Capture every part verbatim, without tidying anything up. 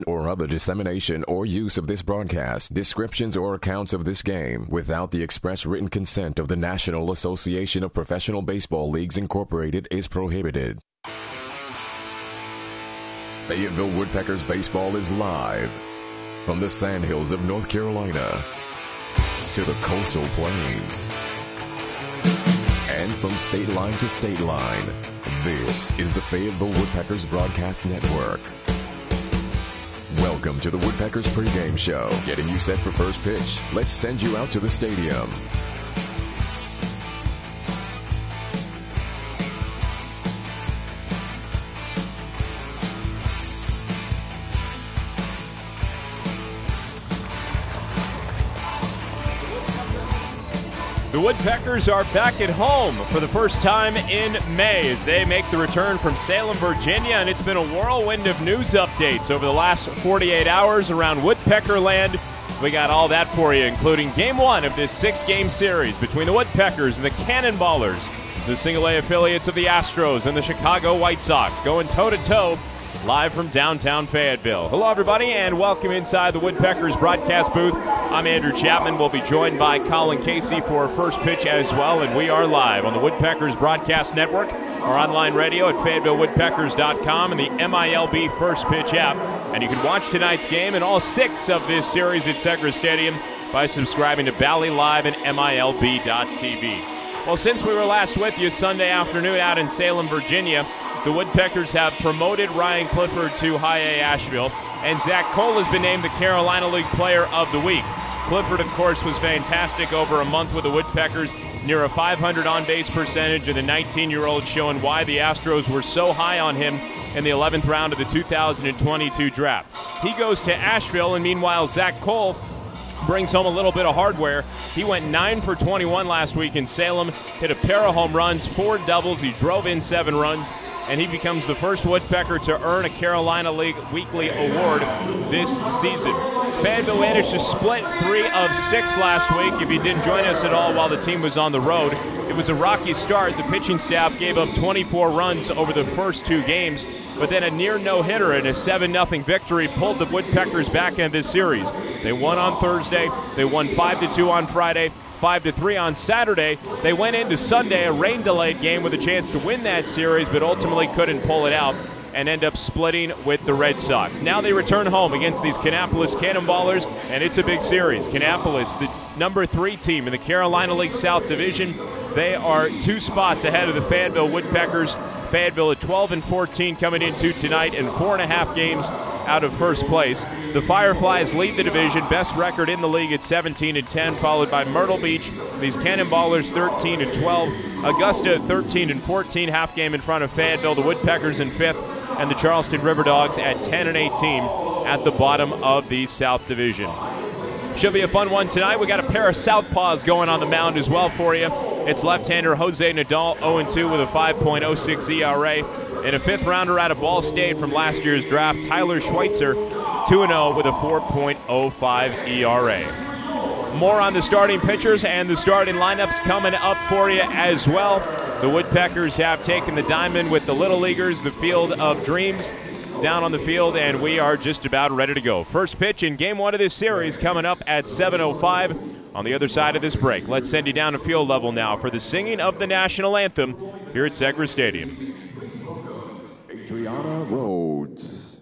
or other dissemination or use of this broadcast, descriptions or accounts of this game without the express written consent of the National Association of Professional Baseball Leagues Incorporated is prohibited. Fayetteville Woodpeckers baseball is live from the sandhills of North Carolina to the coastal plains and from state line to state line. This is the Fayetteville Woodpeckers Broadcast Network. Welcome to the Woodpeckers pregame show. Getting you set for first pitch. Let's send you out to the stadium. The Woodpeckers are back at home for the first time in May as they make the return from Salem, Virginia, and it's been a whirlwind of news updates over the last forty-eight hours around Woodpecker land. We got all that for you, including game one of this six-game series between the Woodpeckers and the Cannonballers, the single-A affiliates of the Astros and the Chicago White Sox, going toe-to-toe live from downtown Fayetteville. Hello, everybody, and welcome inside the Woodpeckers broadcast booth. I'm Andrew Chapman. We'll be joined by Colin Casey for first pitch as well, and we are live on the Woodpeckers Broadcast Network, our online radio at Fayetteville Woodpeckers dot com, and the M I L B First Pitch app. And you can watch tonight's game and all six of this series at Segra Stadium by subscribing to Bally Live and M I L B dot T V. Well, since we were last with you Sunday afternoon out in Salem, Virginia, the Woodpeckers have promoted Ryan Clifford to High A Asheville, and Zach Cole has been named the Carolina League Player of the Week. Clifford, of course, was fantastic over a month with the Woodpeckers, near a five hundred on-base percentage, and the nineteen-year-old showing why the Astros were so high on him in the eleventh round of the two thousand twenty-two draft. He goes to Asheville, and meanwhile, Zach Cole brings home a little bit of hardware. He went nine for twenty-one last week in Salem, hit a pair of home runs, four doubles, he drove in seven runs, and he becomes the first Woodpecker to earn a Carolina League Weekly Award this season. Fayetteville managed to split three of six last week. If you didn't join us at all while the team was on the road, it was a rocky start. The pitching staff gave up twenty-four runs over the first two games, but then a near no-hitter and a seven nothing victory pulled the Woodpeckers back into this series. They won on Thursday. They won five to two on Friday, five to three on Saturday. They went into Sunday, a rain-delayed game, with a chance to win that series, but ultimately couldn't pull it out and end up splitting with the Red Sox. Now they return home against these Kannapolis Cannonballers, and it's a big series. Kannapolis, the number three team in the Carolina League South Division, they are two spots ahead of the Fayetteville Woodpeckers. Fayetteville at twelve and fourteen coming into tonight, and four and a half games out of first place. The Fireflies lead the division, best record in the league at seventeen and ten, followed by Myrtle Beach. These Cannonballers thirteen and twelve, Augusta thirteen and fourteen, half game in front of Fayetteville. The Woodpeckers in fifth, and the Charleston River Dogs at ten and eighteen at the bottom of the South Division. Should be a fun one tonight. We got a pair of southpaws going on the mound as well for you. It's left-hander Jose Nadal, oh and two with a five point oh six E R A. And a fifth-rounder out of Ball State from last year's draft, Tyler Schweitzer, two and oh with a four point oh five E R A. More on the starting pitchers and the starting lineups coming up for you as well. The Woodpeckers have taken the diamond with the Little Leaguers, the Field of Dreams, down on the field, and we are just about ready to go. First pitch in game one of this series coming up at seven oh five on the other side of this break. Let's send you down to field level now for the singing of the national anthem here at Segra Stadium. Adriana Rhodes.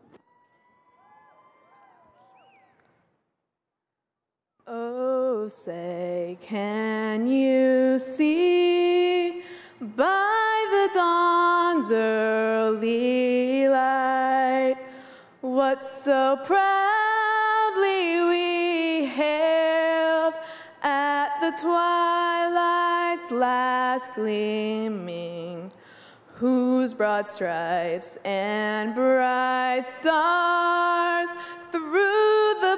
Oh, say, can you see by the dawn's early light what so proudly we hailed at the twilight's last gleaming, whose broad stripes and bright stars through the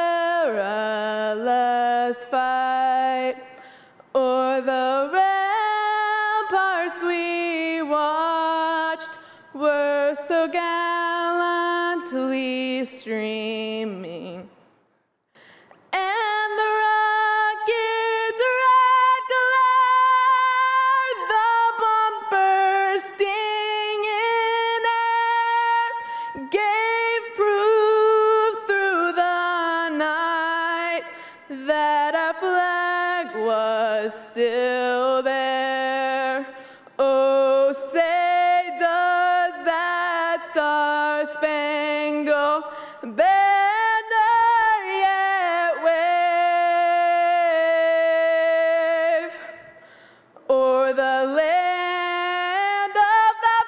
perilous fight o'er the ramparts we watched were so gallantly streaming. And the rocket's red glare, the bombs bursting in air, gave proof was still there. Oh, say does that star-spangled banner yet wave o'er the land of the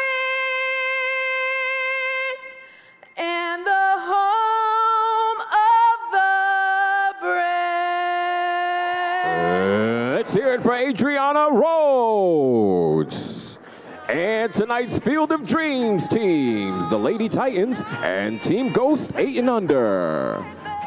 free and the home of the brave? Let's hear it for Adriana Rhodes. And tonight's Field of Dreams teams, the Lady Titans and Team Ghost eight and under.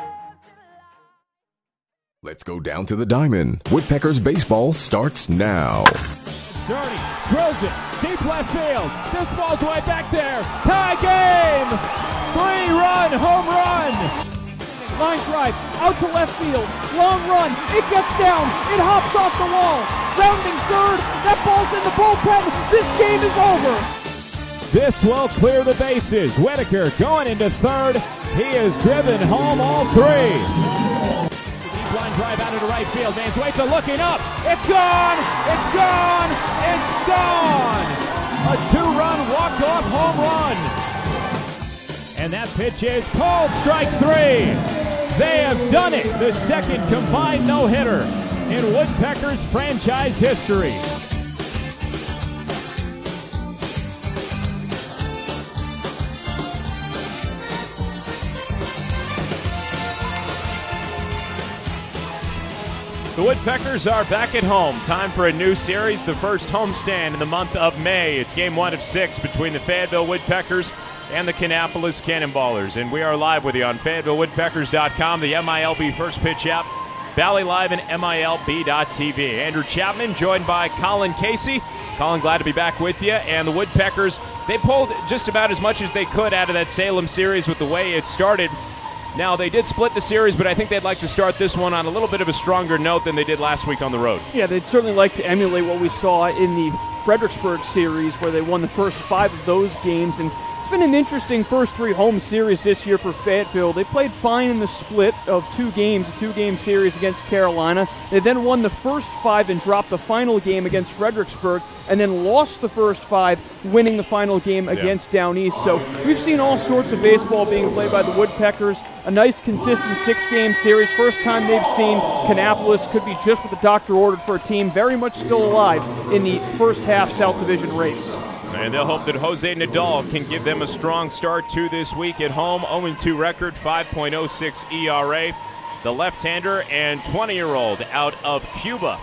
Let's go down to the diamond. Woodpeckers baseball starts now. Cerny drills it, deep left field. This ball's way back there. Tie game! Three-run home run! Line drive, out to left field. Long run, it gets down, it hops off the wall. Rounding third, that ball's in the bullpen. This game is over. This will clear the bases. Whitaker going into third. He has driven home all three. Deep line drive out into right field. Manzueta looking up. It's gone. It's gone. It's gone. A two-run walk-off home run. And that pitch is called strike three. They have done it. The second combined no-hitter in Woodpeckers franchise history. The Woodpeckers are back at home. Time for a new series, the first homestand in the month of May. It's game one of six between the Fayetteville Woodpeckers and the Kannapolis Cannonballers. And we are live with you on Fayetteville Woodpeckers dot com, the M I L B First Pitch app, Valley Live, and M I L B dot T V. Andrew Chapman joined by Colin Casey. Colin, glad to be back with you. And the Woodpeckers, they pulled just about as much as they could out of that Salem series with the way it started. Now, they did split the series, but I think they'd like to start this one on a little bit of a stronger note than they did last week on the road. Yeah, they'd certainly like to emulate what we saw in the Fredericksburg series, where they won the first five of those games. And it's been an interesting first three home series this year for Fayetteville. They played fine in the split of two games, a two-game series against Carolina. They then won the first five and dropped the final game against Fredericksburg, and then lost the first five, winning the final game against yeah. Down East. So we've seen all sorts of baseball being played by the Woodpeckers. A nice, consistent six-game series. First time they've seen Kannapolis. Could be just what the doctor ordered for a team very much still alive in the first half South Division race. And they'll hope that Jose Nadal can give them a strong start to this week at home. oh and two record, five point oh six E R A. The left-hander and twenty-year-old out of Cuba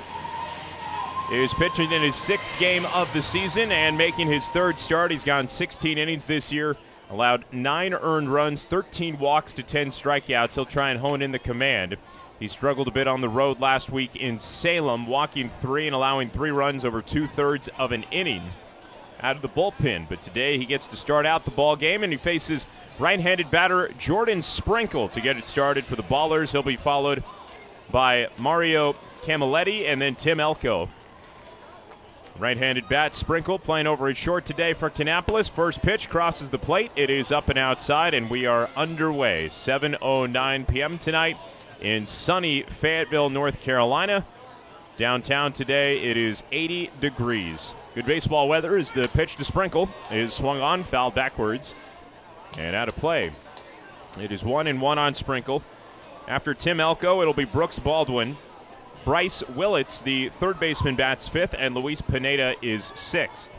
is pitching in his sixth game of the season and making his third start. He's gone sixteen innings this year, allowed nine earned runs, thirteen walks to ten strikeouts. He'll try and hone in the command. He struggled a bit on the road last week in Salem, walking three and allowing three runs over two-thirds of an inning out of the bullpen. But today he gets to start out the ball game, and he faces right-handed batter Jordan Sprinkle to get it started for the Ballers. He'll be followed by Mario Camilletti and then Tim Elko. Right-handed bat Sprinkle playing over his short today for Kannapolis. First pitch crosses the plate. It is up and outside, and we are underway. seven oh nine p.m. tonight in sunny Fayetteville, North Carolina. Downtown today, it is eighty degrees. Good baseball weather as the pitch to Sprinkle is swung on, fouled backwards, and out of play. It is one and one on Sprinkle. After Tim Elko, it'll be Brooks Baldwin. Bryce Willits, the third baseman, bats fifth, and Luis Pineda is sixth.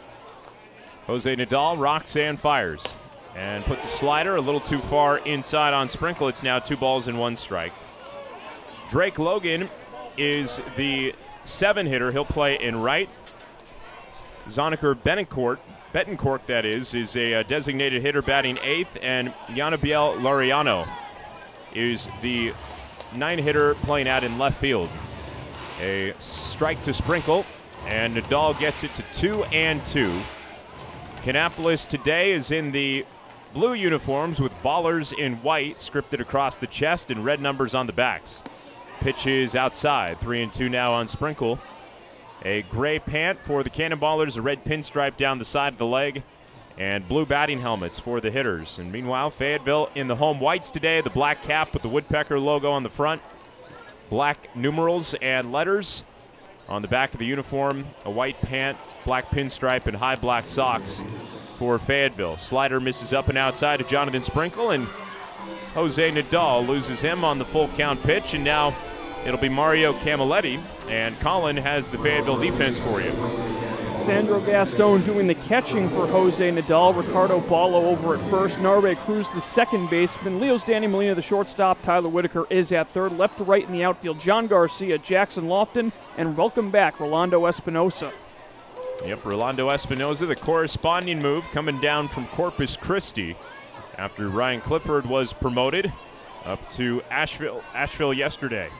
Jose Nadal rocks and fires and puts a slider a little too far inside on Sprinkle. It's now two balls and one strike. Drake Logan is the seven hitter. He'll play in right. Zonaker Betancourt, Betancourt that is, is a uh, designated hitter batting eighth, and Yanabiel Laureano is the nine hitter playing out in left field. A strike to Sprinkle, and Nadal gets it to two and two. Kannapolis today is in the blue uniforms with Ballers in white, scripted across the chest and red numbers on the backs. Pitch is outside, three and two now on Sprinkle. A gray pant for the Cannonballers, a red pinstripe down the side of the leg, and blue batting helmets for the hitters. And meanwhile, Fayetteville in the home whites today, the black cap with the Woodpecker logo on the front. black numerals and letters on the back of the uniform, a white pant, black pinstripe, and high black socks for Fayetteville. Slider misses up and outside to Jonathan Sprinkle, and Jose Nadal loses him on the full count pitch, and now it'll be Mario Camilletti, and Colin has the Fayetteville defense for you. Sandro Gaston doing the catching for Jose Nadal. Ricardo Ballo over at first. Narbe Cruz, the second baseman. Leo's Danny Molina, the shortstop. Tyler Whitaker is at third. Left to right in the outfield, John Garcia, Jackson Lofton, and welcome back, Rolando Espinosa. Yep, Rolando Espinosa, the corresponding move coming down from Corpus Christi after Ryan Clifford was promoted up to Asheville, Asheville yesterday.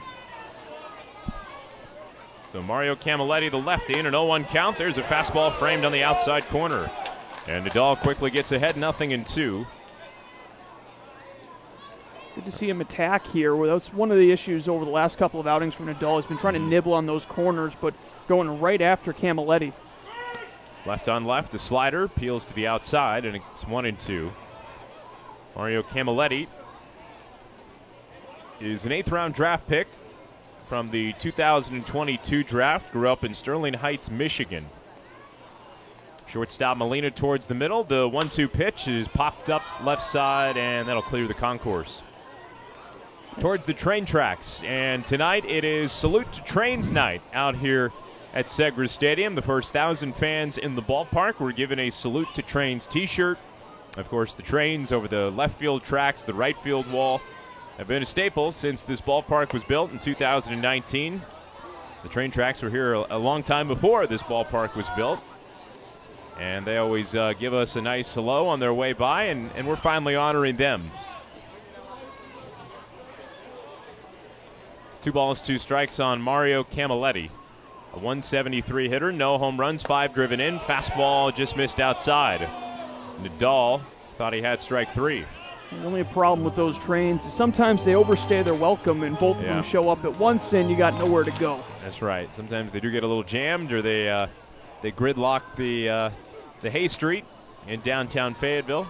So Mario Camilletti, the lefty, in an oh one count. There's a fastball framed on the outside corner. And Nadal quickly gets ahead, nothing in two. Good to see him attack here. Well, that's one of the issues over the last couple of outings for Nadal. He's been trying to nibble on those corners, but going right after Camilletti. Left on left, a slider, peels to the outside, and it's one and two. Mario Camilletti is an eighth round draft pick from the two thousand twenty-two draft. Grew up in Sterling Heights, Michigan. Shortstop Molina towards the middle. The one two pitch is popped up left side, and that'll clear the concourse. Towards the train tracks. And tonight it is Salute to Trains night out here at Segra Stadium. The first thousand fans in the ballpark were given a Salute to Trains t-shirt. Of course, the trains over the left field tracks, the right field wall, have been a staple since this ballpark was built in two thousand nineteen. The train tracks were here a, a long time before this ballpark was built. And they always uh, give us a nice hello on their way by, and, and we're finally honoring them. Two balls, two strikes on Mario Camilletti. A one seventy-three hitter, no home runs, five driven in. Fastball just missed outside. Nadal thought he had strike three. The only problem with those trains is sometimes they overstay their welcome and both of Yeah. them show up at once and you got nowhere to go. That's right. Sometimes they do get a little jammed, or they uh, they gridlock the uh, the Hay Street in downtown Fayetteville.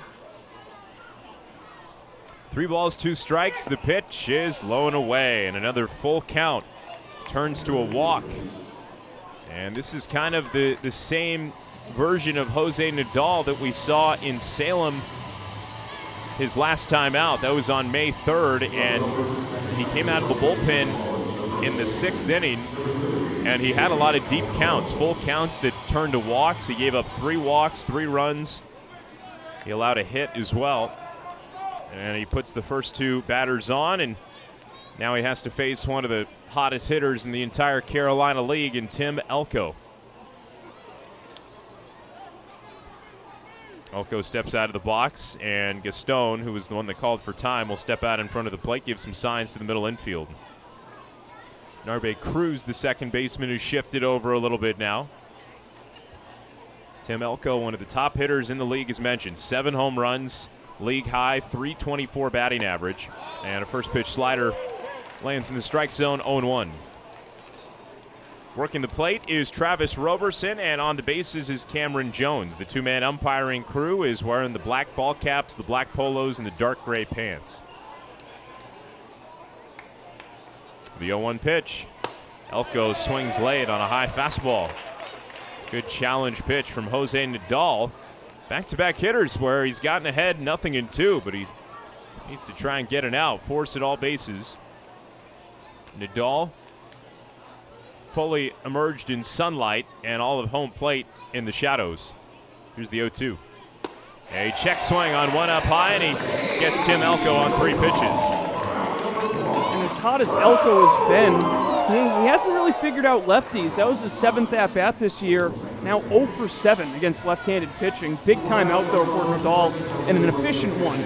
Three balls, two strikes. The pitch is low and away, and another full count turns to a walk. And this is kind of the, the same version of Jose Nadal that we saw in Salem his last time out. That was on May third, and he came out of the bullpen in the sixth inning, and he had a lot of deep counts, full counts that turned to walks. He gave up three walks, three runs. He allowed a hit as well. And he puts the first two batters on, and now he has to face one of the hottest hitters in the entire Carolina League in Tim Elko. Elko steps out of the box, and Gaston, who was the one that called for time, will step out in front of the plate, give some signs to the middle infield. Narbe Cruz, the second baseman, is shifted over a little bit now. Tim Elko, one of the top hitters in the league, as mentioned. Seven home runs, league high, three twenty-four batting average. And a first pitch slider lands in the strike zone, oh one. Working the plate is Travis Roberson, and on the bases is Cameron Jones. The two-man umpiring crew is wearing the black ball caps, the black polos, and the dark gray pants. The oh one pitch. Elko swings late on a high fastball. Good challenge pitch from Jose Nadal. Back-to-back hitters where he's gotten ahead, nothing in two, but he needs to try and get an out, force at all bases. Nadal fully emerged in sunlight and all of home plate in the shadows. Here's the oh two. A check swing on one up high, and he gets Tim Elko on three pitches. And as hot as Elko has been, he, he hasn't really figured out lefties. That was his seventh at-bat this year. Now oh for seven against left-handed pitching. Big time out there for Nadal, and an efficient one.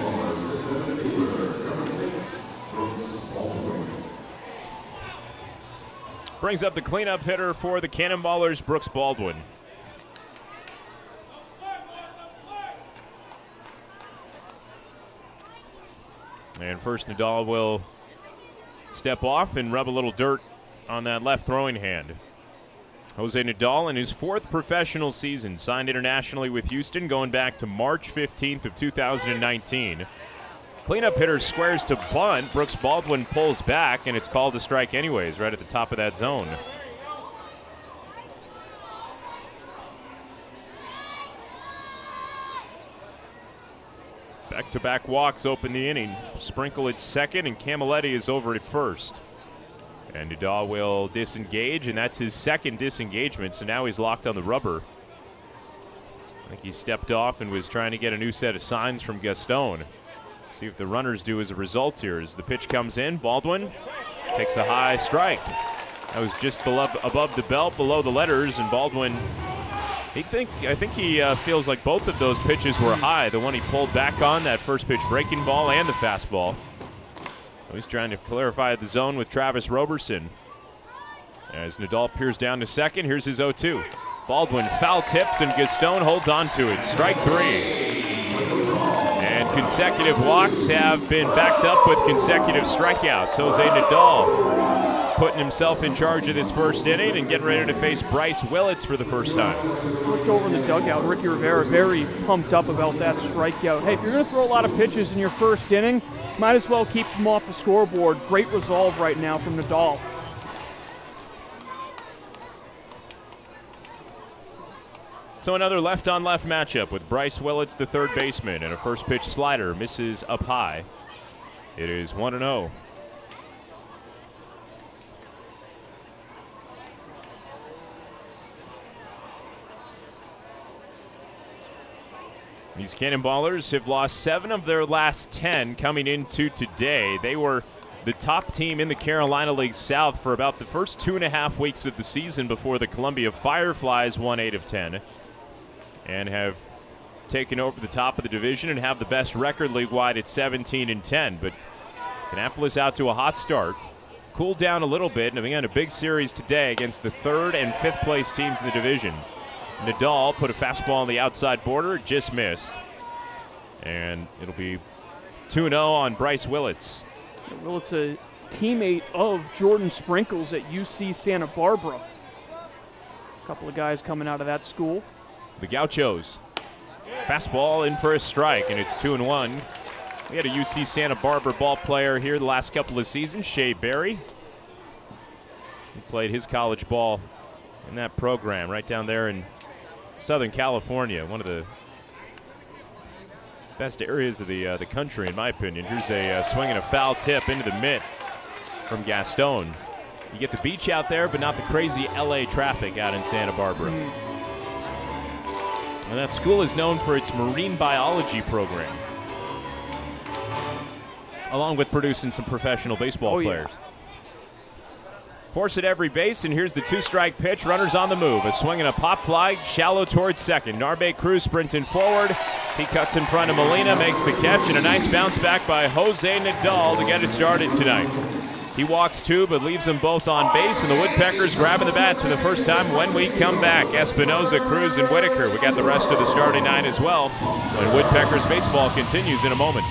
Brings up the cleanup hitter for the Cannonballers, Brooks Baldwin. And first, Nadal will step off and rub a little dirt on that left throwing hand. Jose Nadal, in his fourth professional season, signed internationally with Houston going back to March fifteenth of two thousand nineteen. Cleanup hitter squares to bunt. Brooks Baldwin pulls back, and it's called a strike anyways, right at the top of that zone. Back-to-back walks open the inning. Sprinkle at second, and Camilletti is over at first. And Nadal will disengage, and that's his second disengagement, so now he's locked on the rubber. I think he stepped off and was trying to get a new set of signs from Gaston. See if the runners do as a result here. As the pitch comes in, Baldwin takes a high strike. That was just below, above the belt, below the letters, and Baldwin, he think, I think he uh, feels like both of those pitches were high. The one he pulled back on, that first pitch breaking ball, and the fastball. He's trying to clarify the zone with Travis Roberson. As Nadal peers down to second, here's his oh two. Baldwin foul tips, and Gaston holds on to it. Strike three. And consecutive walks have been backed up with consecutive strikeouts. Jose Nadal putting himself in charge of this first inning and getting ready to face Bryce Willits for the first time. Looked over in the dugout. Ricky Rivera very pumped up about that strikeout. Hey, if you're going to throw a lot of pitches in your first inning, might as well keep them off the scoreboard. Great resolve right now from Nadal. So another left-on-left matchup with Bryce Willits, the third baseman, and a first-pitch slider misses up high. It is one and oh. These Cannonballers have lost seven of their last ten coming into today. They were the top team in the Carolina League South for about the first two and a half weeks of the season before the Columbia Fireflies won eight of ten and have taken over the top of the division and have the best record league-wide at seventeen and ten. But Kannapolis out to a hot start, cooled down a little bit, and began a big series today against the third and fifth place teams in the division. Nadal put a fastball on the outside border, just missed. And it'll be two and oh on Bryce Willits. Willits, a teammate of Jordan Sprinkles at U C Santa Barbara. A couple of guys coming out of that school. The Gauchos. Fastball in for a strike, and it's two and one. We had a U C Santa Barbara ball player here the last couple of seasons, Shea Berry. He played his college ball in that program right down there in Southern California, one of the best areas of the uh, the country, in my opinion. Here's a uh, swing and a foul tip into the mitt from Gaston. You get the beach out there, but not the crazy L A traffic out in Santa Barbara. Mm. And that school is known for its marine biology program, along with producing some professional baseball oh, players. Yeah. Force at every base, and here's the two-strike pitch. Runners on the move. A swing and a pop fly, shallow towards second. Narbe Cruz sprinting forward. He cuts in front of Molina, makes the catch, and a nice bounce back by Jose Nadal to get it started tonight. He walks two, but leaves them both on base, and the Woodpeckers grabbing the bats for the first time when we come back. Espinoza, Cruz, and Whitaker. We got the rest of the starting nine as well. And Woodpeckers baseball continues in a moment.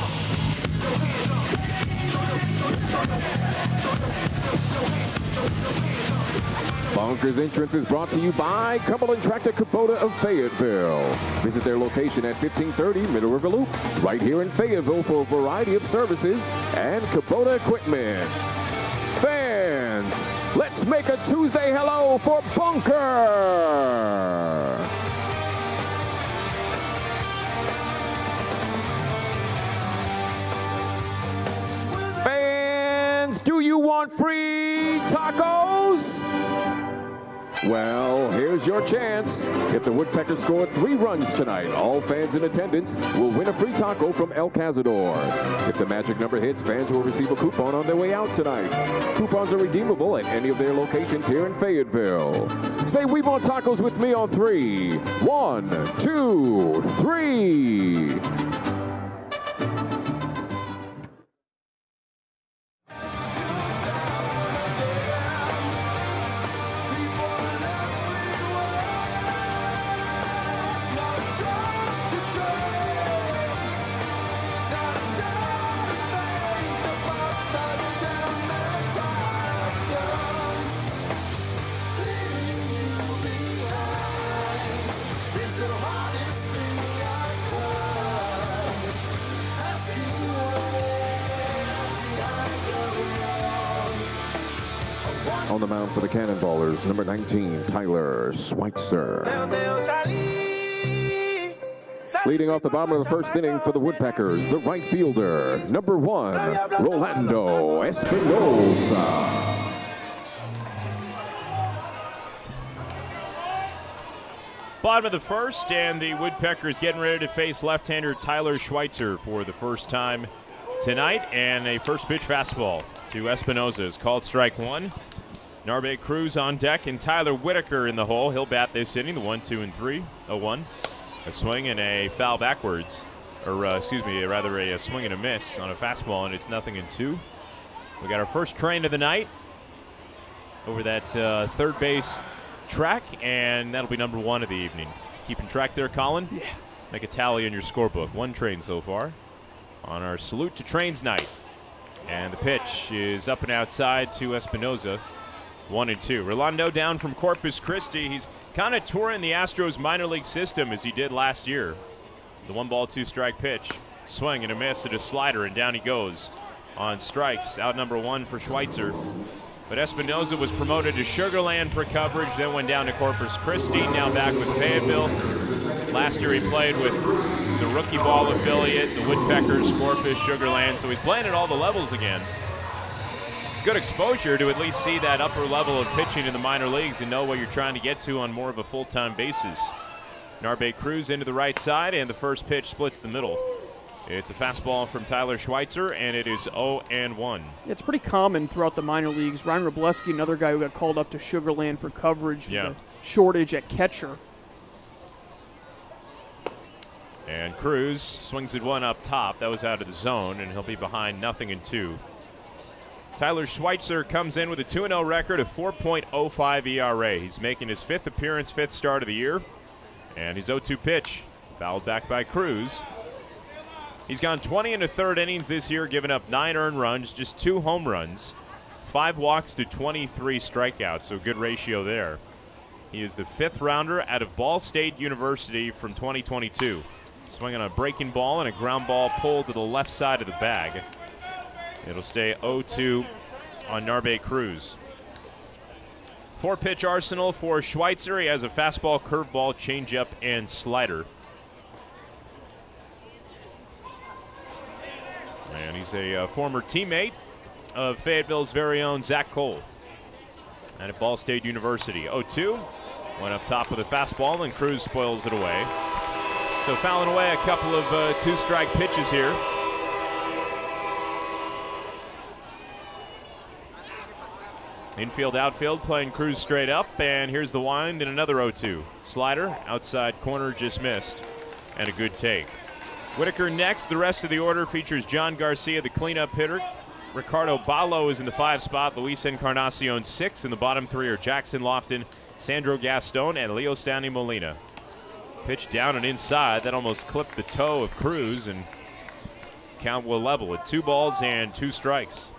Bonkers Entrance is brought to you by Cumberland Tractor Kubota of Fayetteville. Visit their location at fifteen thirty Middle River Loop, right here in Fayetteville, for a variety of services and Kubota equipment. Fans, let's make a Tuesday hello for Bunker. Fans, do you want free tacos? Well, here's your chance. If the Woodpeckers score three runs tonight, all fans in attendance will win a free taco from El Cazador. If the magic number hits, fans will receive a coupon on their way out tonight. Coupons are redeemable at any of their locations here in Fayetteville. Say "We want tacos" with me on three. One, two, three. On the mound for the Cannonballers, number nineteen, Tyler Schweitzer. Leading off the bottom of the first inning for the Woodpeckers, the right fielder, number one, Rolando Espinosa. Bottom of the first, and the Woodpeckers getting ready to face left-hander Tyler Schweitzer for the first time tonight. And a first pitch fastball to Espinosa is called strike one. Narbe Cruz on deck, and Tyler Whitaker in the hole. He'll bat this inning, the one, two, and three. oh one. A swing and a foul backwards. Or, uh, excuse me, rather a, a swing and a miss on a fastball, and it's nothing in two. We got our first train of the night over that uh, third base track, and that'll be number one of the evening. Keeping track there, Colin? Yeah. Make a tally in your scorebook. One train so far on our Salute to Trains night. And the pitch is up and outside to Espinosa. One and two. Rolando down from Corpus Christi. He's kind of touring the Astros minor league system as he did last year. The one ball, two strike pitch. Swing and a miss at a slider, and down he goes on strikes. Out number one for Schweitzer. But Espinosa was promoted to Sugar Land for coverage, then went down to Corpus Christi, now back with Fayetteville. Last year he played with the rookie ball affiliate, the Woodpeckers, Corpus, Sugar Land, so he's playing at all the levels again. It's good exposure to at least see that upper level of pitching in the minor leagues and know what you're trying to get to on more of a full-time basis. Narbe Cruz into the right side, and the first pitch splits the middle. It's a fastball from Tyler Schweitzer, and it is oh and one. It's pretty common throughout the minor leagues. Ryan Robleski, another guy who got called up to Sugar Land for coverage with yeah. a shortage at catcher. And Cruz swings it one up top. That was out of the zone, and he'll be behind nothing in two. Tyler Schweitzer comes in with a two and oh record of four point oh five E R A. He's making his fifth appearance, fifth start of the year. And his oh two pitch, fouled back by Cruz. He's gone twenty and a third innings this year, giving up nine earned runs, just two home runs, five walks to twenty-three strikeouts, so good ratio there. He is the fifth rounder out of Ball State University from twenty twenty-two. Swinging a breaking ball and a ground ball pulled to the left side of the bag. It'll stay oh two on Narbe Cruz. Four-pitch arsenal for Schweitzer. He has a fastball, curveball, changeup, and slider. And he's a uh, former teammate of Fayetteville's very own Zach Cole. And at Ball State University. oh two. Went up top with a fastball, and Cruz spoils it away. So fouling away a couple of uh, two-strike pitches here. Infield, outfield, playing Cruz straight up, and here's the wind and another oh two. Slider, outside corner, just missed, and a good take. Whitaker next. The rest of the order features John Garcia, the cleanup hitter. Ricardo Ballo is in the five spot. Luis Encarnacion six. In the bottom three are Jackson Lofton, Sandro Gaston, and Leo Stanley Molina. Pitch down and inside. That almost clipped the toe of Cruz, and count will level at two balls and two strikes.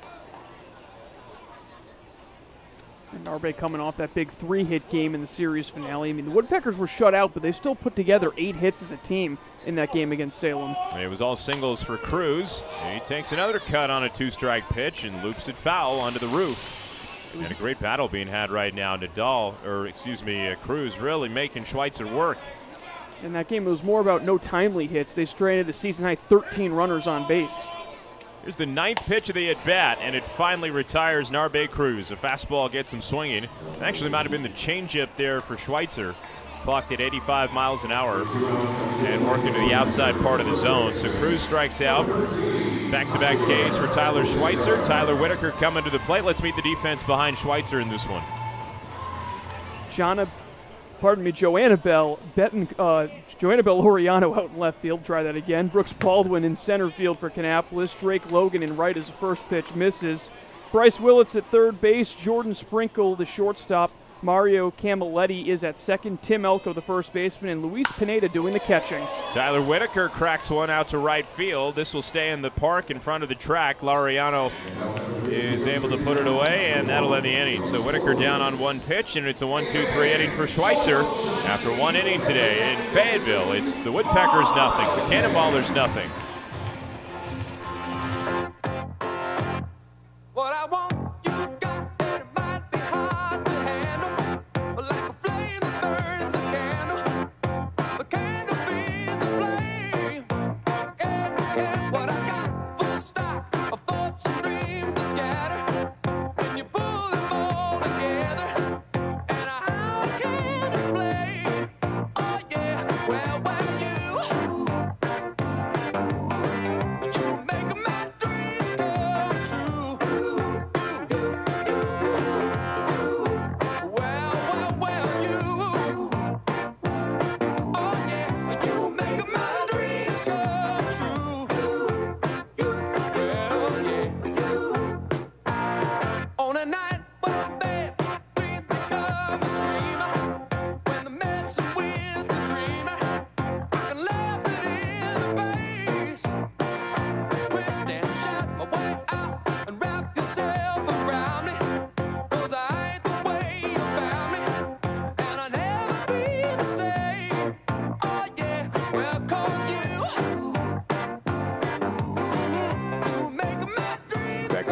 And Narbe coming off that big three-hit game in the series finale. I mean, the Woodpeckers were shut out, but they still put together eight hits as a team in that game against Salem. And it was all singles for Cruz. And he takes another cut on a two-strike pitch and loops it foul onto the roof. And a great battle being had right now. Nadal, or excuse me, uh, Cruz really making Schweitzer work. In that game, it was more about no timely hits. They stranded a season-high thirteen runners on base. Here's the ninth pitch of the at-bat, and it finally retires Narbe Cruz. A fastball gets him swinging. It actually might have been the changeup there for Schweitzer. Clocked at eighty-five miles an hour and working to the outside part of the zone. So Cruz strikes out. Back-to-back Ks for Tyler Schweitzer. Tyler Whitaker coming to the plate. Let's meet the defense behind Schweitzer in this one. Jonna, pardon me, Joanna Bell, Betten, uh, Joanna Bell Laureano out in left field. Try that again. Brooks Baldwin in center field for Kannapolis. Drake Logan in right as the first pitch misses. Bryce Willits at third base. Jordan Sprinkle, the shortstop. Mario Camilletti is at second. Tim Elko, the first baseman, and Luis Pineda doing the catching. Tyler Whitaker cracks one out to right field. This will stay in the park in front of the track. Laureano is able to put it away, and that'll end the inning. So Whitaker down on one pitch, and it's a one two three inning for Schweitzer. After one inning today in Fayetteville, it's the Woodpeckers nothing, the Cannonballers nothing. What I want, you got, everybody.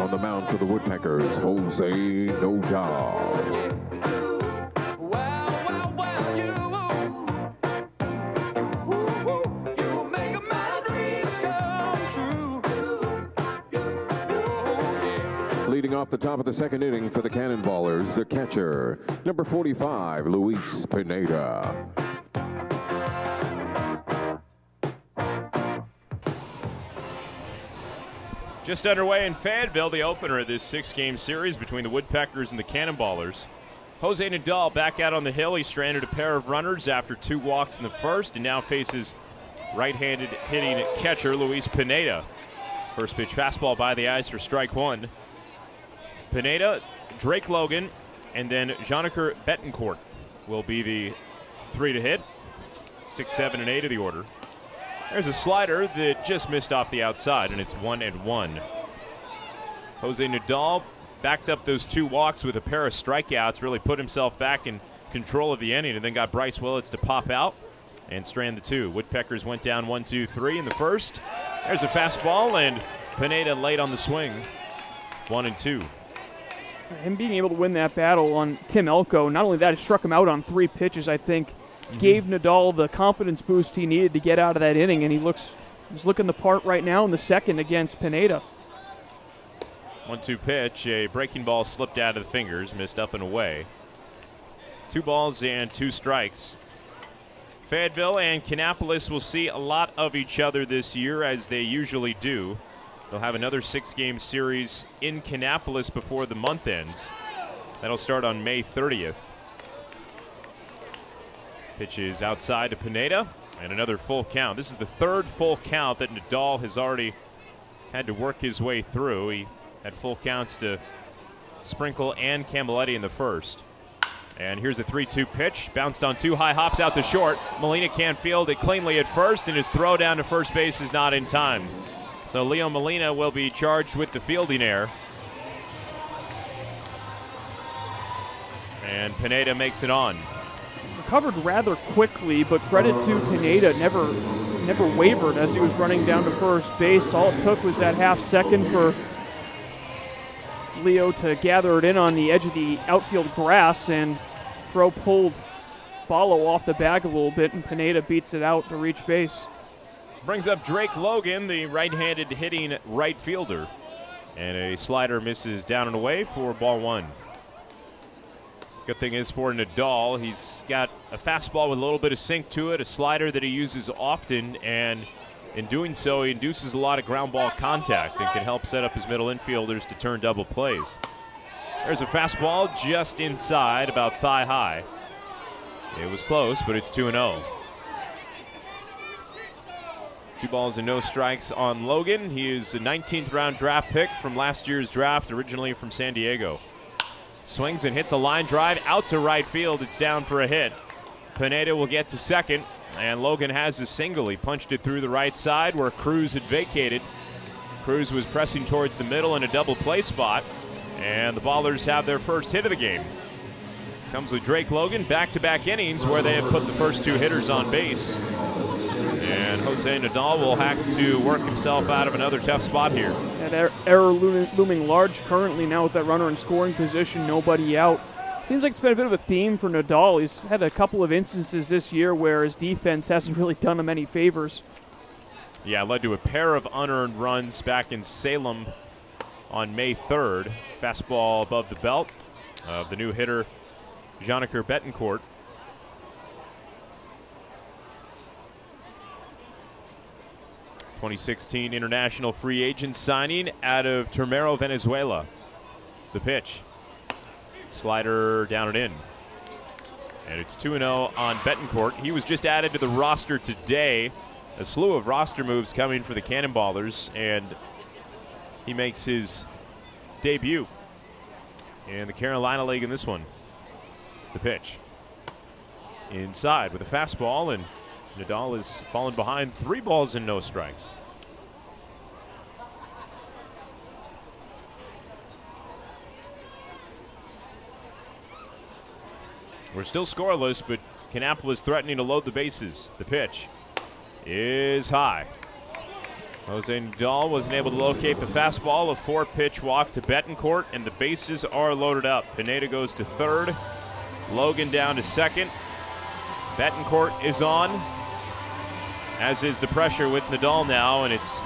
On the mound for the Woodpeckers, Jose Nodal. Leading off the top of the second inning for the Cannonballers, the catcher, number forty-five, Luis Pineda. Just underway in Fayetteville, the opener of this six-game series between the Woodpeckers and the Cannonballers. Jose Nodal back out on the hill. He stranded a pair of runners after two walks in the first and now faces right-handed hitting catcher Luis Pineda. First pitch fastball by the eyes for strike one. Pineda, Drake Logan, and then Joniker Betancourt will be the three to hit. Six, seven, and eight of the order. There's a slider that just missed off the outside, and it's one and one. Jose Nodal backed up those two walks with a pair of strikeouts, really put himself back in control of the inning, and then got Bryce Willits to pop out and strand the two. Woodpeckers went down one, two, three in the first. There's a fastball, and Pineda late on the swing. One and two. Him being able to win that battle on Tim Elko, not only that, it struck him out on three pitches, I think, mm-hmm. gave Nodal the confidence boost he needed to get out of that inning, and he looks he's looking the part right now in the second against Pineda. one two pitch, a breaking ball slipped out of the fingers, missed up and away. Two balls and two strikes. Fayetteville and Kannapolis will see a lot of each other this year, as they usually do. They'll have another six-game series in Kannapolis before the month ends. That'll start on May thirtieth. Pitch is outside to Pineda, and another full count. This is the third full count that Nodal has already had to work his way through. He had full counts to Sprinkle and Camilletti in the first. And here's a three two pitch. Bounced on two high hops out to short. Molina can't field it cleanly at first, and his throw down to first base is not in time. So Leo Molina will be charged with the fielding error. And Pineda makes it on. Recovered rather quickly, but credit to Pineda, never never wavered as he was running down to first base. All it took was that half second for Leo to gather it in on the edge of the outfield grass, and throw pulled Ballo off the bag a little bit, and Pineda beats it out to reach base. Brings up Drake Logan, the right-handed hitting right fielder. And a slider misses down and away for ball one. Good thing is for Nodal, he's got a fastball with a little bit of sink to it, a slider that he uses often, and in doing so, he induces a lot of ground ball contact and can help set up his middle infielders to turn double plays. There's a fastball just inside, about thigh high. It was close, but it's two and oh. Two balls and no strikes on Logan. He is a nineteenth round draft pick from last year's draft, originally from San Diego. Swings and hits a line drive out to right field. It's down for a hit. Pineda will get to second, and Logan has a single. He punched it through the right side where Cruz had vacated. Cruz was pressing towards the middle in a double play spot, and the Ballers have their first hit of the game. Comes with Drake Logan, back-to-back innings where they have put the first two hitters on base. And Jose Nodal will have to work himself out of another tough spot here. That er- error looming, looming large currently now with that runner in scoring position, nobody out. Seems like it's been a bit of a theme for Nodal. He's had a couple of instances this year where his defense hasn't really done him any favors. Yeah, led to a pair of unearned runs back in Salem on May third. Fastball above the belt of the new hitter, Joniker Betancourt. twenty sixteen international free agent signing out of Termero, Venezuela. The pitch. Slider down and in. And it's two and oh on Betancourt. He was just added to the roster today. A slew of roster moves coming for the Cannonballers, and he makes his debut in the Carolina League in this one. The pitch. Inside with a fastball, and Nodal has fallen behind three balls and no strikes. We're still scoreless, but Kannapolis threatening to load the bases. The pitch is high. Jose Nadal wasn't able to locate the fastball. A four-pitch walk to Betancourt, and the bases are loaded up. Pineda goes to third. Logan down to second. Betancourt is on, as is the pressure with Nadal now, and it's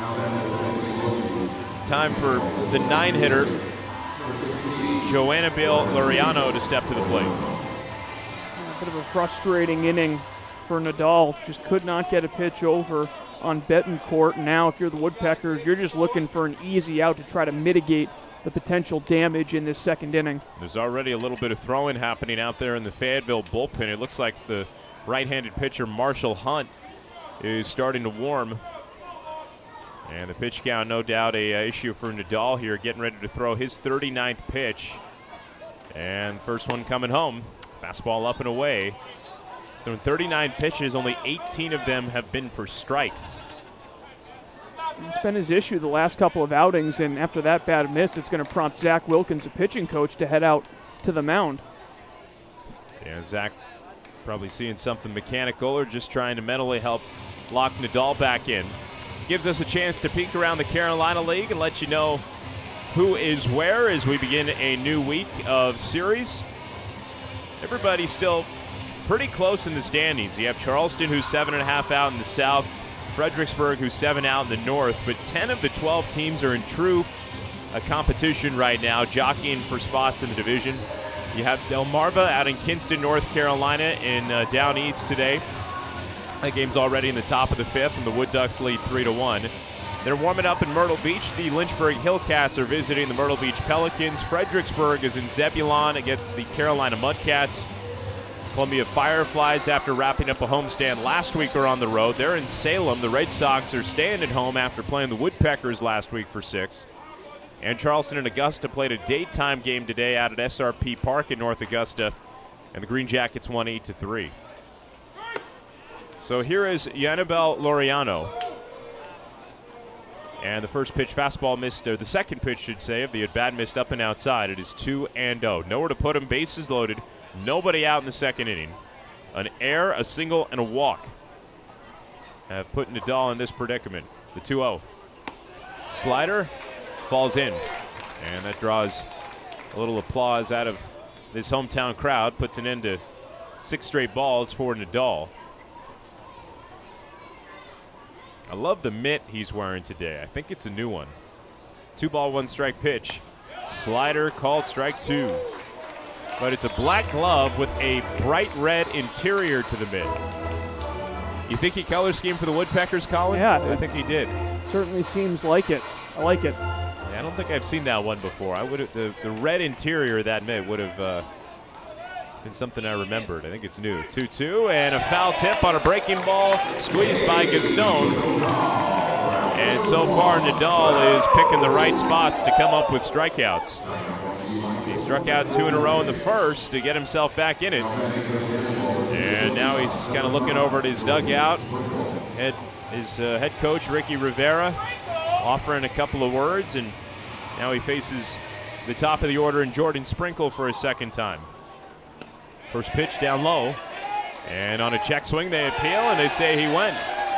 time for the nine-hitter, Joanabel Laureano, to step to the plate. A bit of a frustrating inning for Nadal. Just could not get a pitch over on Betancourt. Now, if you're the Woodpeckers, you're just looking for an easy out to try to mitigate the potential damage in this second inning. There's already a little bit of throwing happening out there in the Fayetteville bullpen. It looks like the right-handed pitcher Marshall Hunt is starting to warm. And the pitch count, no doubt, a, a issue for Nadal here, getting ready to throw his thirty-ninth pitch. And first one coming home. Fastball up and away. He's thrown thirty-nine pitches. Only eighteen of them have been for strikes. It's been his issue the last couple of outings, and after that bad miss, it's going to prompt Zach Wilkins, the pitching coach, to head out to the mound. Yeah, Zach probably seeing something mechanical or just trying to mentally help lock Nadal back in. Gives us a chance to peek around the Carolina League and let you know who is where as we begin a new week of series. Everybody's still pretty close in the standings. You have Charleston, who's seven and a half out in the south, Fredericksburg, who's seven out in the north, but ten of the twelve teams are in true uh, competition right now, jockeying for spots in the division. You have Delmarva out in Kinston, North Carolina, in uh, down east today. That game's already in the top of the fifth, and the Wood Ducks lead three to one. They're warming up in Myrtle Beach. The Lynchburg Hillcats are visiting the Myrtle Beach Pelicans. Fredericksburg is in Zebulon against the Carolina Mudcats. Columbia Fireflies, after wrapping up a homestand last week, are on the road. They're in Salem. The Red Sox are staying at home after playing the Woodpeckers last week for six. And Charleston and Augusta played a daytime game today out at S R P Park in North Augusta, and the Green Jackets won eight to three. So here is Joanabel Laureano. And the first pitch fastball missed, or the second pitch, should say, of the at-bat missed up and outside. It is two and oh. Nowhere to put him, bases loaded. Nobody out in the second inning. An error, a single, and a walk have put Nadal in this predicament. The two oh. Slider falls in. And that draws a little applause out of this hometown crowd. Puts an end to six straight balls for Nadal. I love the mitt he's wearing today. I think it's a new one. Two ball, one strike pitch. Slider called strike two. But it's a black glove with a bright red interior to the mitt. You think he color schemed for the Woodpeckers, Colin? Yeah. I think he did. Certainly seems like it. I like it. Yeah, I don't think I've seen that one before. I would have the, the red interior of that mitt would have uh, been something I remembered. I think it's new. two two, and a foul tip on a breaking ball, squeezed by Gaston. And so far, Nadal is picking the right spots to come up with strikeouts. He struck out two in a row in the first to get himself back in it. And now he's kind of looking over at his dugout. Head, his uh, head coach, Ricky Rivera, offering a couple of words, and now he faces the top of the order in Jordan Sprinkle for a second time. First pitch down low, and on a check swing they appeal and they say he went.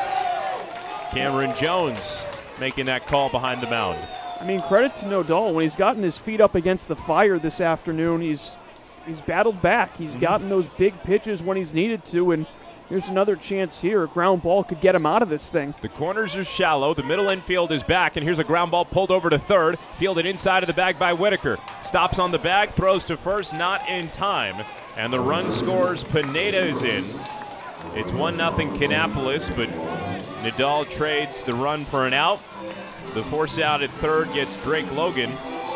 Cameron Jones making that call behind the mound. I mean, credit to Nadal. When he's gotten his feet up against the fire this afternoon, he's he's battled back. He's mm-hmm. gotten those big pitches when he's needed to, and here's another chance here. A ground ball could get him out of this thing. The corners are shallow. The middle infield is back, and here's a ground ball pulled over to third. Fielded inside of the bag by Whitaker. Stops on the bag, throws to first, not in time. And the run scores. Pineda is in. It's one nothing Kannapolis, but Nadal trades the run for an out. The force out at third gets Drake Logan.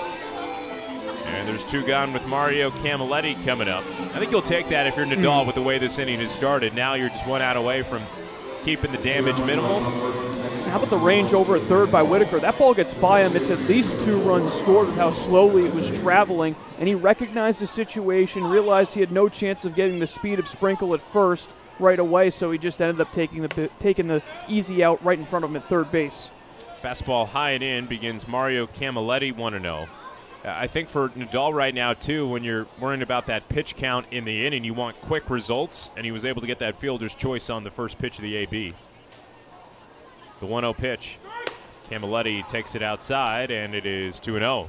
And there's two gone with Mario Camilletti coming up. I think you'll take that if you're Nadal with the way this inning has started. Now you're just one out away from keeping the damage minimal. How about the range over at third by Whitaker? That ball gets by him. It's at least two runs scored with how slowly it was traveling. And he recognized the situation, realized he had no chance of getting the speed of Sprinkle at first right away, so he just ended up taking the taking the easy out right in front of him at third base. Fastball high and in begins Mario Camilletti one and oh. I think for Nadal right now, too, when you're worrying about that pitch count in the inning, you want quick results, and he was able to get that fielder's choice on the first pitch of the A B. The one oh pitch. Camilletti takes it outside, and it is two and oh.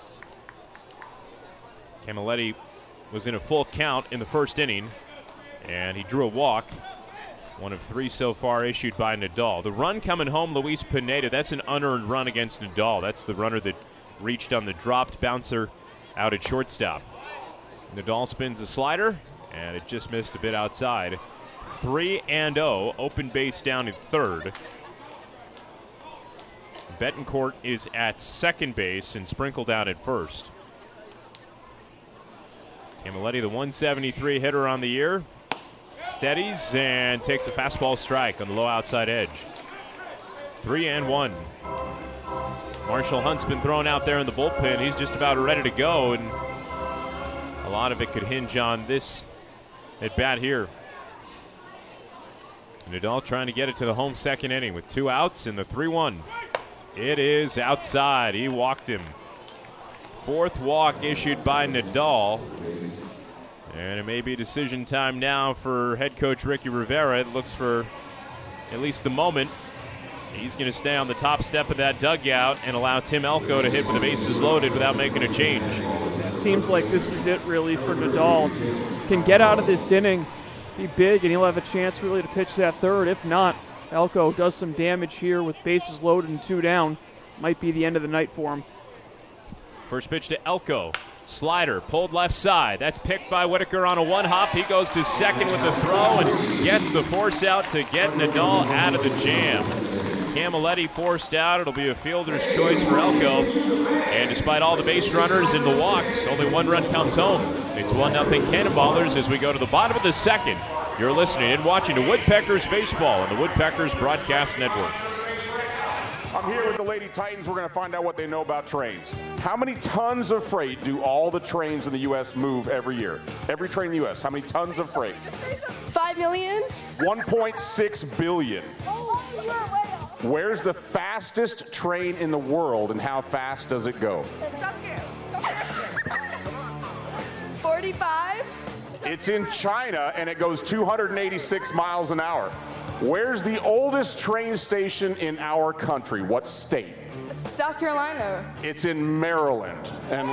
Camilletti was in a full count in the first inning, and he drew a walk. One of three so far issued by Nadal. The run coming home, Luis Pineda, that's an unearned run against Nadal. That's the runner that reached on the dropped bouncer out at shortstop. Nadal spins a slider, and it just missed a bit outside. three and oh, open base down in third. Betancourt is at second base and sprinkled out at first. Camilletti, the one seventy-three hitter on the year, steadies and takes a fastball strike on the low outside edge. Three and one. Marshall Hunt's been thrown out there in the bullpen. He's just about ready to go, and a lot of it could hinge on this at bat here. Nadal trying to get it to the home second inning with two outs in the three one. It is outside. He walked him. Fourth walk issued by Nadal. And it may be decision time now for head coach Ricky Rivera. It looks for at least the moment. He's going to stay on the top step of that dugout and allow Tim Elko to hit with the bases loaded without making a change. It seems like this is it really for Nadal. Can get out of this inning, be big, and he'll have a chance really to pitch that third. If not, Elko does some damage here with bases loaded and two down. Might be the end of the night for him. First pitch to Elko. Slider pulled left side. That's picked by Whitaker on a one hop. He goes to second with the throw and gets the force out to get Nadal out of the jam. Camilletti forced out. It'll be a fielder's choice for Elko. And despite all the base runners and the walks, only one run comes home. It's one nothing Cannonballers as we go to the bottom of the second. You're listening and watching to Woodpeckers Baseball on the Woodpeckers Broadcast Network. I'm here with the Lady Titans. We're going to find out what they know about trains. How many tons of freight do all the trains in the U S move every year? Every train in the U S, how many tons of freight? Five million? one point six billion. Where's the fastest train in the world, and how fast does it go? forty-five? It's in China, and it goes two hundred eighty-six miles an hour. Where's the oldest train station in our country? What state? South Carolina. It's in Maryland. And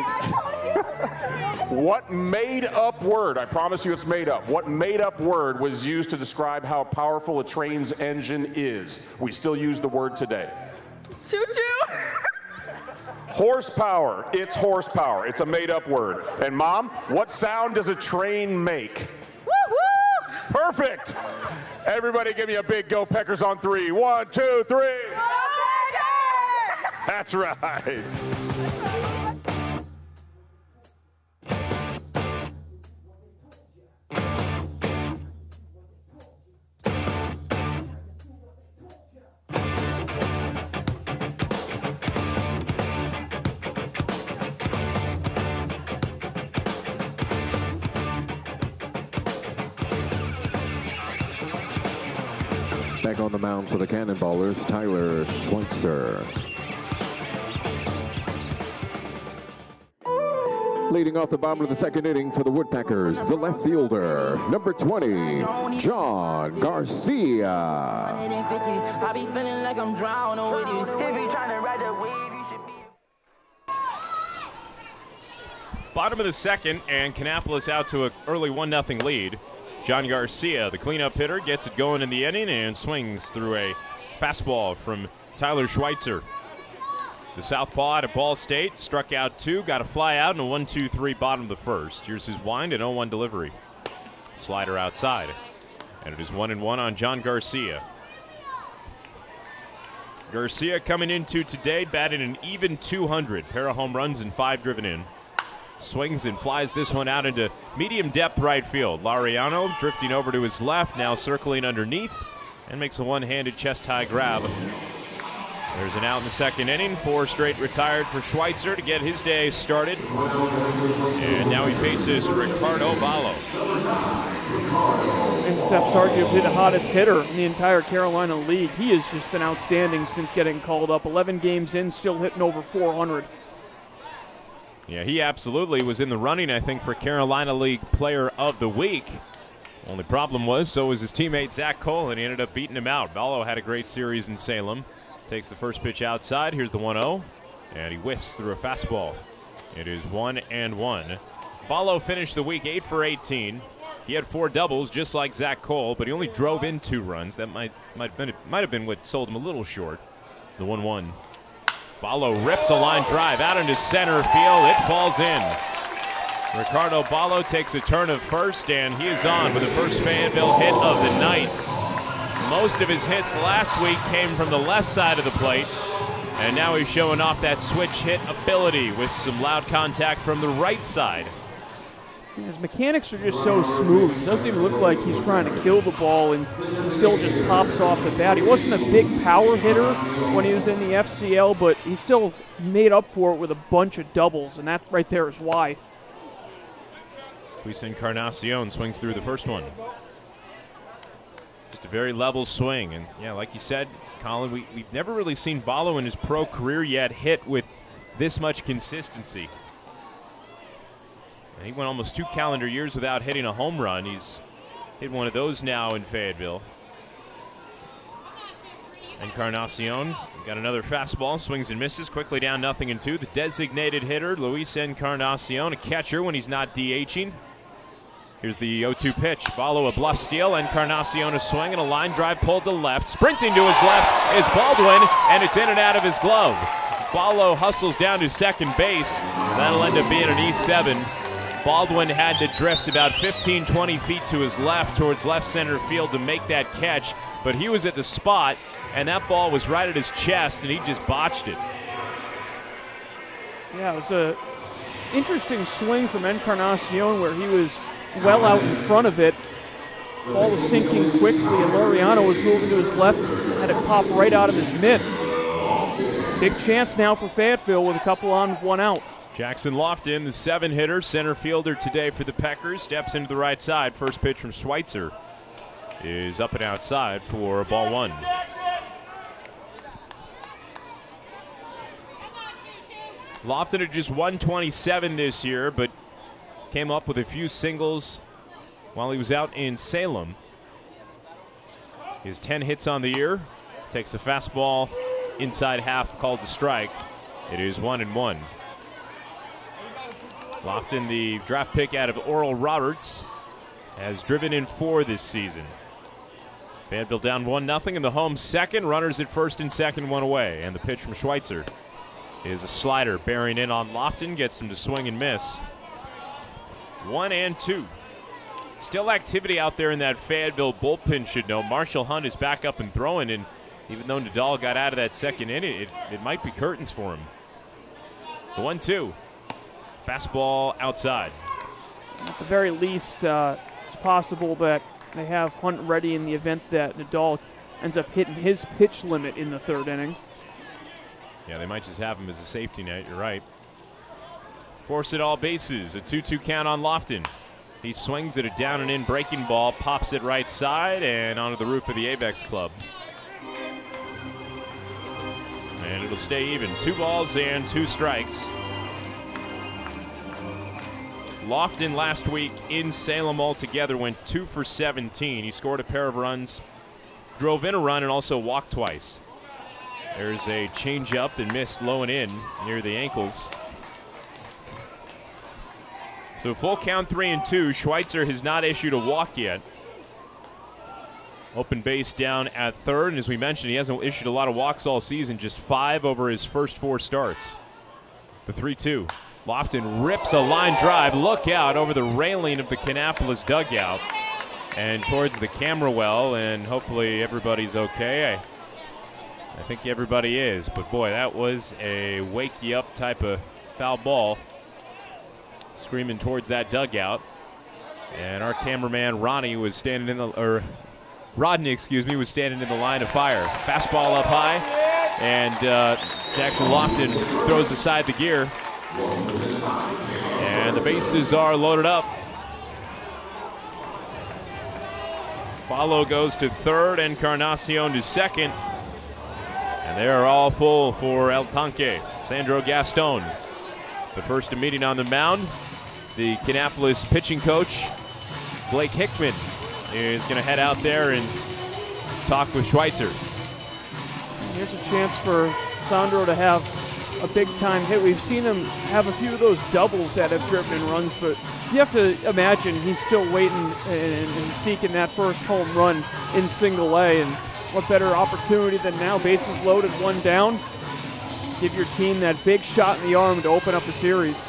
what made-up word, I promise you it's made up, what made-up word was used to describe how powerful a train's engine is? We still use the word today. Choo-choo? Horsepower. It's horsepower. It's a made-up word. And Mom, what sound does a train make? Woo-woo! Perfect. Everybody give me a big Go Peckers on three. One, two, three. Go Packers! That's right. Back on the mound for the Cannonballers, Tyler Schweitzer. Leading off the bottom of the second inning for the Woodpeckers, the left fielder, number twenty, John Garcia. Bottom of the second, and Kannapolis out to an early one nothing lead. John Garcia, the cleanup hitter, gets it going in the inning and swings through a fastball from Tyler Schweitzer. The southpaw out of Ball State struck out two, got a fly out in a one two three bottom of the first. Here's his wind and oh one delivery. Slider outside. And it is one and one on John Garcia. Garcia coming into today batting an even two hundred. Pair of home runs and five driven in. Swings and flies this one out into medium depth right field. Laureano drifting over to his left, now circling underneath, and makes a one-handed chest-high grab. There's an out in the second inning. Four straight retired for Schweitzer to get his day started. And now he faces Ricardo Ballo. And steps arguably the hottest hitter in the entire Carolina League. He has just been outstanding since getting called up. eleven games in, still hitting over four hundred. Yeah, he absolutely was in the running, I think, for Carolina League Player of the Week. Only problem was, so was his teammate Zach Cole, and he ended up beating him out. Ballo had a great series in Salem. takes the first pitch outside. Here's the one oh, and he whiffs through a fastball. It is one and one. Ballo finished the week eight for eighteen. He had four doubles, just like Zach Cole, but he only drove in two runs. That might might have been, might have been what sold him a little short. The one one. Ballo rips a line drive out into center field. It falls in. Ricardo Ballo takes a turn of first, and he is on with the first Fayetteville hit of the night. Most of his hits last week came from the left side of the plate, and now he's showing off that switch hit ability with some loud contact from the right side. His mechanics are just so smooth. It doesn't even look like he's trying to kill the ball and still just pops off the bat. He wasn't a big power hitter when he was in the F C L, but he still made up for it with a bunch of doubles, and that right there is why. Luis Encarnacion swings through the first one. Just a very level swing. And, yeah, like you said, Colin, we, we've never really seen Ballo in his pro career yet hit with this much consistency. And he went almost two calendar years without hitting a home run. He's hit one of those now in Fayetteville. Encarnacion got another fastball, swings and misses, quickly down nothing and two. The designated hitter, Luis Encarnacion, a catcher when he's not DHing. Here's the oh two pitch. Ballo a bluff steal. Encarnacion a swing and a line drive pulled to left. Sprinting to his left is Baldwin, and it's in and out of his glove. Ballo hustles down to second base. That'll end up being an E seven. Baldwin had to drift about fifteen, twenty feet to his left towards left center field to make that catch, but he was at the spot, and that ball was right at his chest, and he just botched it. Yeah, it was a interesting swing from Encarnacion where he was well out in front of it. Ball was sinking quickly, and Laureano was moving to his left, had it pop right out of his mitt. Big chance now for Fayetteville with a couple on, one out. Jackson Lofton, the seven-hitter, center fielder today for the Peckers, steps into the right side. First pitch from Schweitzer is up and outside for ball one. Lofton at just one twenty-seven this year, but came up with a few singles while he was out in Salem. He has ten hits on the year. Takes a fastball inside half called to strike. It is one and one. Lofton, the draft pick out of Oral Roberts, has driven in four this season. Fayetteville down one nothing in the home second. Runners at first and second, one away. And the pitch from Schweitzer is a slider bearing in on Lofton. Gets him to swing and miss. One and two. Still activity out there in that Fayetteville bullpen, should know. Marshall Hunt is back up and throwing, and even though Nadal got out of that second inning, it, it might be curtains for him. The one two. Fastball outside. At the very least, uh, it's possible that they have Hunt ready in the event that Nadal ends up hitting his pitch limit in the third inning. Yeah, they might just have him as a safety net. You're right. Force it all bases. A two two count on Lofton. He swings at a down and in breaking ball, pops it right side and onto the roof of the Avex Club. And it'll stay even. Two balls and two strikes. Lofton last week in Salem altogether went two for seventeen. He scored a pair of runs, drove in a run, and also walked twice. There's a changeup that missed low and in near the ankles. So full count three and two. Schweitzer has not issued a walk yet. Open base down at third, and as we mentioned, he hasn't issued a lot of walks all season, just five over his first four starts. The three two. Lofton rips a line drive. Look out over the railing of the Kannapolis dugout and towards the camera well, and hopefully everybody's okay. I, I think everybody is, but boy, that was a wake-you-up type of foul ball. Screaming towards that dugout. And our cameraman, Ronnie, was standing in the, or Rodney, excuse me, was standing in the line of fire. Fastball up high, and uh, Jackson Lofton throws aside the gear. And the bases are loaded up. Ballo goes to third, Encarnacion to second. And they are all full for El Tanque. Sandro Gaston, the first meeting on the mound. The Kannapolis pitching coach, Blake Hickman, is going to head out there and talk with Schweitzer. Here's a chance for Sandro to have a big-time hit. We've seen him have a few of those doubles that have driven in runs, but you have to imagine he's still waiting and, and seeking that first home run in single A. And what better opportunity than now, bases loaded, one down. Give your team that big shot in the arm to open up the series.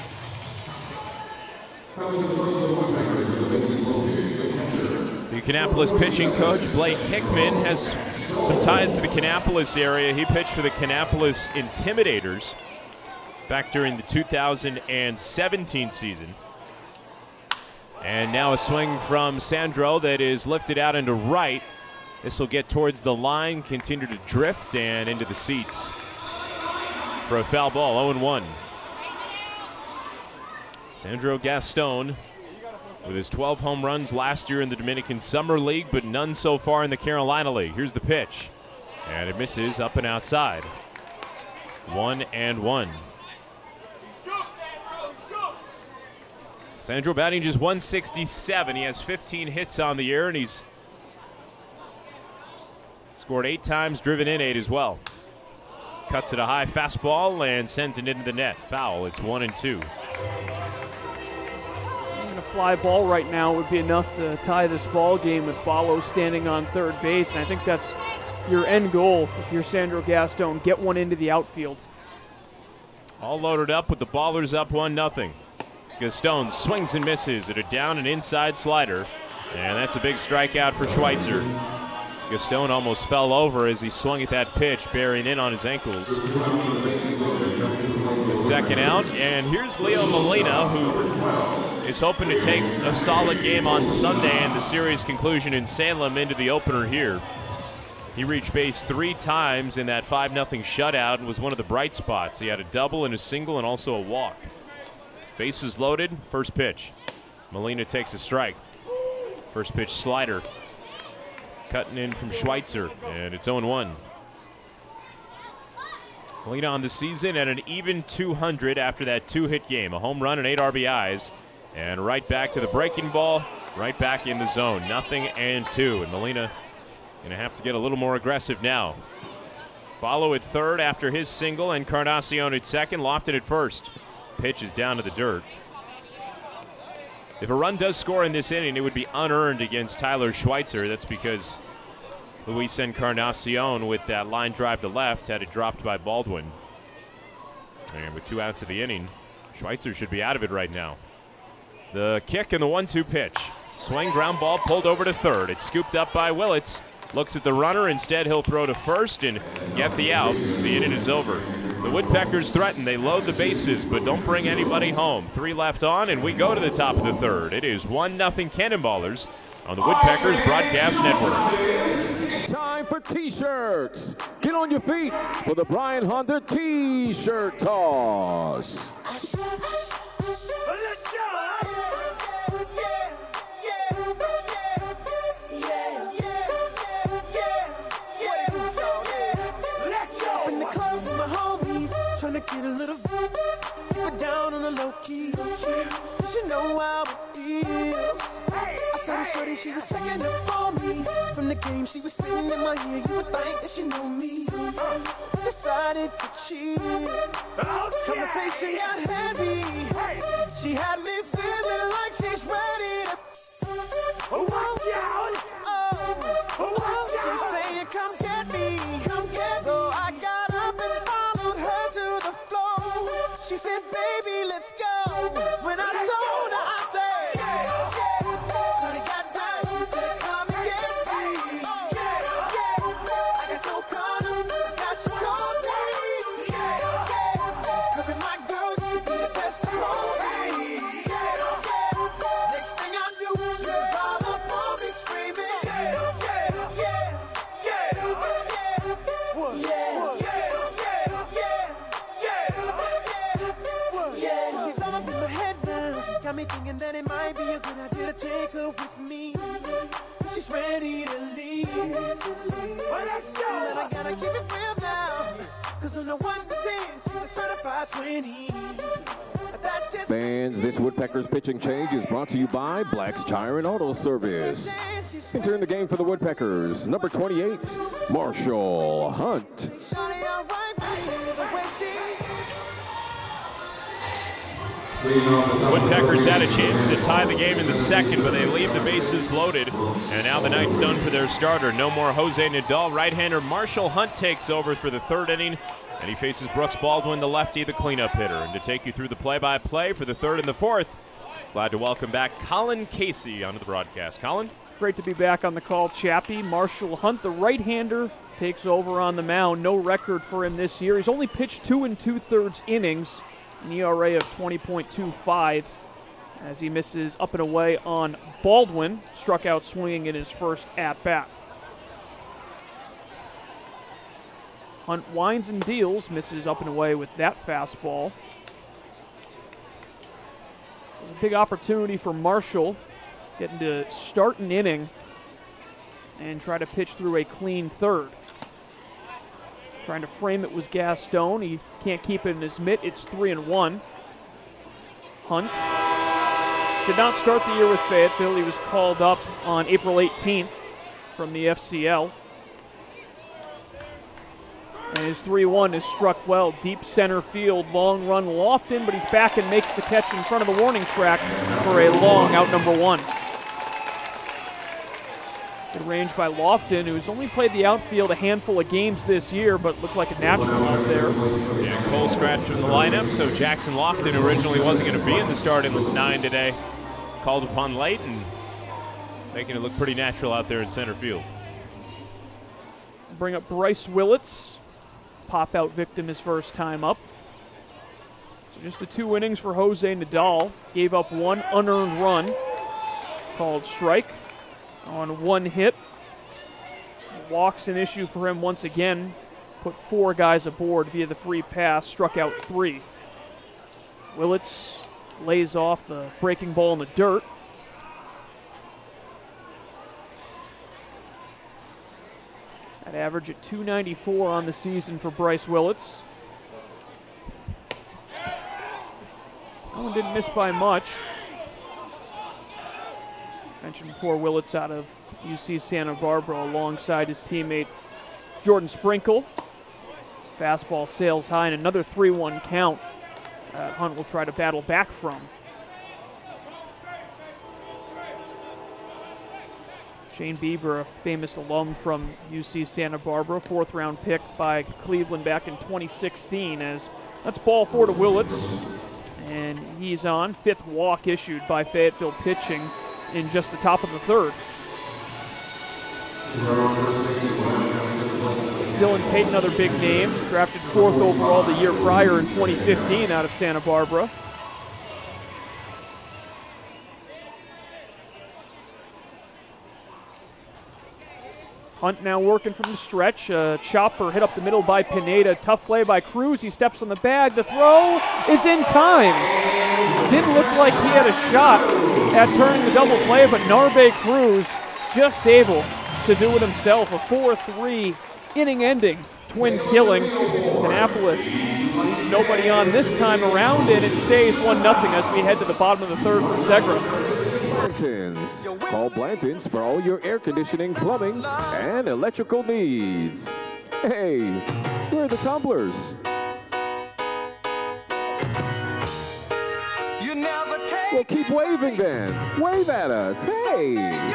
The Kannapolis pitching coach, Blake Hickman, has some ties to the Kannapolis area. He pitched for the Kannapolis Intimidators back during the two thousand seventeen season. And now a swing from Sandro that is lifted out into right. This will get towards the line, continue to drift, and into the seats for a foul ball, oh and one. Sandro Gaston with his twelve home runs last year in the Dominican Summer League, but none so far in the Carolina League. Here's the pitch, and it misses up and outside. One and one. Sandro batting just one sixty-seven. He has fifteen hits on the year, and he's scored eight times, driven in eight as well. Cuts it a high fastball and sends it into the net. Foul. It's one and two. Even a fly ball right now would be enough to tie this ball game with Ballo standing on third base, and I think that's your end goal if you're Sandro Gaston. Get one into the outfield. All loaded up with the Ballers up one nothing. Gaston swings and misses at a down and inside slider, and that's a big strikeout for Schweitzer. Gaston almost fell over as he swung at that pitch, bearing in on his ankles. The second out, and here's Leo Molina, who is hoping to take a solid game on Sunday and the series conclusion in Salem into the opener here. He reached base three times in that five nothing shutout and was one of the bright spots. He had a double and a single and also a walk. Bases loaded, first pitch. Molina takes a strike. First pitch slider. Cutting in from Schweitzer, and it's oh and one. Molina on the season at an even two hundred after that two-hit game. A home run and eight R B Is. And right back to the breaking ball, right back in the zone. Nothing and two. And Molina going to have to get a little more aggressive now. Ballo at third after his single, and Encarnacion at second, Lofton at first. Pitch is down to the dirt. If a run does score in this inning, it would be unearned against Tyler Schweitzer. That's because Luis Encarnacion, with that line drive to left, had it dropped by Baldwin. And with two outs of the inning, Schweitzer should be out of it right now. The kick and the one two pitch. Swing, ground ball, pulled over to third. It's scooped up by Willits. Looks at the runner. Instead, he'll throw to first and get the out. The inning is over. The Woodpeckers threaten. They load the bases, but don't bring anybody home. Three left on, and we go to the top of the third. It is one nothing Cannonballers on the Woodpeckers Broadcast Network. Time for T-shirts. Get on your feet for the Brian Hunter T-shirt toss. Tryna get a little but down on the low key. She know how it feels. I saw the shorty, she was checking up on me. From the game, she was sitting in my ear. You would think that she know me. Uh, decided to cheat. Conversation got heavy. She had me feeling like she's ready to. Oh, watch out! Oh, watch out! She's saying, come get me, come get me. So I got up and followed her to the floor. She said, baby, let's go. When I told her, I said, yeah, yeah. So they got down, she said, come and get me. Oh, yeah, yeah. I got so caught up, now she told me. Yeah, yeah. Look at my girl, she be the best of me. Yeah, yeah. Next thing I knew, she was all up on me screaming. Yeah, yeah, yeah, yeah, yeah. What? Yeah. Got me thinking that it might be a good idea to take her with me. She's ready to leave. Well, let's go. And I gotta keep it real now. Cause on the one to ten, she's a certified twenty. That just Fans, this Woodpeckers pitching change is brought to you by Black's Tire and Auto Service. Entering the game for the Woodpeckers, number twenty-eight, Marshall Hunt. Woodpeckers had a chance to tie the game in the second, but they leave the bases loaded. And now the night's done for their starter. No more Jose Nadal. Right-hander Marshall Hunt takes over for the third inning, and he faces Brooks Baldwin, the lefty, the cleanup hitter. And to take you through the play-by-play for the third and the fourth, glad to welcome back Colin Casey onto the broadcast. Colin? Great to be back on the call, Chappie. Marshall Hunt, the right-hander, takes over on the mound. No record for him this year. He's only pitched two and two-thirds innings, an E R A of twenty point two five, as he misses up and away on Baldwin. Struck out swinging in his first at-bat. Hunt winds and deals, misses up and away with that fastball. This is a big opportunity for Marshall, getting to start an inning and try to pitch through a clean third. Trying to frame it was Gaston. He can't keep it in his mitt. It's three and one. Hunt did not start the year with Fayetteville. He was called up on April eighteenth from the F C L. And his three one is struck well. Deep center field, long run Lofton, but he's back and makes the catch in front of the warning track for a long out number one. Good range by Lofton, who's only played the outfield a handful of games this year, but looked like a natural out there. Yeah, Cole scratched from the lineup, so Jackson Lofton originally wasn't going to be in the starting nine today. Called upon late and making it look pretty natural out there in center field. Bring up Bryce Willits. Pop-out victim his first time up. So just the two innings for Jose Nadal. Gave up one unearned run, called strike, on one hit. Walks an issue for him once again. Put four guys aboard via the free pass, struck out three. Willits lays off the breaking ball in the dirt. That average at two ninety-four on the season for Bryce Willits. That one didn't miss by much. Mentioned before, Willits out of U C Santa Barbara alongside his teammate Jordan Sprinkle. Fastball sails high and another three one count that Hunt will try to battle back from. Shane Bieber, a famous alum from U C Santa Barbara, fourth round pick by Cleveland back in twenty sixteen. As that's ball four to Willits, and he's on. Fifth walk issued by Fayetteville pitching in just the top of the third. Dylan Tate, another big name, drafted fourth overall the year prior in twenty fifteen out of Santa Barbara. Hunt now working from the stretch. Uh, chopper hit up the middle by Pineda. Tough play by Cruz. He steps on the bag. The throw is in time. Didn't look like he had a shot at turning the double play, but Narbe Cruz just able to do it himself. A four three inning-ending twin killing. Annapolis leaves nobody on this time around, and it stays one nothing as we head to the bottom of the third for Segra. Blanton's. Call Blanton's for all your air conditioning, plumbing, and electrical needs. Hey, where are the tumblers? Well, keep waving then. Wave at us. Hey.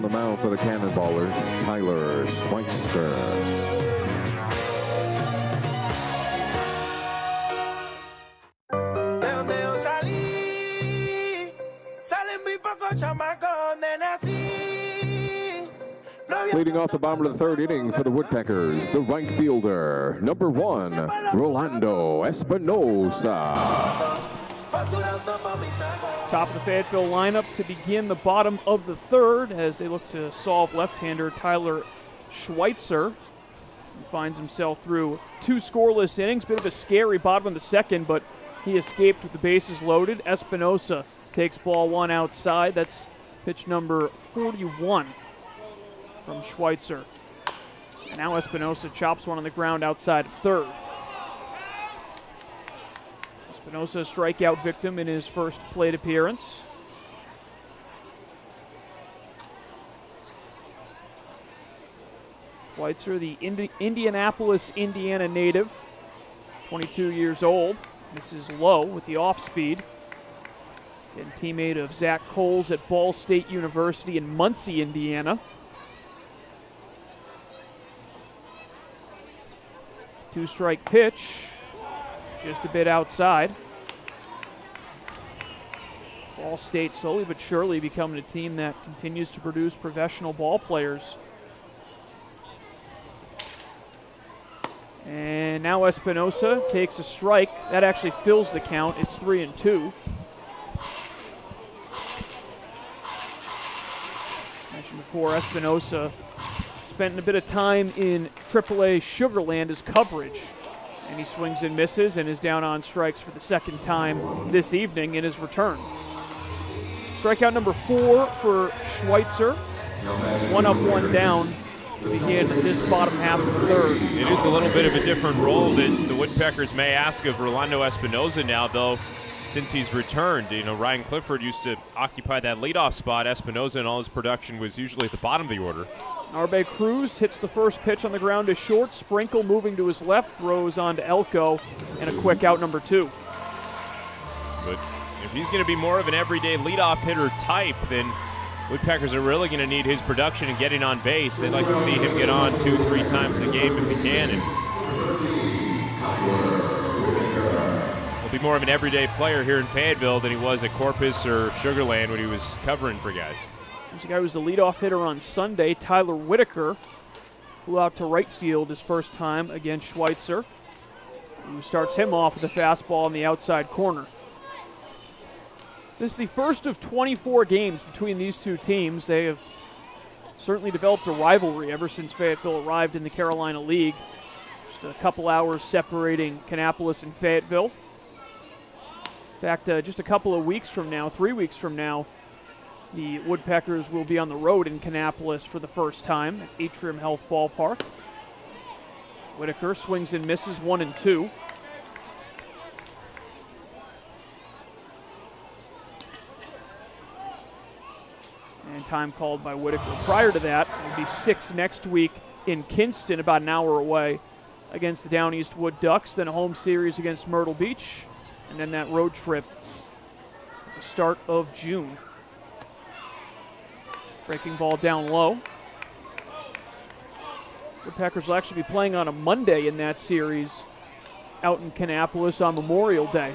the mound for the Cannonballers, Tyler Schweitzer. Leading off the bottom of the third inning for the Woodpeckers, the right fielder, number one, Rolando Espinosa. Top of the Fayetteville lineup to begin the bottom of the third as they look to solve left-hander Tyler Schweitzer. He finds himself through two scoreless innings. Bit of a scary bottom of the second, but he escaped with the bases loaded. Espinosa takes ball one outside. That's pitch number forty-one from Schweitzer. And now Espinosa chops one on the ground outside of third. Espinosa, a strikeout victim in his first plate appearance. Schweitzer, the Indi- Indianapolis, Indiana native, twenty-two years old. This is low with the off speed. And teammate of Zach Coles at Ball State University in Muncie, Indiana. Two-strike pitch, just a bit outside. Ball State slowly but surely becoming a team that continues to produce professional ball players. And now Espinosa takes a strike. That actually fills the count. It's three and two. Mentioned before, Espinosa spent a bit of time in triple A Sugar Land as coverage. And he swings and misses and is down on strikes for the second time this evening in his return. Strikeout number four for Schweitzer. One up, one down to begin this bottom half of the third. It is a little bit of a different role that the Woodpeckers may ask of Rolando Espinosa now, though, since he's returned. You know, Ryan Clifford used to occupy that leadoff spot. Espinosa and all his production was usually at the bottom of the order. Arbe Cruz hits the first pitch on the ground to short. Sprinkle moving to his left, throws on to Elko, and a quick out number two. But if he's going to be more of an everyday leadoff hitter type, then Woodpeckers are really going to need his production and getting on base. They'd like to see him get on two, three times a game if he can. And he'll be more of an everyday player here in Fayetteville than he was at Corpus or Sugar Land when he was covering for guys. There's a guy who was the leadoff hitter on Sunday, Tyler Whitaker, flew out to right field his first time against Schweitzer, who starts him off with a fastball in the outside corner. This is the first of twenty-four games between these two teams. They have certainly developed a rivalry ever since Fayetteville arrived in the Carolina League. Just a couple hours separating Kannapolis and Fayetteville. In fact, uh, just a couple of weeks from now, three weeks from now, the Woodpeckers will be on the road in Kannapolis for the first time at Atrium Health Ballpark. Whitaker swings and misses, one and two. And time called by Whitaker. Prior to that, it will be six next week in Kinston, about an hour away, against the Down East Wood Ducks, then a home series against Myrtle Beach, and then that road trip at the start of June. Breaking ball down low. Woodpeckers will actually be playing on a Monday in that series out in Kannapolis on Memorial Day.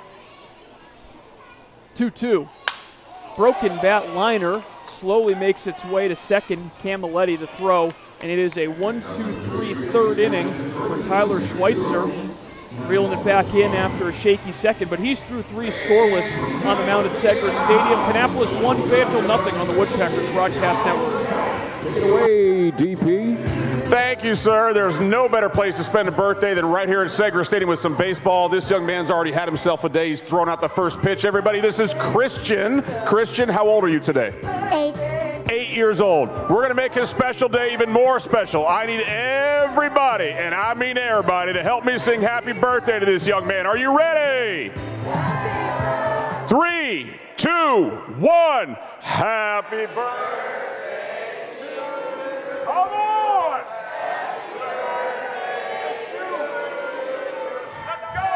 two two. Broken bat liner slowly makes its way to second. Camilletti to throw, and it is a one two three third inning for Tyler Schweitzer. Reeling it back in after a shaky second, but he's through three scoreless on the mound at Segra Stadium. Kannapolis one, Fayetteville nothing on the Woodpeckers Broadcast Network. Take it away, D P. Thank you, sir. There's no better place to spend a birthday than right here at Segra Stadium with some baseball. This young man's already had himself a day. He's thrown out the first pitch. Everybody, this is Christian. Christian, how old are you today? Eight. Eight years old. We're going to make his special day even more special. I need everybody, and I mean everybody, to help me sing happy birthday to this young man. Are you ready? Three, two, one. Happy birthday to you. Come on. Let's go.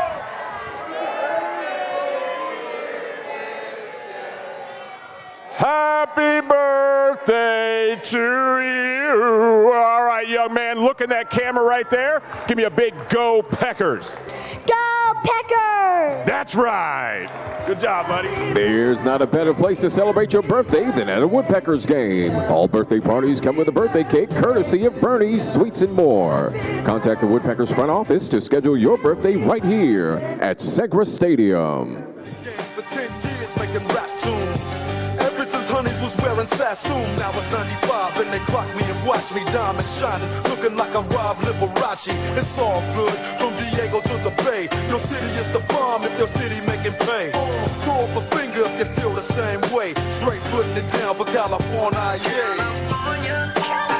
Happy birthday birthday to you. All right, young man, look in that camera right there. Give me a big go Peckers. Go Packers! That's right. Good job, buddy. There's not a better place to celebrate your birthday than at a Woodpeckers game. All birthday parties come with a birthday cake courtesy of Bernie's Sweets and More. Contact the Woodpeckers front office to schedule your birthday right here at Segra Stadium. For ten years making rap tunes. Ever since Honeys was wearing Sassoon, now it's ninety-five and they clock me and watch me diamond shining, looking like a Rob Liberace. It's all good from Diego to the Bay. Your city is the bomb if your city making pain. Throw up a finger if you feel the same way. Straight putting it down for California, yeah.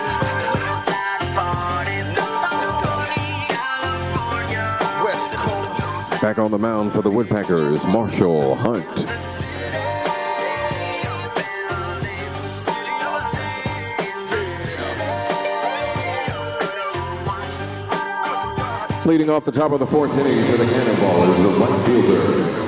West Coast. Back on the mound for the Woodpeckers, Marshall Hunt. Leading off the top of the fourth inning for the Cannonballs, the right fielder.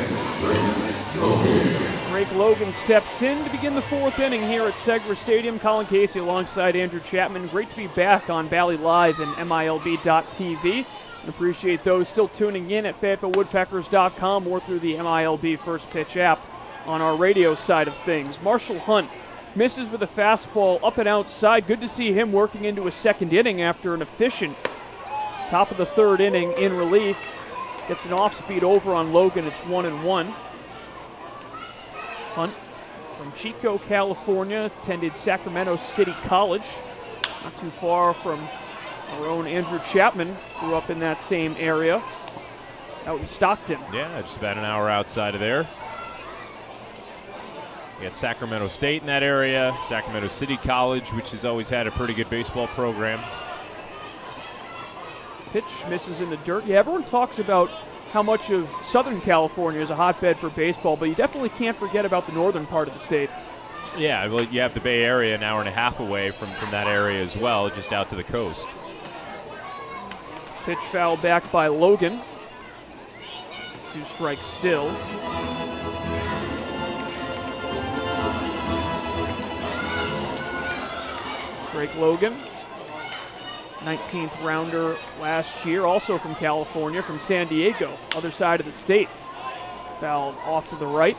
Drake Logan steps in to begin the fourth inning here at Segra Stadium. Colin Casey alongside Andrew Chapman. Great to be back on Valley Live and M I L B dot T V. Appreciate those still tuning in at Fayetteville Woodpeckers dot com or through the M I L B First Pitch app on our radio side of things. Marshall Hunt misses with a fastball up and outside. Good to see him working into a second inning after an efficient top of the third inning in relief. Gets an off-speed over on Logan. It's one and one. Hunt from Chico, California, attended Sacramento City College. Not too far from our own Andrew Chapman, grew up in that same area out in Stockton. Yeah, just about an hour outside of there. You got Sacramento State in that area, Sacramento City College, which has always had a pretty good baseball program. Pitch misses in the dirt. Yeah, everyone talks about how much of Southern California is a hotbed for baseball, but you definitely can't forget about the northern part of the state. Yeah, well, you have the Bay Area an hour and a half away from, from that area as well, just out to the coast. Pitch foul back by Logan. Two strikes still. Drake Logan, nineteenth rounder last year, also from California, from San Diego, other side of the state. Fouled off to the right.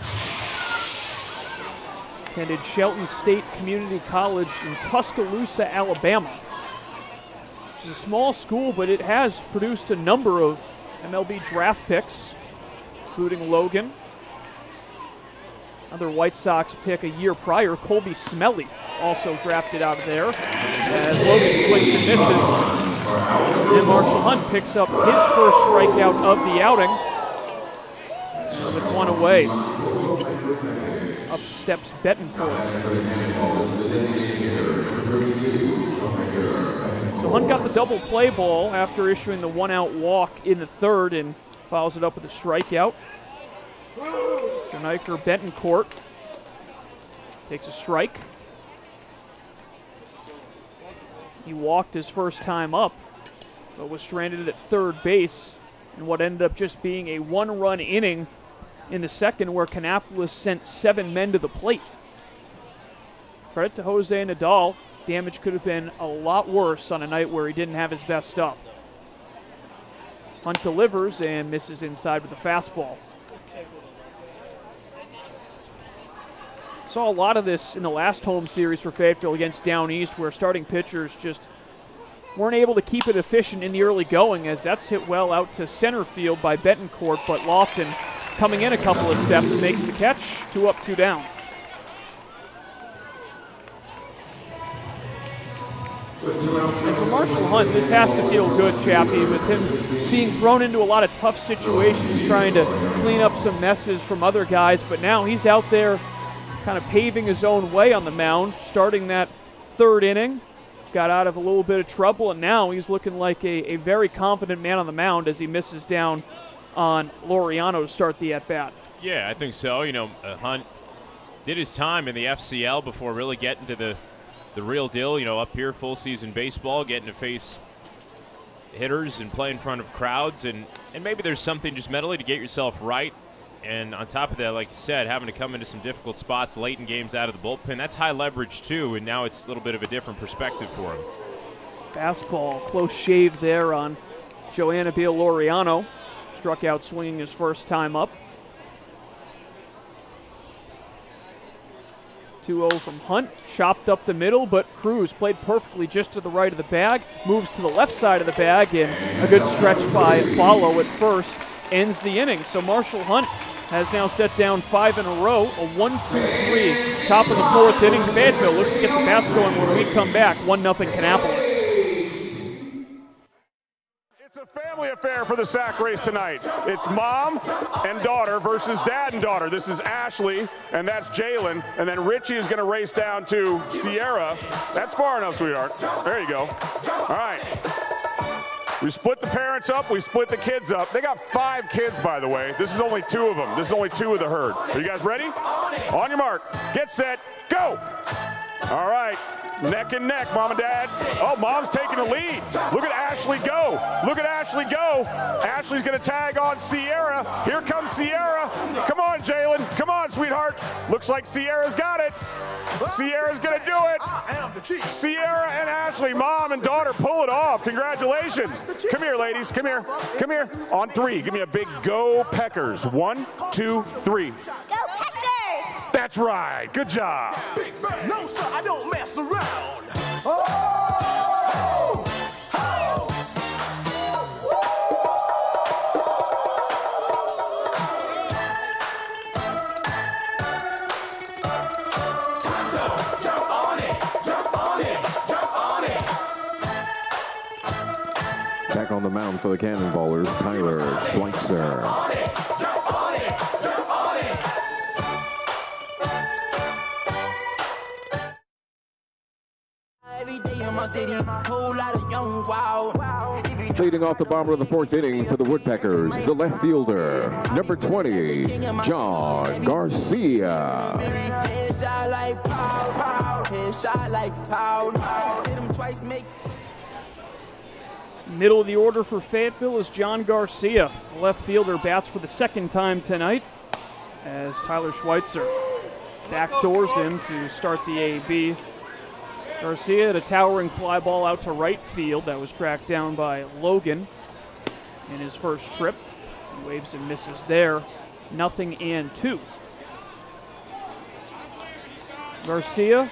Attended Shelton State Community College in Tuscaloosa, Alabama. It's a small school, but it has produced a number of M L B draft picks, including Logan. Another White Sox pick a year prior, Colby Smelly, also drafted out of there. As Logan swings and misses, and Marshall Hunt picks up his first strikeout of the outing with one away. Up steps Betancourt. So Hunt got the double play ball after issuing the one-out walk in the third and follows it up with a strikeout. Janiker Betancourt takes a strike. He walked his first time up, but was stranded at third base in what ended up just being a one-run inning in the second, where Kannapolis sent seven men to the plate. Credit to Jose Nadal. Damage could have been a lot worse on a night where he didn't have his best stuff. Hunt delivers and misses inside with a fastball. Saw a lot of this in the last home series for Fayetteville against Down East, where starting pitchers just weren't able to keep it efficient in the early going, as that's hit well out to center field by Betancourt, but Lofton, coming in a couple of steps, makes the catch. Two up, two down. And for Marshall Hunt, this has to feel good, Chappie, with him being thrown into a lot of tough situations, trying to clean up some messes from other guys, but now he's out there kind of paving his own way on the mound, starting that third inning. Got out of a little bit of trouble, and now he's looking like a, a very confident man on the mound as he misses down on Laureano to start the at-bat. Yeah, I think so. You know, uh, Hunt did his time in the F C L before really getting to the, the real deal. You know, up here, full-season baseball, getting to face hitters and play in front of crowds, and, and maybe there's something just mentally to get yourself right And on top of that, like you said, having to come into some difficult spots late in games out of the bullpen, that's high leverage too, and now it's a little bit of a different perspective for him. Fastball, close shave there on Joannabil Laureano. Struck out swinging his first time up. two oh from Hunt, chopped up the middle, but Cruz played perfectly just to the right of the bag, moves to the left side of the bag, and a good stretch by Follow at first ends the inning. So Marshall Hunt has now set down five in a row, a one two three, top of the fourth inning. Fayetteville looks to get the bats going when we come back, one nothing Kannapolis. It's a family affair for the sack race tonight. It's mom and daughter versus dad and daughter. This is Ashley, and that's Jalen, and then Richie is going to race down to Sierra. That's far enough, sweetheart. There you go. All right. We split the parents up, we split the kids up. They got five kids, by the way. This is only two of them. This is only two of the herd. Are you guys ready? On your mark, get set, go! All right, neck and neck, mom and dad. Oh, mom's taking the lead. Look at Ashley go. Look at Ashley go. Ashley's gonna tag on Sierra. Here comes Sierra. Come on, Jalen. Come on, sweetheart. Looks like Sierra's got it. Sierra's gonna do it. Sierra and Ashley, mom and daughter, pull it off. Congratulations. Come here, ladies. Come here. Come here. On three, give me a big go Peckers. One, two, three. Go Packers! That's right. Good job. No, sir, I don't mess around. Back on the mound for the Cannonballers, Tyler Schweitzer. Leading off the bottom of the fourth inning for the Woodpeckers, the left fielder, number twenty, John Garcia. Middle of the order for Fayetteville is John Garcia. The left fielder bats for the second time tonight as Tyler Schweitzer backdoors him to start the A B. Garcia had a towering fly ball out to right field that was tracked down by Logan in his first trip. He waves and misses there. Nothing and two. Garcia,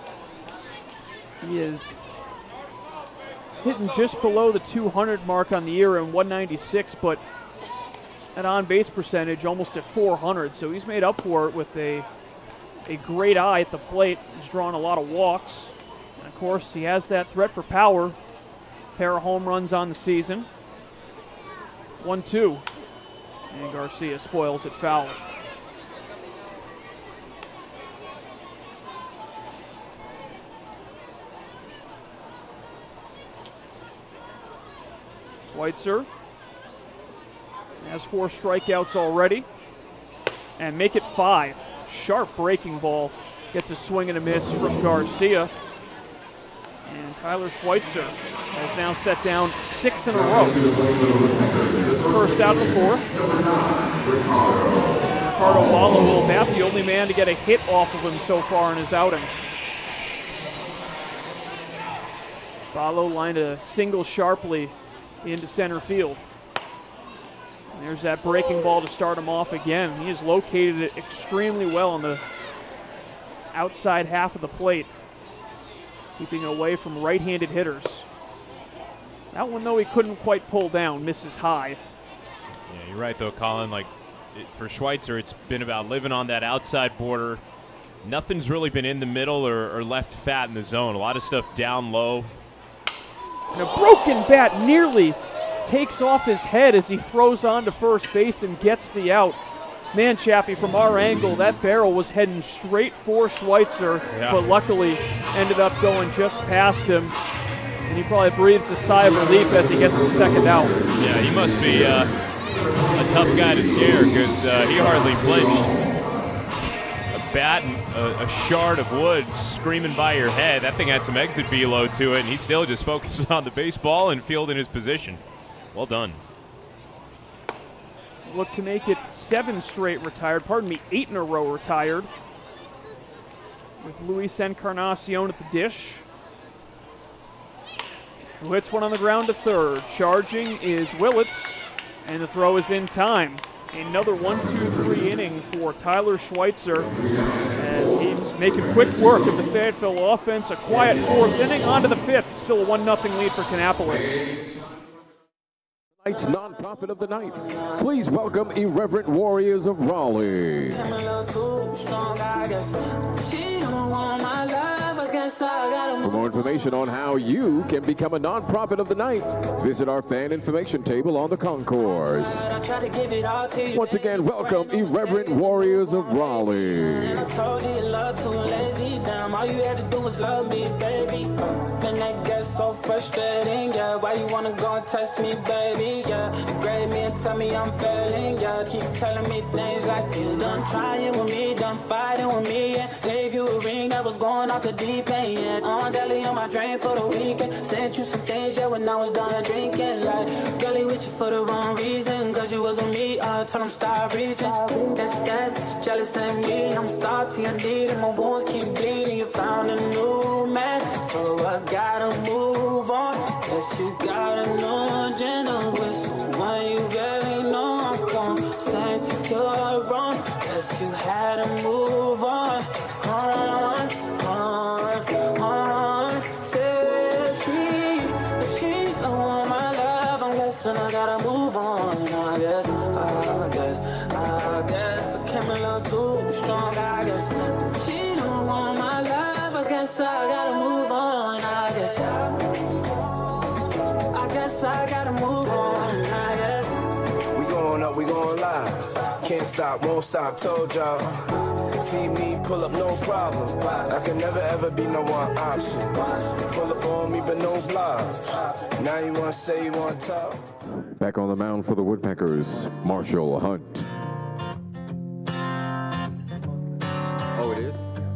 he is hitting just below the two hundred mark on the year in one ninety-six, but an on-base percentage almost at four hundred, so he's made up for it with a, a great eye at the plate. He's drawn a lot of walks. And of course, he has that threat for power. Pair of home runs on the season. one two. And Garcia spoils it foul. Schweitzer has four strikeouts already. And make it five. Sharp breaking ball. Gets a swing and a miss from Garcia. And Tyler Schweitzer has now set down six in a row. First out of the fourth. Ricardo Wallo will bat, the only man to get a hit off of him so far in his outing. Wallo lined a single sharply into center field. And there's that breaking ball to start him off again. He has located it extremely well on the outside half of the plate, keeping it away from right-handed hitters. That one, though, he couldn't quite pull down, misses high. Yeah, you're right, though, Colin. Like, it, for Schweitzer, it's been about living on that outside border. Nothing's really been in the middle or, or left fat in the zone. A lot of stuff down low. And a broken bat nearly takes off his head as he throws onto first base and gets the out. Man, Chappie, from our angle, that barrel was heading straight for Schweitzer, yeah. But luckily ended up going just past him. And he probably breathes a sigh of relief as he gets the second out. Yeah, he must be uh, a tough guy to scare because uh, he hardly flinched. A bat and a, a shard of wood screaming by your head. That thing had some exit velo to it, and he's still just focusing on the baseball and fielding his position. Well done. look to make it seven straight retired. Pardon me, eight in a row retired. With Luis Encarnacion at the dish, who hits one on the ground to third. Charging is Willits, and the throw is in time. Another one two three inning for Tyler Schweitzer as he's making quick work of the Fayetteville offense. A quiet fourth inning, on to the fifth. Still a one nothing lead for Kannapolis. Tonight's non-profit of the night. Please welcome Irreverent Warriors of Raleigh. For more information on how you can become a non-profit of the night, visit our fan information table on the concourse. Once again, welcome Irreverent Warriors of Raleigh. All you had to do was love me, baby. Then that gets so frustrating, yeah. Why you wanna go and test me, baby? Yeah, degrade me and tell me I'm failing, yeah. Keep telling me things like you done trying with me, done fighting with me, yeah. Gave you a ring that was going off the deep end, yeah. On daily on my drain for the weekend. Sent you some things, yeah, when I was done drinking. Like, girlie with you for the wrong reason, cause you wasn't me, I told him stop reaching. Guess that's jealous of me, I'm salty, I need it, my wounds keep bleeding. You found a new man, so I gotta move on. Guess you got a new agenda with someone you barely know. I'm gonna say you're wrong. Guess you had to move on. On, on, on. Say she, she don't want my love. I'm guessing I gotta move on. I guess, I guess, I guess I came a little too strong. I guess she don't want my love. I guess I gotta move on. I guess, I guess I gotta move on. I guess we going up, we going live. Can't stop, won't stop. Told y'all. See me pull up, no problem. I can never ever be no one option. Pull up on me, but no blocks. Now you want to say you want to talk. Back on the mound for the Woodpeckers, Marshall Hunt. Oh, it is?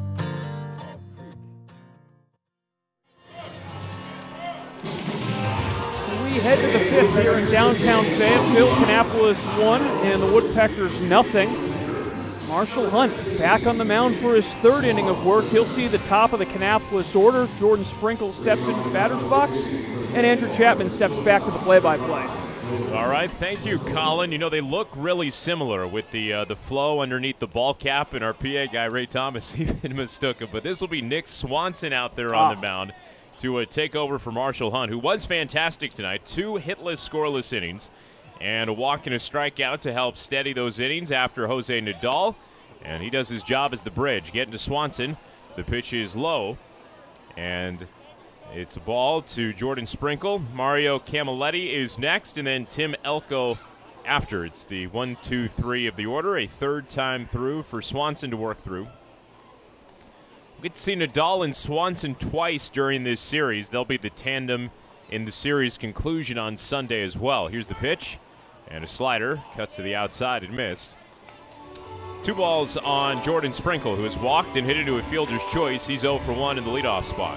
We head to the fifth here in downtown Fayetteville. Kannapolis one and the Woodpeckers nothing. Marshall Hunt back on the mound for his third inning of work. He'll see the top of the Kannapolis order. Jordan Sprinkle steps into the batter's box, and Andrew Chapman steps back to the play-by-play. All right, thank you, Colin. You know, they look really similar with the uh, the flow underneath the ball cap, and our P A guy, Ray Thomas, even mistook him. But this will be Nick Swanson out there on ah. the mound to uh, take over for Marshall Hunt, who was fantastic tonight. Two hitless, scoreless innings, and a walk and a strikeout to help steady those innings after Jose Nadal. And he does his job as the bridge. Getting to Swanson. The pitch is low. And it's a ball to Jordan Sprinkle. Mario Camilletti is next, and then Tim Elko after. It's the one, two, three of the order. A third time through for Swanson to work through. We get to see Nadal and Swanson twice during this series. They'll be the tandem in the series conclusion on Sunday as well. Here's the pitch. And a slider. Cuts to the outside and missed. Two balls on Jordan Sprinkle, who has walked and hit into a fielder's choice. He's oh for one in the leadoff spot.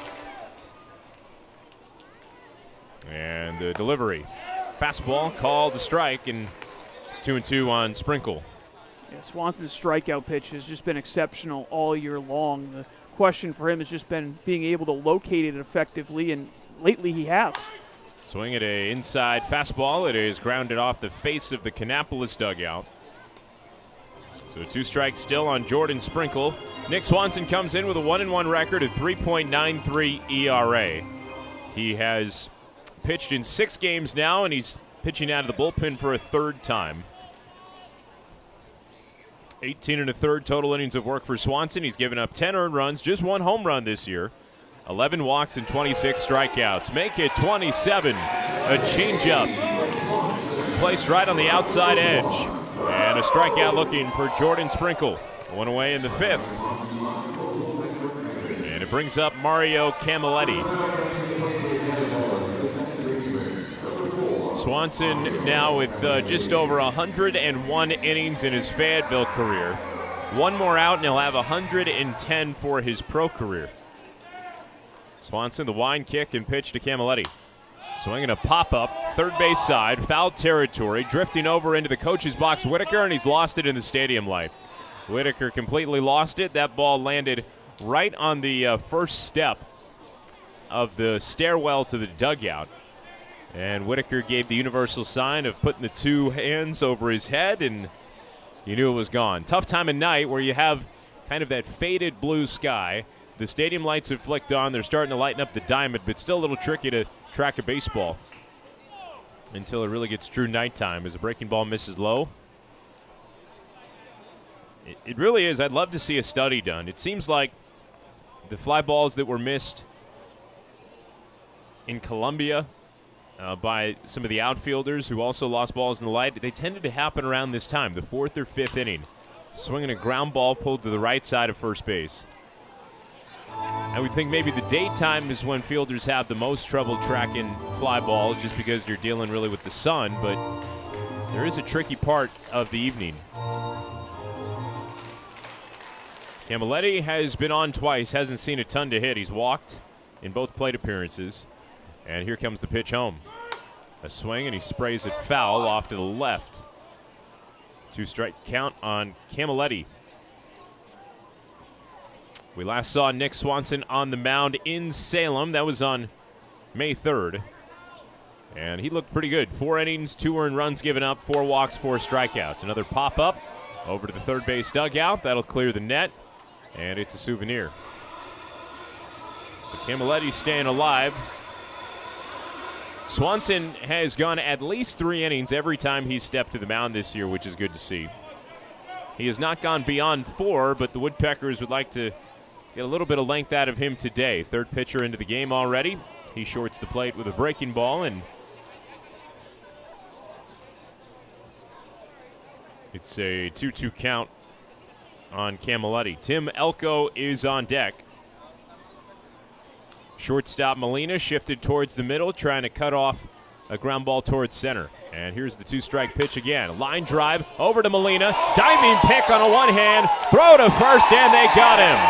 And the delivery. Fastball called to strike, and it's two and two on Sprinkle. Yeah, Swanson's strikeout pitch has just been exceptional all year long. The question for him has just been being able to locate it effectively, and lately he has. Swing at a inside fastball. It is grounded off the face of the Kannapolis dugout. So two strikes still on Jordan Sprinkle. Nick Swanson comes in with a one and one record of three point nine three E R A. He has pitched in six games now, and he's pitching out of the bullpen for a third time. eighteen and a third total innings of work for Swanson. He's given up ten earned runs, just one home run this year. eleven walks and twenty-six strikeouts. Make it twenty-seven. A changeup placed right on the outside edge. And a strikeout looking for Jordan Sprinkle. One away in the fifth. And it brings up Mario Camilletti. Swanson now with uh, just over one hundred one innings in his Fayetteville career. One more out and he'll have one hundred ten for his pro career. Swanson, the wind kick and pitch to Camilletti. Swinging a pop-up, third base side, foul territory, drifting over into the coach's box, Whitaker, and he's lost it in the stadium light. Whitaker completely lost it. That ball landed right on the uh, first step of the stairwell to the dugout. And Whitaker gave the universal sign of putting the two hands over his head, and you knew it was gone. Tough time of night where you have kind of that faded blue sky. The stadium lights have flicked on. They're starting to lighten up the diamond, but still a little tricky to track a baseball until it really gets true nighttime as the breaking ball misses low. It, it really is. I'd love to see a study done. It seems like the fly balls that were missed in Columbia uh, by some of the outfielders who also lost balls in the light, they tended to happen around this time, the fourth or fifth inning. Swinging a ground ball pulled to the right side of first base. I would think maybe the daytime is when fielders have the most trouble tracking fly balls just because you're dealing really with the sun, but there is a tricky part of the evening. Camilletti has been on twice, hasn't seen a ton to hit. He's walked in both plate appearances. And here comes the pitch home. A swing, and he sprays it foul off to the left. Two-strike count on Camilletti. We last saw Nick Swanson on the mound in Salem. That was on May third. And he looked pretty good. Four innings, two earned runs given up, four walks, four strikeouts. Another pop-up over to the third base dugout. That'll clear the net, and it's a souvenir. So Camilletti's staying alive. Swanson has gone at least three innings every time he's stepped to the mound this year, which is good to see. He has not gone beyond four, but the Woodpeckers would like to get a little bit of length out of him today. Third pitcher into the game already. He shorts the plate with a breaking ball, and it's a two two count on Camilletti. Tim Elko is on deck. Shortstop Molina shifted towards the middle, trying to cut off a ground ball towards center. And here's the two-strike pitch again. Line drive over to Molina. Diving pick on a one-hand. Throw to first, and they got him.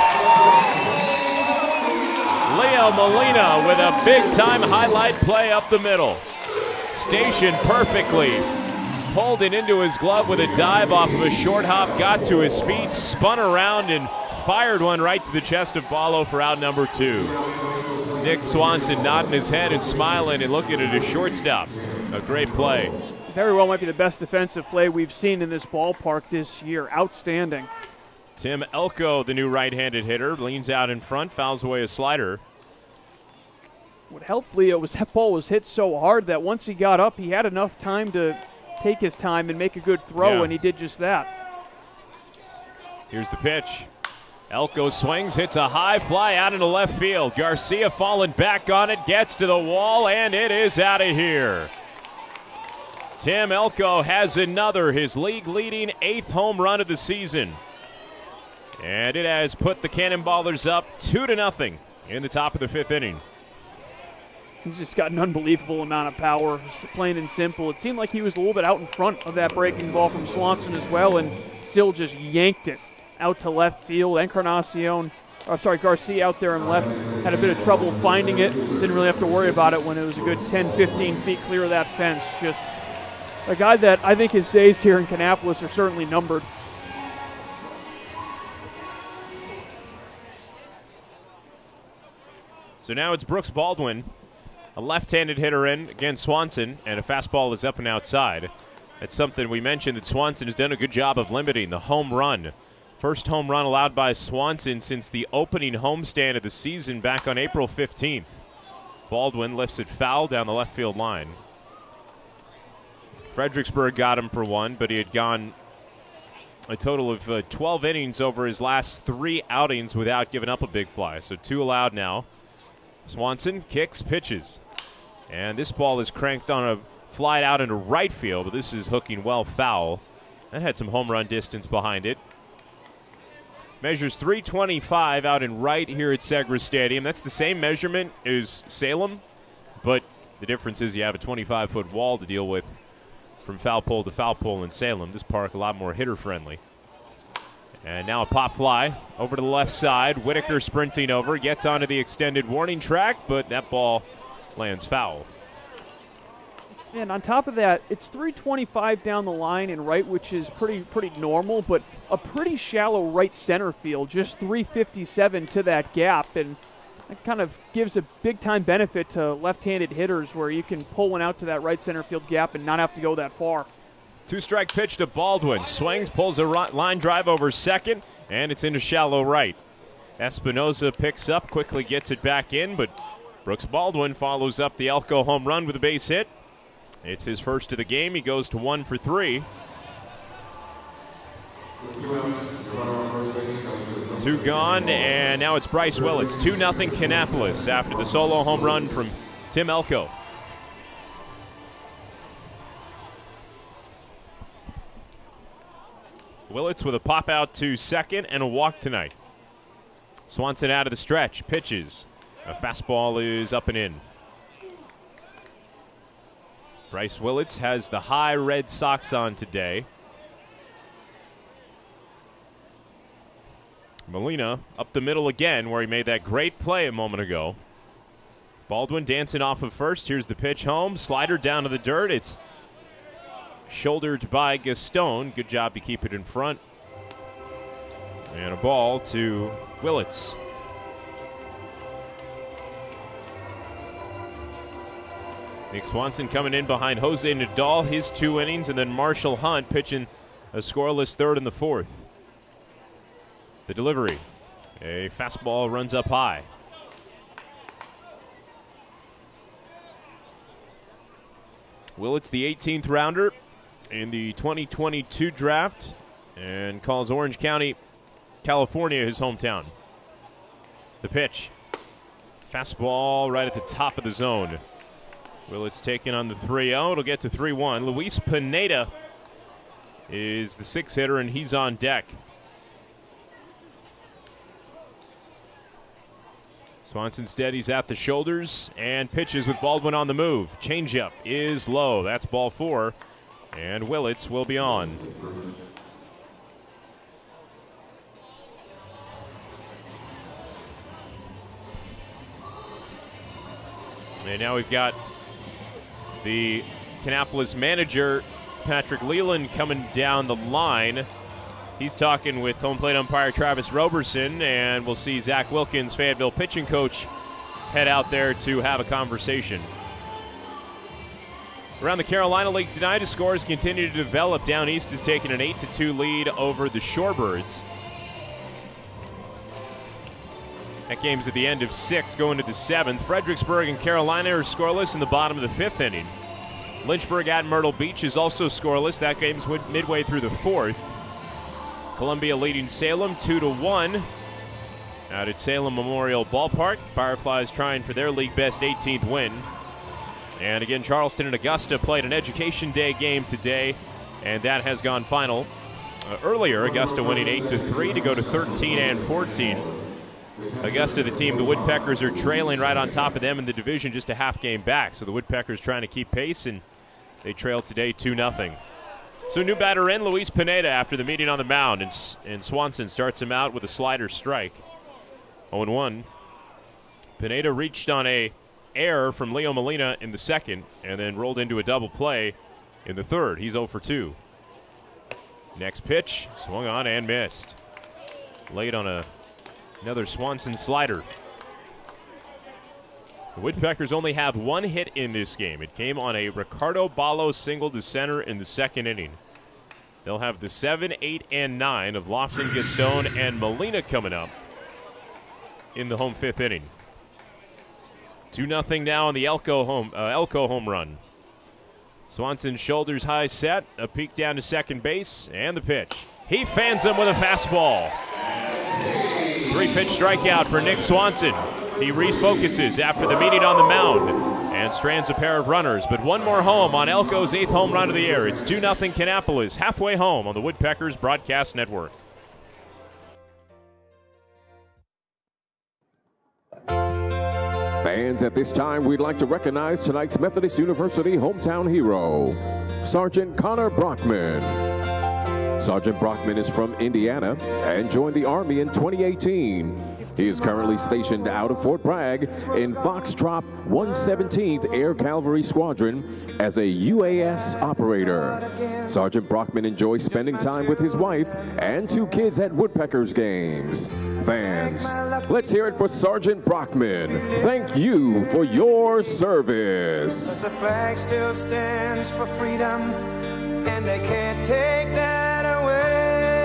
Leo Molina with a big-time highlight play up the middle. Stationed perfectly. Pulled it into his glove with a dive off of a short hop. Got to his feet, spun around, and fired one right to the chest of Ballo for out number two. Nick Swanson nodding his head and smiling and looking at his shortstop. A great play. Very well might be the best defensive play we've seen in this ballpark this year. Outstanding. Tim Elko, the new right-handed hitter, leans out in front, fouls away a slider. What helped Leo was that ball was hit so hard that once he got up, he had enough time to take his time and make a good throw, yeah. and he did just that. Here's the pitch. Elko swings, hits a high fly out into left field. Garcia falling back on it, gets to the wall, and it is out of here. Tim Elko has another, his league-leading eighth home run of the season. And it has put the Cannonballers up two to nothing in the top of the fifth inning. He's just got an unbelievable amount of power, plain and simple. It seemed like he was a little bit out in front of that breaking ball from Swanson as well, and still just yanked it out to left field. Encarnacion, I'm sorry, Garcia out there in left had a bit of trouble finding it. Didn't really have to worry about it when it was a good ten, fifteen feet clear of that fence. Just a guy that I think his days here in Kannapolis are certainly numbered. So now it's Brooks Baldwin, a left-handed hitter in against Swanson, and a fastball is up and outside. That's something we mentioned that Swanson has done a good job of limiting, the home run. First home run allowed by Swanson since the opening homestand of the season back on April fifteenth. Baldwin lifts it foul down the left field line. Fredericksburg got him for one, but he had gone a total of uh, twelve innings over his last three outings without giving up a big fly. So two allowed now. Swanson kicks, pitches. And this ball is cranked on a fly out into right field, but this is hooking well foul. That had some home run distance behind it. Measures three twenty-five out in right here at Segra Stadium. That's the same measurement as Salem, but the difference is you have a twenty-five foot wall to deal with from foul pole to foul pole in Salem. This park a lot more hitter-friendly. And now a pop fly over to the left side. Whitaker sprinting over, gets onto the extended warning track, but that ball lands foul. And on top of that, it's three twenty-five down the line in right, which is pretty pretty normal, but a pretty shallow right center field, just three fifty-seven to that gap, and that kind of gives a big-time benefit to left-handed hitters where you can pull one out to that right center field gap and not have to go that far. Two-strike pitch to Baldwin. Swings, pulls a line drive over second, and it's into shallow right. Espinoza picks up, quickly gets it back in, but Brooks Baldwin follows up the Elko home run with a base hit. It's his first of the game. He goes to one for three. Two gone, and now it's Bryce Willits. two nothing Kannapolis after the solo home run from Tim Elko. Willits with a pop out to second and a walk tonight. Swanson out of the stretch, pitches. A fastball is up and in. Bryce Willits has the high red socks on today. Molina up the middle again where he made that great play a moment ago. Baldwin dancing off of first. Here's the pitch home. Slider down to the dirt. It's shouldered by Gaston. Good job to keep it in front. And a ball to Willits. Nick Swanson coming in behind Jose Nadal, his two innings, and then Marshall Hunt pitching a scoreless third in the fourth. The delivery. A fastball runs up high. Willits, the eighteenth rounder in the twenty twenty-two draft, and calls Orange County, California, his hometown. The pitch. Fastball right at the top of the zone. Willits taking on the three oh. It'll get to three one. Luis Pineda is the sixth hitter, and he's on deck. Swanson steadies at the shoulders and pitches with Baldwin on the move. Changeup is low. That's ball four, and Willits will be on. And now we've got the Kannapolis manager, Patrick Leland, coming down the line. He's talking with home plate umpire Travis Roberson, and we'll see Zach Wilkins, Fayetteville pitching coach, head out there to have a conversation. Around the Carolina League tonight, as scores continue to develop. Down East is taking an eight to two lead over the Shorebirds. That game's at the end of six, going to the seventh. Fredericksburg and Carolina are scoreless in the bottom of the fifth inning. Lynchburg at Myrtle Beach is also scoreless. That game's midway through the fourth. Columbia leading Salem two to one out at Salem Memorial Ballpark. Fireflies trying for their league best eighteenth win. And again, Charleston and Augusta played an Education Day game today, and that has gone final. Uh, earlier, Augusta winning eight to three to go to thirteen and fourteen. Augusta, the team, the Woodpeckers are trailing right on top of them in the division, just a half game back. So the Woodpeckers trying to keep pace, and they trail today two nothing. So new batter in, Luis Pineda, after the meeting on the mound, and, and Swanson starts him out with a slider strike. oh and one. Pineda reached on a error from Leo Molina in the second, and then rolled into a double play in the third. He's oh for two. Next pitch, swung on and missed. Late on a Another Swanson slider. The Woodpeckers only have one hit in this game. It came on a Ricardo Ballo single to center in the second inning. They'll have the seven, eight, and nine of Lofton, Gaston, and Molina coming up in the home fifth inning. two nothing now on the Elko home, uh, Elko home run. Swanson's shoulders high set, a peek down to second base, and the pitch. He fans him with a fastball. Three-pitch strikeout for Nick Swanson. He refocuses after the meeting on the mound and strands a pair of runners. But one more home on Elko's eighth home run of the year. It's two nothing Kannapolis, halfway home on the Woodpeckers Broadcast Network. Fans, at this time, we'd like to recognize tonight's Methodist University hometown hero, Sergeant Connor Brockman. Sergeant Brockman is from Indiana and joined the Army in twenty eighteen. He is currently stationed out of Fort Bragg in Foxtrot one seventeenth Air Cavalry Squadron as a U A S operator. Sergeant Brockman enjoys spending time with his wife and two kids at Woodpeckers games. Fans, let's hear it for Sergeant Brockman. Thank you for your service. The flag still stands for freedom, and they can't take that away.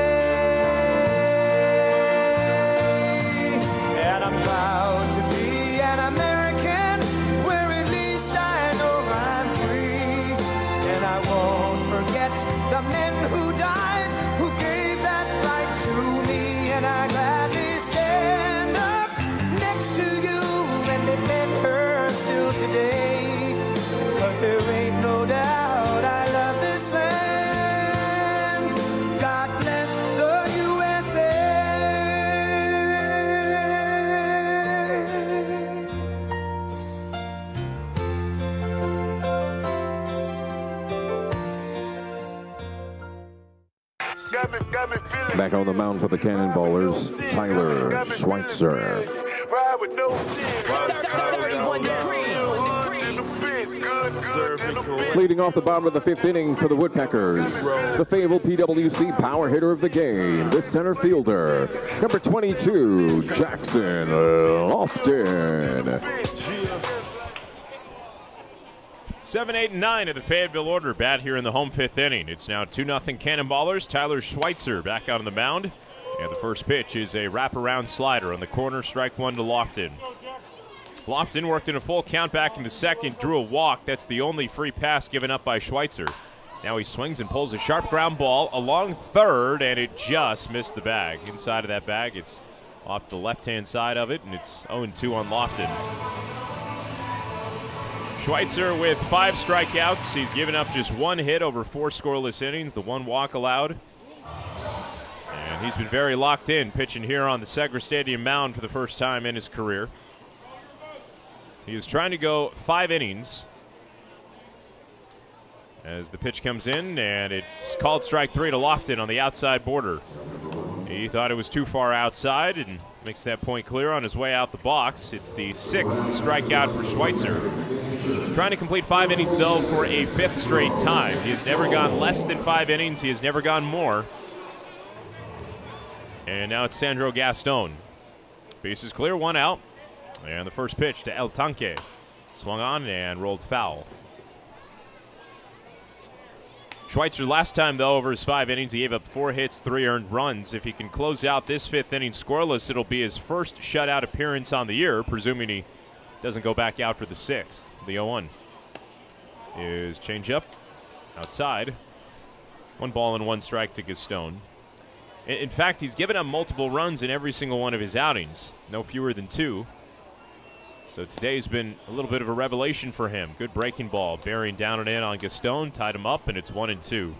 And I'm proud to be an American, where at least I know I'm free. And I won't forget the men who died, who gave that right to me. And I gladly stand up next to you and defend her still today. 'Cause there ain't no doubt I love this land. God bless the U S A. Back on the mound for the Cannonballers, Tyler Schweitzer. Ride with no Leading off the bottom of the fifth inning for the Woodpeckers, the Fayetteville P W C power hitter of the game, the center fielder, number twenty-two, Jackson Lofton. Seven, eight, and nine of the Fayetteville order bat here in the home fifth inning. It's now two nothing Cannonballers. Tyler Schweitzer back out on the mound. And the first pitch is a wraparound slider on the corner, strike one to Lofton. Lofton worked in a full count back in the second, drew a walk. That's the only free pass given up by Schweitzer. Now he swings and pulls a sharp ground ball along third, and it just missed the bag. Inside of that bag, it's off the left-hand side of it, and it's oh two on Lofton. Schweitzer with five strikeouts. He's given up just one hit over four scoreless innings, the one walk allowed. And he's been very locked in, pitching here on the Segra Stadium mound for the first time in his career. He is trying to go five innings as the pitch comes in, and it's called strike three to Lofton on the outside border. He thought it was too far outside and makes that point clear on his way out the box. It's the sixth strikeout for Schweitzer. Trying to complete five innings, though, for a fifth straight time. He has never gone less than five innings. He has never gone more. And now it's Sandro Gaston. Base is clear, one out. And the first pitch to El Tanque. Swung on and rolled foul. Schweitzer last time, though, over his five innings, he gave up four hits, three earned runs. If he can close out this fifth inning scoreless, it'll be his first shutout appearance on the year, presuming he doesn't go back out for the sixth. The oh one is changeup outside. One ball and one strike to Gaston. In fact, he's given up multiple runs in every single one of his outings, no fewer than two. So today's been a little bit of a revelation for him. Good breaking ball, bearing down and in on Gaston, tied him up, and it's one and two.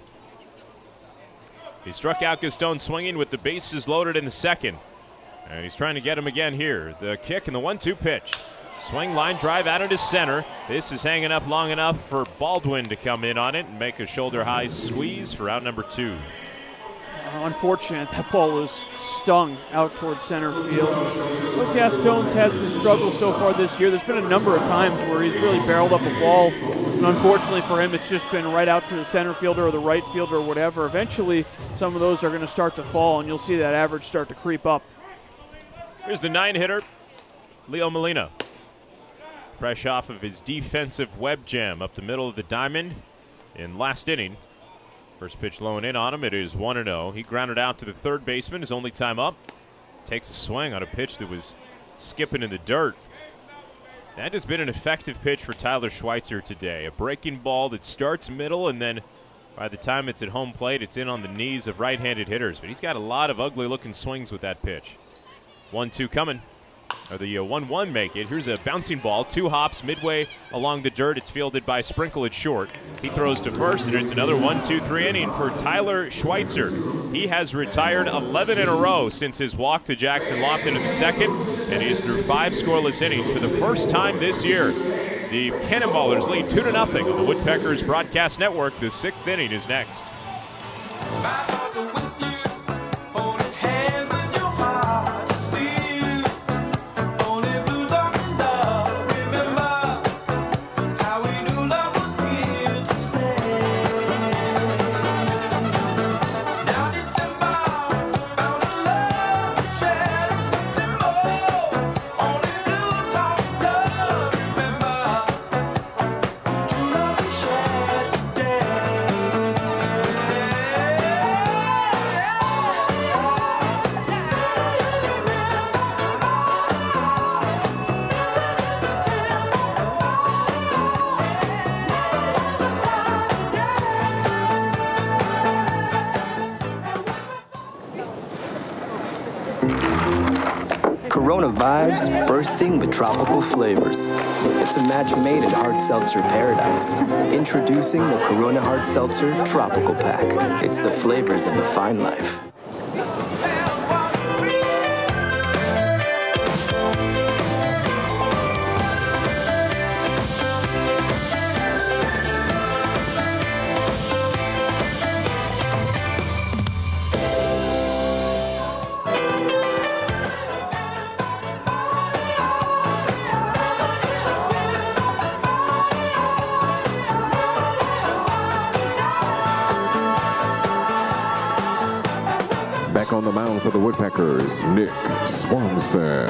He struck out Gaston swinging with the bases loaded in the second. And he's trying to get him again here. The kick and the one two pitch. Swing, line drive out into center. This is hanging up long enough for Baldwin to come in on it and make a shoulder-high squeeze for out number two. Uh, unfortunate, that ball was stung out towards center field. But Gaston's had some struggles so far this year. There's been a number of times where he's really barreled up a ball, and unfortunately for him, it's just been right out to the center fielder or the right fielder or whatever. Eventually, some of those are going to start to fall, and you'll see that average start to creep up. Here's the nine-hitter, Leo Molina. Fresh off of his defensive web jam up the middle of the diamond in last inning. First pitch low and in on him. It is one and oh. He grounded out to the third baseman, his only time up. Takes a swing on a pitch that was skipping in the dirt. That has been an effective pitch for Tyler Schweitzer today. A breaking ball that starts middle, and then by the time it's at home plate, it's in on the knees of right-handed hitters. But he's got a lot of ugly-looking swings with that pitch. one two coming. Or the one one make it. Here's a bouncing ball. Two hops midway along the dirt. It's fielded by Sprinkle at short. He throws to first, and it's another one two three inning for Tyler Schweitzer. He has retired eleven in a row since his walk to Jackson Lofton in the second, and he is through five scoreless innings for the first time this year. The Cannonballers lead two to nothing on the Woodpeckers Broadcast Network. The sixth inning is next. Corona vibes bursting with tropical flavors. It's a match made in hard seltzer paradise. Introducing the Corona Hard Seltzer Tropical Pack. It's the flavors of the fine life. On the mound for the Woodpeckers, Nick Swanson.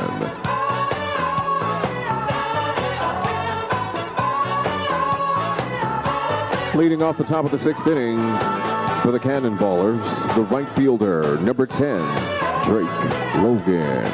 Leading off the top of the sixth inning for the Cannonballers, the right fielder, number ten, Drake Logan.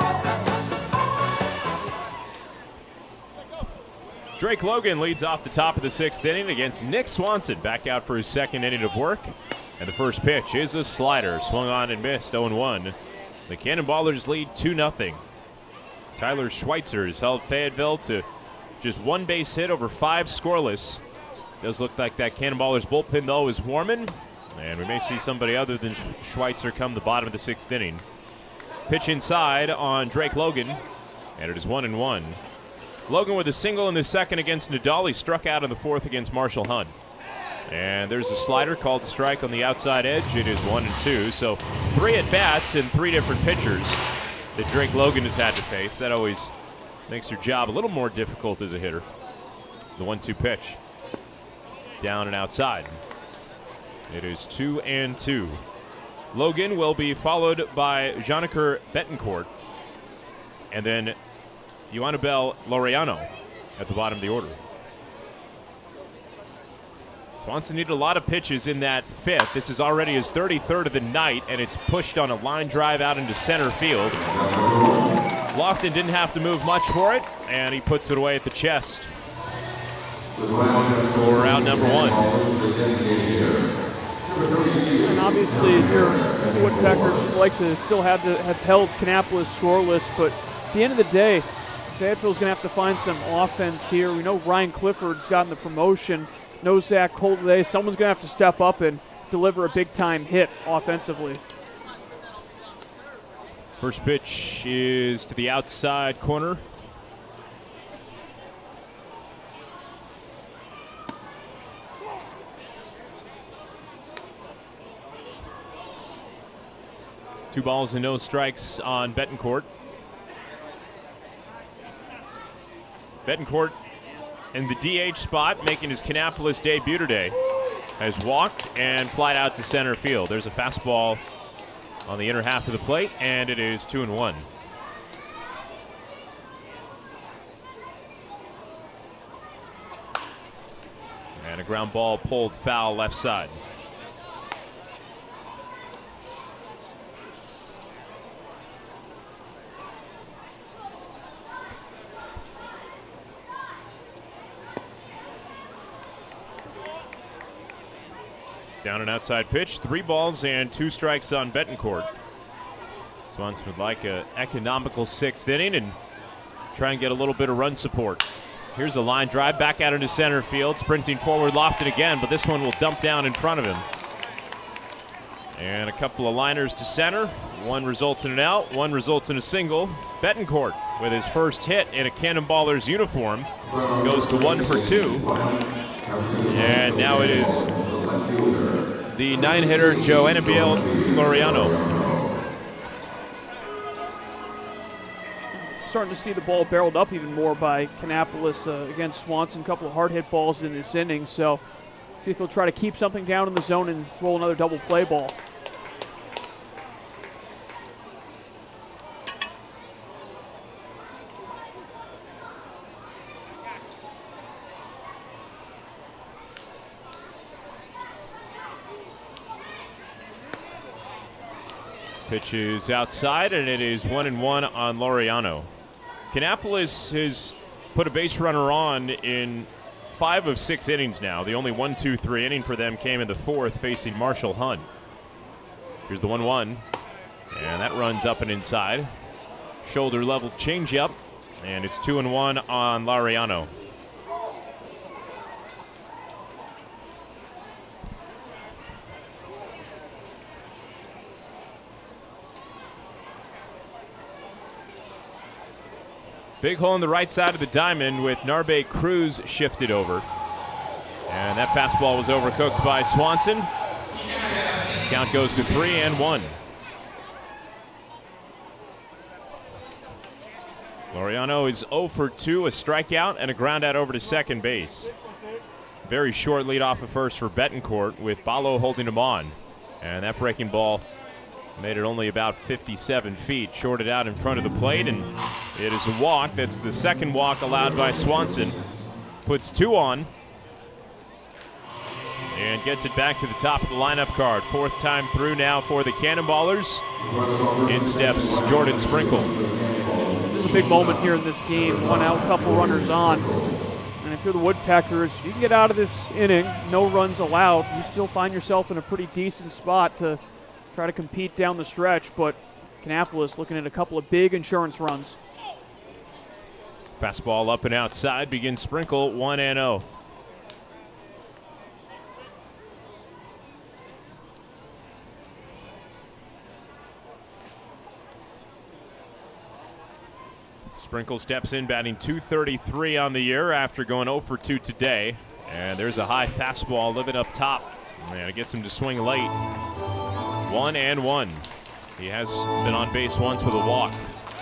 Drake Logan leads off the top of the sixth inning against Nick Swanson, back out for his second inning of work. And the first pitch is a slider, swung on and missed, oh and one. The Cannonballers lead two nothing. Tyler Schweitzer has held Fayetteville to just one base hit over five scoreless. Does look like that Cannonballers bullpen, though, is warming. And we may see somebody other than Schweitzer come the bottom of the sixth inning. Pitch inside on Drake Logan, and it is one and one. Logan with a single in the second against Nadal. He struck out in the fourth against Marshall Hunt. And there's a slider called to strike on the outside edge. It is one and two. So three at-bats and three different pitchers that Drake Logan has had to face. That always makes your job a little more difficult as a hitter. The one two pitch. Down and outside. It is two and two. Logan will be followed by Joniker Betancourt. And then Ioanibel Laureano at the bottom of the order. Swanson needed a lot of pitches in that fifth. This is already his thirty-third of the night, and it's pushed on a line drive out into center field. Lofton didn't have to move much for it, and he puts it away at the chest for round number one. And obviously, if you're the Woodpeckers, you'd like to still have to have held Kannapolis scoreless, but at the end of the day, Fayetteville's going to have to find some offense here. We know Ryan Clifford's gotten the promotion. No Zach Cole today. Someone's going to have to step up and deliver a big-time hit offensively. First pitch is to the outside corner. Two balls and no strikes on Betancourt. Betancourt in the D H spot, making his Kannapolis debut today, has walked and flied out to center field. There's a fastball on the inner half of the plate, and it is two and one. And a ground ball pulled foul left side. Down and outside pitch, three balls and two strikes on Betancourt. Swanson would like an economical sixth inning and try and get a little bit of run support. Here's a line drive back out into center field, sprinting forward, Lofton again, but this one will dump down in front of him. And a couple of liners to center. One results in an out, one results in a single. Betancourt, with his first hit in a Cannonballers uniform, goes to one for two. And now it is the nine-hitter Ioanibel Laureano. Starting to see the ball barreled up even more by Kannapolis uh, against Swanson. A couple of hard hit balls in this inning, so see if he'll try to keep something down in the zone and roll another double play ball. Pitch is outside, and it is one and one on Laureano. Kannapolis has put a base runner on in five of six innings now. The only one, two, three inning for them came in the fourth, facing Marshall Hunt. Here's the one one, and that runs up and inside. shoulder level changeup, and it's two and one on Laureano. Big hole in the right side of the diamond with Narbe Cruz shifted over. And that fastball was overcooked by Swanson. Count goes to three and one. Laureano is oh for two, a strikeout and a ground out over to second base. Very short lead off of first for Betancourt with Balo holding him on. And that breaking ball made it only about fifty-seven feet, shorted out in front of the plate, and it is a walk. That's the second walk allowed by Swanson. Puts two on and gets it back to the top of the lineup card. Fourth time through now for the Cannonballers. In steps Jordan Sprinkle. This is a big moment here in this game. One out, couple runners on. And if you're the Woodpeckers, you can get out of this inning, no runs allowed. You still find yourself in a pretty decent spot to try to compete down the stretch, but Kannapolis looking at a couple of big insurance runs. Fastball up and outside, begins Sprinkle, one and oh. Sprinkle steps in, batting two thirty-three on the year after going oh for two today. And there's a high fastball living up top. And it gets him to swing late. One and one. He has been on base once with a walk.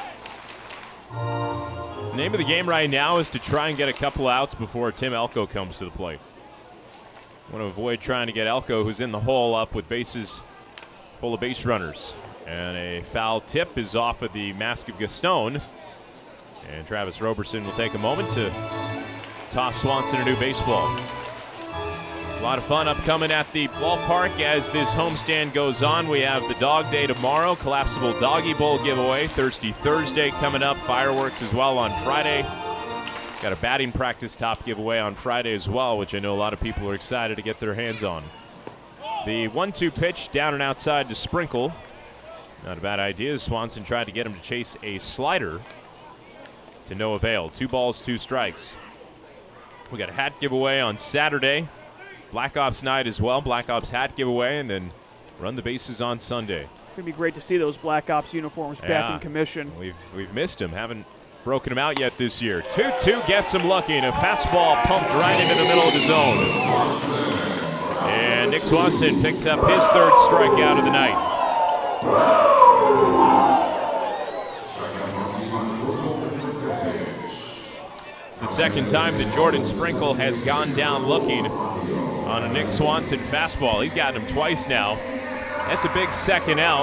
The name of the game right now is to try and get a couple outs before Tim Elko comes to the plate. Want to avoid trying to get Elko, who's in the hole, up with bases full of base runners. And a foul tip is off of the mask of Gaston. And Travis Roberson will take a moment to toss Swanson a new baseball. A lot of fun upcoming at the ballpark as this homestand goes on. We have the Dog Day tomorrow, Collapsible Doggy Bowl giveaway. Thirsty Thursday coming up, fireworks as well on Friday. Got a batting practice top giveaway on Friday as well, which I know a lot of people are excited to get their hands on. The one two pitch down and outside to Sprinkle. Not a bad idea. Swanson tried to get him to chase a slider to no avail. Two balls, two strikes. We got a hat giveaway on Saturday. Black Ops night as well. Black Ops hat giveaway, and then run the bases on Sunday. It's going to be great to see those Black Ops uniforms yeah. back in commission. We've we've missed them. Haven't broken them out yet this year. two two gets him lucky, and a fastball pumped right into the middle of the zone. And Nick Swanson picks up his third strikeout of the night. It's the second time that Jordan Sprinkle has gone down looking on a Nick Swanson fastball. He's gotten him twice now. That's a big second out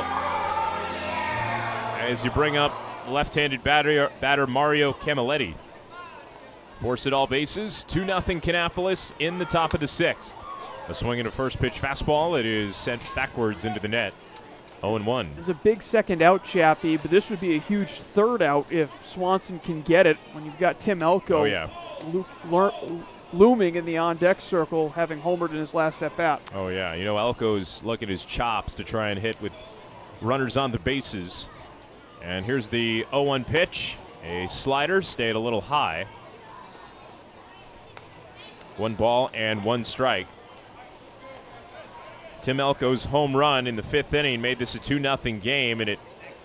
as you bring up left-handed batter, batter Mario Camilletti. Force it all bases, two nothing Kannapolis in the top of the sixth. A swing and a first pitch fastball. It is sent backwards into the net. oh and one. It's a big second out, Chappie, but this would be a huge third out if Swanson can get it when you've got Tim Elko oh, yeah. lo- lo- looming in the on-deck circle, having homered in his last at-bat. Oh, yeah. You know, Elko's looking at his chops to try and hit with runners on the bases. And here's the oh one pitch. A slider, stayed a little high. One ball and one strike. Tim Elko's home run in the fifth inning made this a two nothing game, and it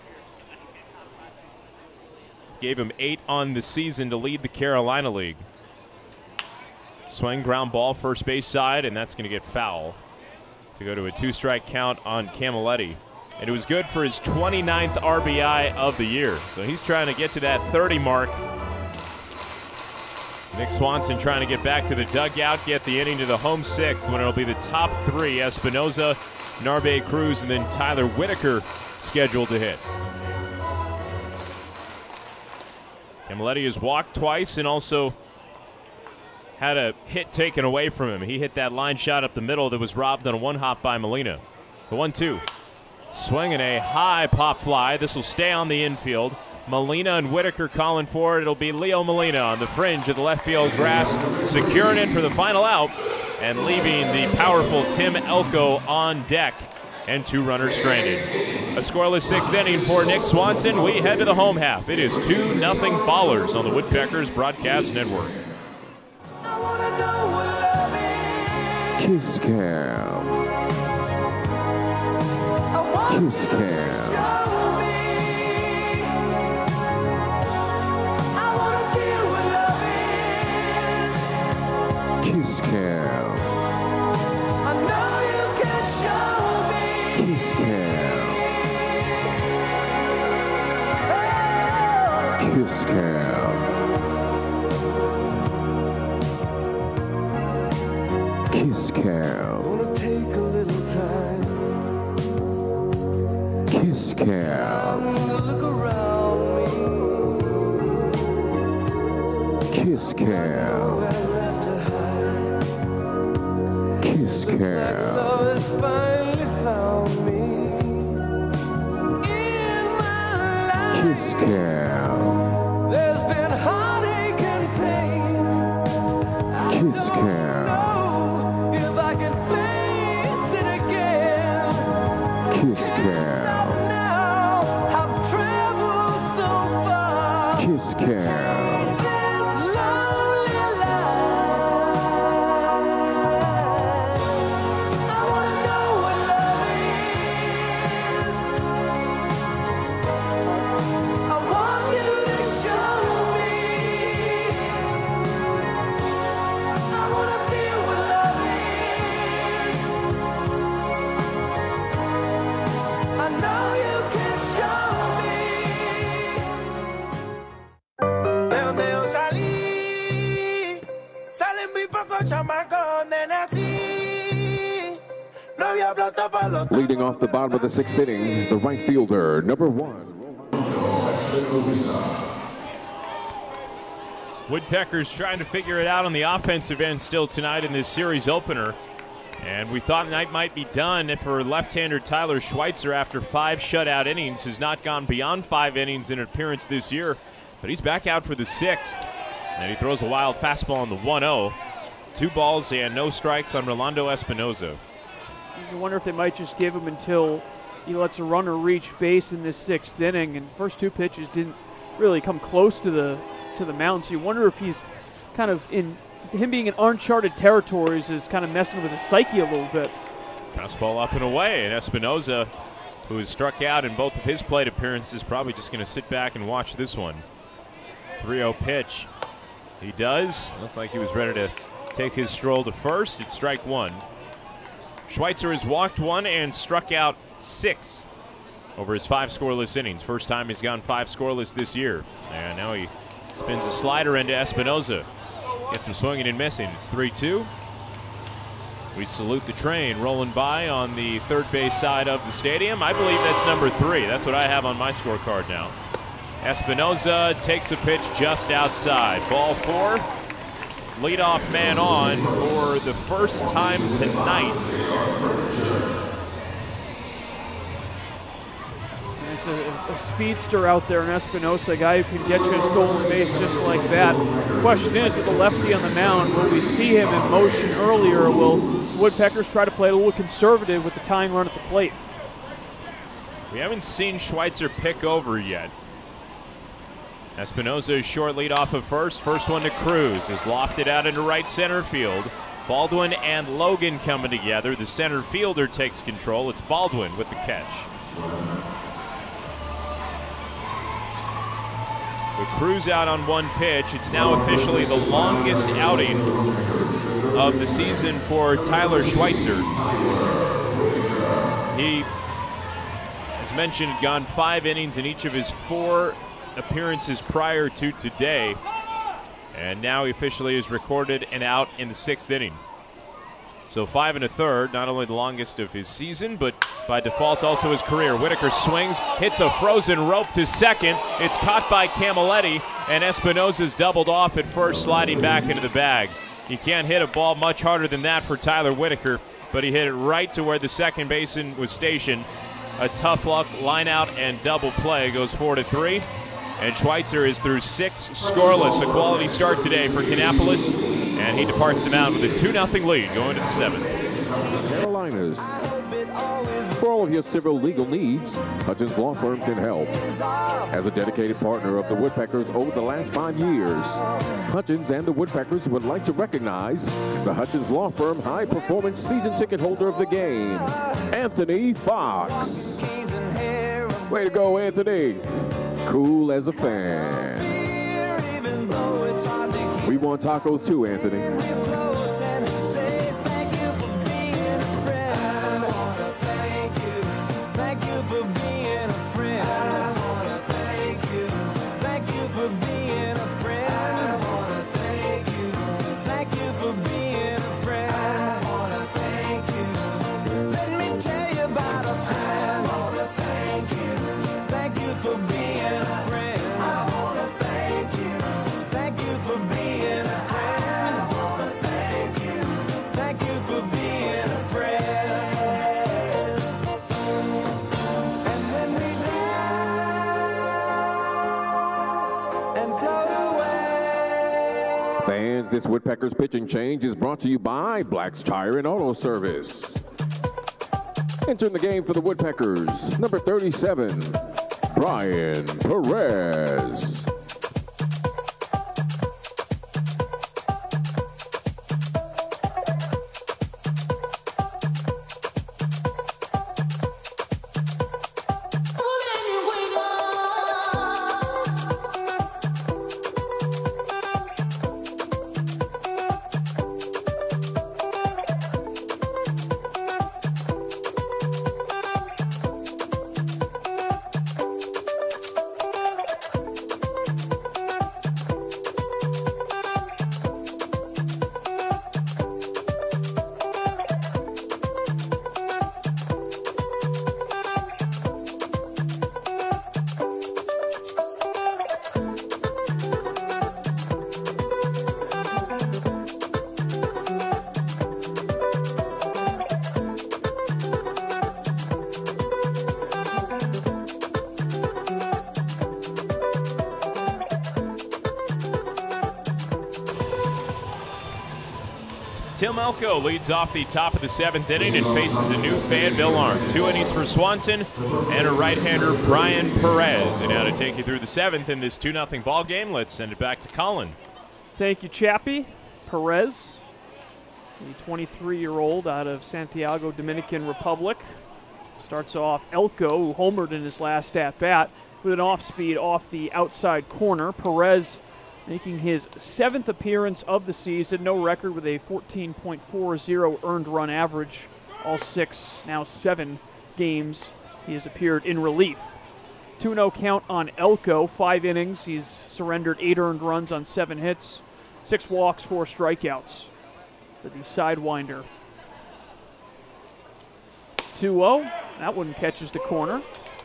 gave him eight on the season to lead the Carolina League. Swing, ground ball, first base side, and that's going to get foul to go to a two-strike count on Camilletti. And it was good for his twenty-ninth R B I of the year. So he's trying to get to that thirty mark. Nick Swanson trying to get back to the dugout, get the inning to the home sixth when it'll be the top three, Espinoza, Narbe Cruz, and then Tyler Whitaker scheduled to hit. Camilletti has walked twice and also had a hit taken away from him. He hit that line shot up the middle that was robbed on a one-hop by Molina. The one two. Swinging a high pop fly. This will stay on the infield. Molina and Whitaker calling for it. It'll be Leo Molina on the fringe of the left field grass, securing it for the final out and leaving the powerful Tim Elko on deck. and two runners stranded. A scoreless sixth inning for Nick Swanson. We head to the home half. It is two nothing Ballers on the Woodpeckers Broadcast Network. Kiss Cam. Kiss Cam. Kiss Cam. I know you can show me. Kiss Cam. Oh. Kiss Cam. Kiss Cam. Wanna take a little time. Kiss Cam. Look around me. Kiss Cam. Kiss Cam. Love has finally found me. In my life. Kiss Cam. There's been heartache and pain. I Kiss don't Cam. know if I can face it again. Kiss Cam. Now I've traveled so far. Kiss Cam. This lonely life. I wanna know what love is. I want you to show me. I wanna feel what love is. I know you can show me. De donde yo salí, salen muy pocos chamacos de nací. No había plata para los. Leading off the bottom of the sixth inning, the right fielder, number one. Woodpeckers trying to figure it out on the offensive end still tonight in this series opener. And we thought night might be done for left-hander Tyler Schweitzer after five shutout innings. Has not gone beyond five innings in an appearance this year. But he's back out for the sixth. And he throws a wild fastball on the one oh. Two balls and no strikes on Rolando Espinoza. You wonder if they might just give him until he lets a runner reach base in this sixth inning. And first two pitches didn't really come close to the to the mound. So you wonder if he's kind of in him being in uncharted territories is kind of messing with his psyche a little bit. Fastball up and away, and Espinoza, who has struck out in both of his plate appearances, probably just going to sit back and watch this one. three oh pitch. He does. Looked like he was ready to take his stroll to first. It's strike one. Schweitzer has walked one and struck out six over his five scoreless innings. First time he's gone five scoreless this year. And now he spins a slider into Espinoza. Gets him swinging and missing. It's three two. We salute the train rolling by on the third base side of the stadium. I believe that's number three. That's what I have on my scorecard now. Espinoza takes a pitch just outside. Ball four. Leadoff man on for the first time tonight. It's a, it's a speedster out there in Espinosa, a guy who can get you a stolen base just like that. The question is, with the lefty on the mound, will we see him in motion earlier, or will Woodpeckers try to play a little conservative with the tying run at the plate? We haven't seen Schweitzer pick over yet. Espinoza's short lead off of first. First one to Cruz is lofted out into right center field. Baldwin and Logan coming together. The center fielder takes control. It's Baldwin with the catch. So Cruz out on one pitch. It's now officially the longest outing of the season for Tyler Schweitzer. He, as mentioned, had gone five innings in each of his four appearances prior to today, and now he officially is recorded and out in the sixth inning. So five and a third, not only the longest of his season, but by default also his career. Whitaker swings, hits a frozen rope to second. It's caught by Camilletti, and Espinoza's doubled off at first, sliding back into the bag. You can't hit a ball much harder than that for Tyler Whitaker, but he hit it right to where the second baseman was stationed. A tough luck line out and double play goes four to three. And Schweitzer is through six scoreless. A quality start today for Kannapolis, and he departs the mound with a two nothing lead going to the seventh. Carolinas. For all of your civil legal needs, Hutchins Law Firm can help. As a dedicated partner of the Woodpeckers over the last five years, Hutchins and the Woodpeckers would like to recognize the Hutchins Law Firm high-performance season ticket holder of the game, Anthony Fox. Way to go, Anthony. Cool as a fan. We want tacos too, Anthony. Fans, this Woodpeckers pitching change is brought to you by Black's Tire and Auto Service. Entering the game for the Woodpeckers, number thirty-seven, Brian Perez. Tim Elko leads off the top of the seventh inning and faces a new Fayetteville arm. Two innings for Swanson and a right-hander, Brian Perez. And now to take you through the seventh in this two nothing ball game, let's send it back to Colin. Thank you, Chappie. Perez, the twenty-three-year-old out of Santiago, Dominican Republic. Starts off Elko, who homered in his last at-bat, with an off-speed off the outside corner. Perez making his seventh appearance of the season. No record with a fourteen point four oh earned run average. All six, now seven games he has appeared in relief. two oh count on Elko. Five innings. He's surrendered eight earned runs on seven hits. Six walks, four strikeouts for the Sidewinder. two oh. That one catches the corner.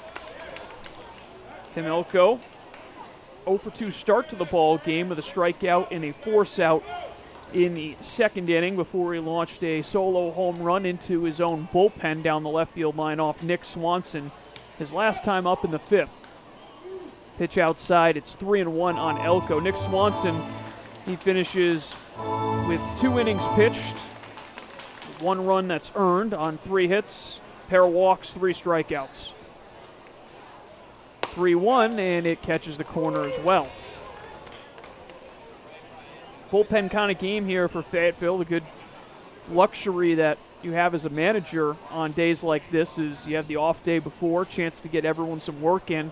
Tim Elko, oh for two start to the ball game with a strikeout and a force out in the second inning before he launched a solo home run into his own bullpen down the left field line off Nick Swanson. His last time up in the fifth. Pitch outside, it's three and one on Elko. Nick Swanson, he finishes with two innings pitched, one run that's earned on three hits, pair of walks, three strikeouts. three one, and it catches the corner as well. Bullpen kind of game here for Fayetteville. The good luxury that you have as a manager on days like this is you have the off day before, chance to get everyone some work in.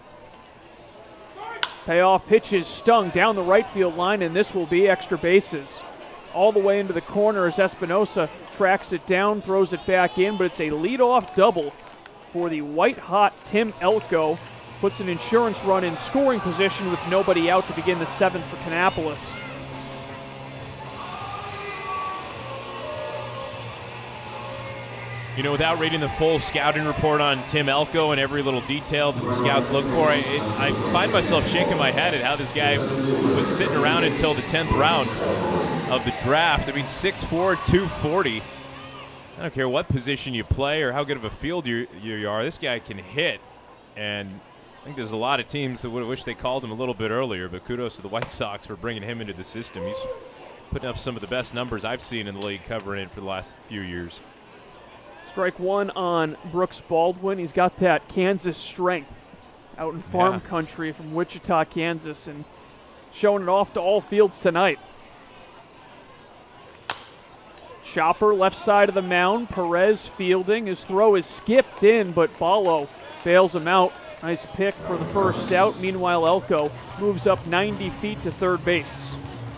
Payoff pitches stung down the right field line, and this will be extra bases. All the way into the corner as Espinosa tracks it down, throws it back in, but it's a leadoff double for the white-hot Tim Elko. Puts an insurance run in scoring position with nobody out to begin the seventh for Kannapolis. You know, without reading the full scouting report on Tim Elko and every little detail that the scouts look for, I, it, I find myself shaking my head at how this guy was sitting around until the tenth round of the draft. I mean, six four, two forty. I don't care what position you play or how good of a field you, you are. This guy can hit, and I think there's a lot of teams that would wish they called him a little bit earlier, but kudos to the White Sox for bringing him into the system. He's putting up some of the best numbers I've seen in the league covering it for the last few years. Strike one on Brooks Baldwin. He's got that Kansas strength out in farm Yeah. country from Wichita, Kansas, and showing it off to all fields tonight. Chopper left side of the mound. Perez fielding. His throw is skipped in, but Ballo bails him out. Nice pick for the first out. Meanwhile, Elko moves up ninety feet to third base.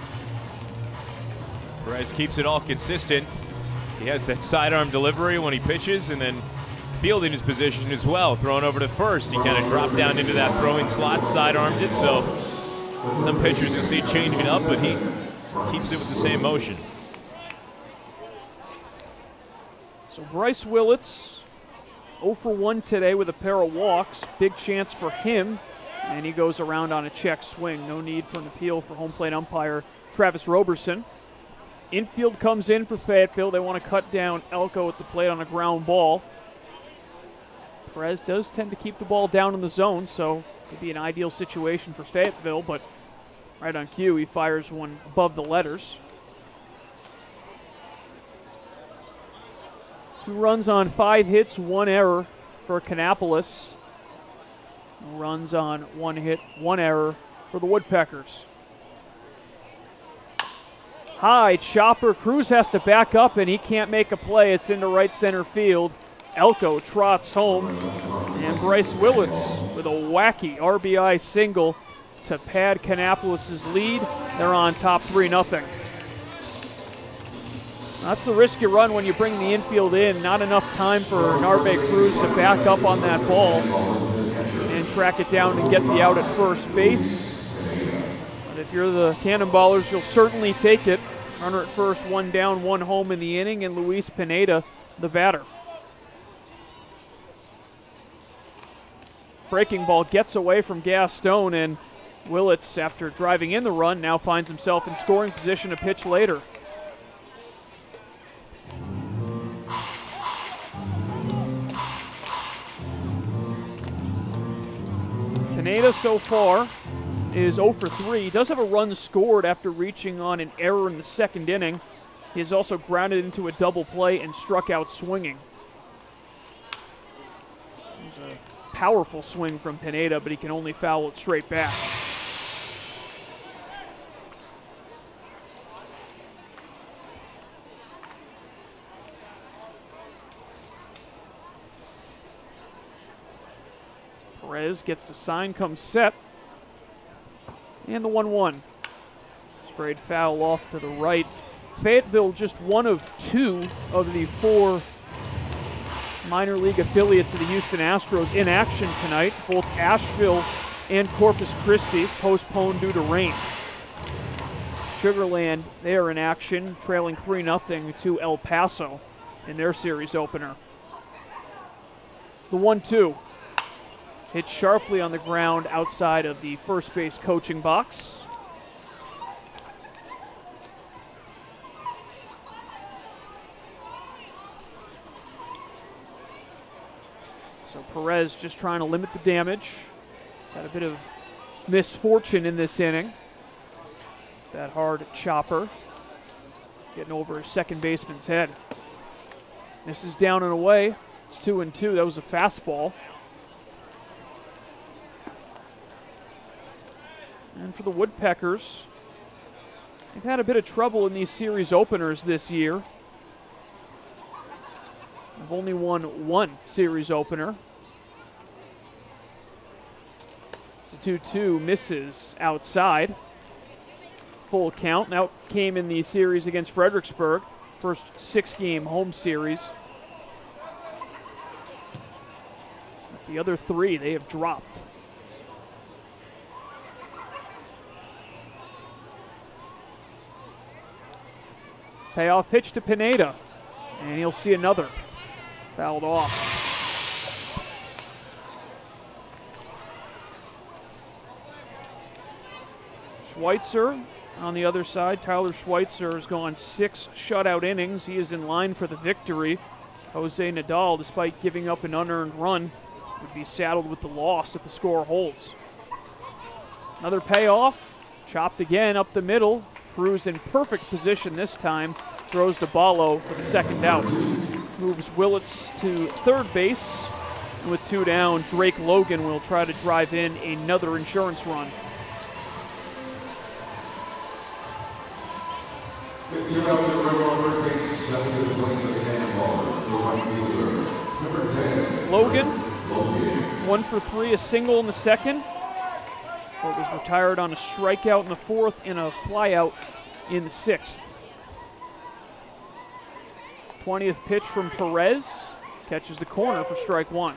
Perez keeps it all consistent. He has that sidearm delivery when he pitches, and then fielding his position as well. Thrown over to first. He kind of dropped down into that throwing slot, sidearmed it. So some pitchers you'll see changing up, but he keeps it with the same motion. So Bryce Willits, oh for one today with a pair of walks. Big chance for him, and he goes around on a check swing. No need for an appeal for home plate umpire Travis Roberson. Infield comes in for Fayetteville. They want to cut down Elko at the plate on a ground ball. Perez does tend to keep the ball down in the zone, so could be an ideal situation for Fayetteville, but right on cue, he fires one above the letters. Two runs on five hits, one error for Kannapolis. No runs on one hit, one error for the Woodpeckers. High chopper. Cruz has to back up, and he can't make a play. It's into right center field. Elko trots home, and Bryce Willits with a wacky R B I single to pad Kannapolis' lead. They're on top three nothing. That's the risk you run when you bring the infield in. Not enough time for Narbe Cruz to back up on that ball and track it down and get the out at first base. But if you're the Cannonballers, you'll certainly take it. Runner at first, one down, one home in the inning, and Luis Pineda, the batter. Breaking ball gets away from Gaston, and Willits, after driving in the run, now finds himself in scoring position a pitch later. Pineda so far is oh for three. He does have a run scored after reaching on an error in the second inning. He has also grounded into a double play and struck out swinging. It was a powerful swing from Pineda, but he can only foul it straight back. Perez gets the sign, comes set, and the one one. Sprayed foul off to the right. Fayetteville just one of two of the four minor league affiliates of the Houston Astros in action tonight. Both Asheville and Corpus Christi postponed due to rain. Sugarland, they are in action, trailing three nothing to El Paso in their series opener. The one two. Hit sharply on the ground outside of the first base coaching box. So Perez just trying to limit the damage. He's had a bit of misfortune in this inning. That hard chopper getting over his second baseman's head. This is down and away. It's two and two. That was a fastball. And for the Woodpeckers, they've had a bit of trouble in these series openers this year. They've only won one series opener. It's a two two, misses outside. Full count. Now came in the series against Fredericksburg. First six-game home series. The other three, they have dropped. Payoff pitch to Pineda, and he'll see another. Fouled off. Schweitzer on the other side. Tyler Schweitzer has gone six shutout innings. He is in line for the victory. Jose Nadal, despite giving up an unearned run, would be saddled with the loss if the score holds. Another payoff. Chopped again up the middle. Cruz in perfect position this time. Throws to Ballo for the second out. moves Willits to third base. And with two down, Drake Logan will try to drive in another insurance run. Logan, one for three, a single in the second. But was retired on a strikeout in the fourth and a flyout in the sixth. twentieth pitch from Perez. Catches the corner for strike one.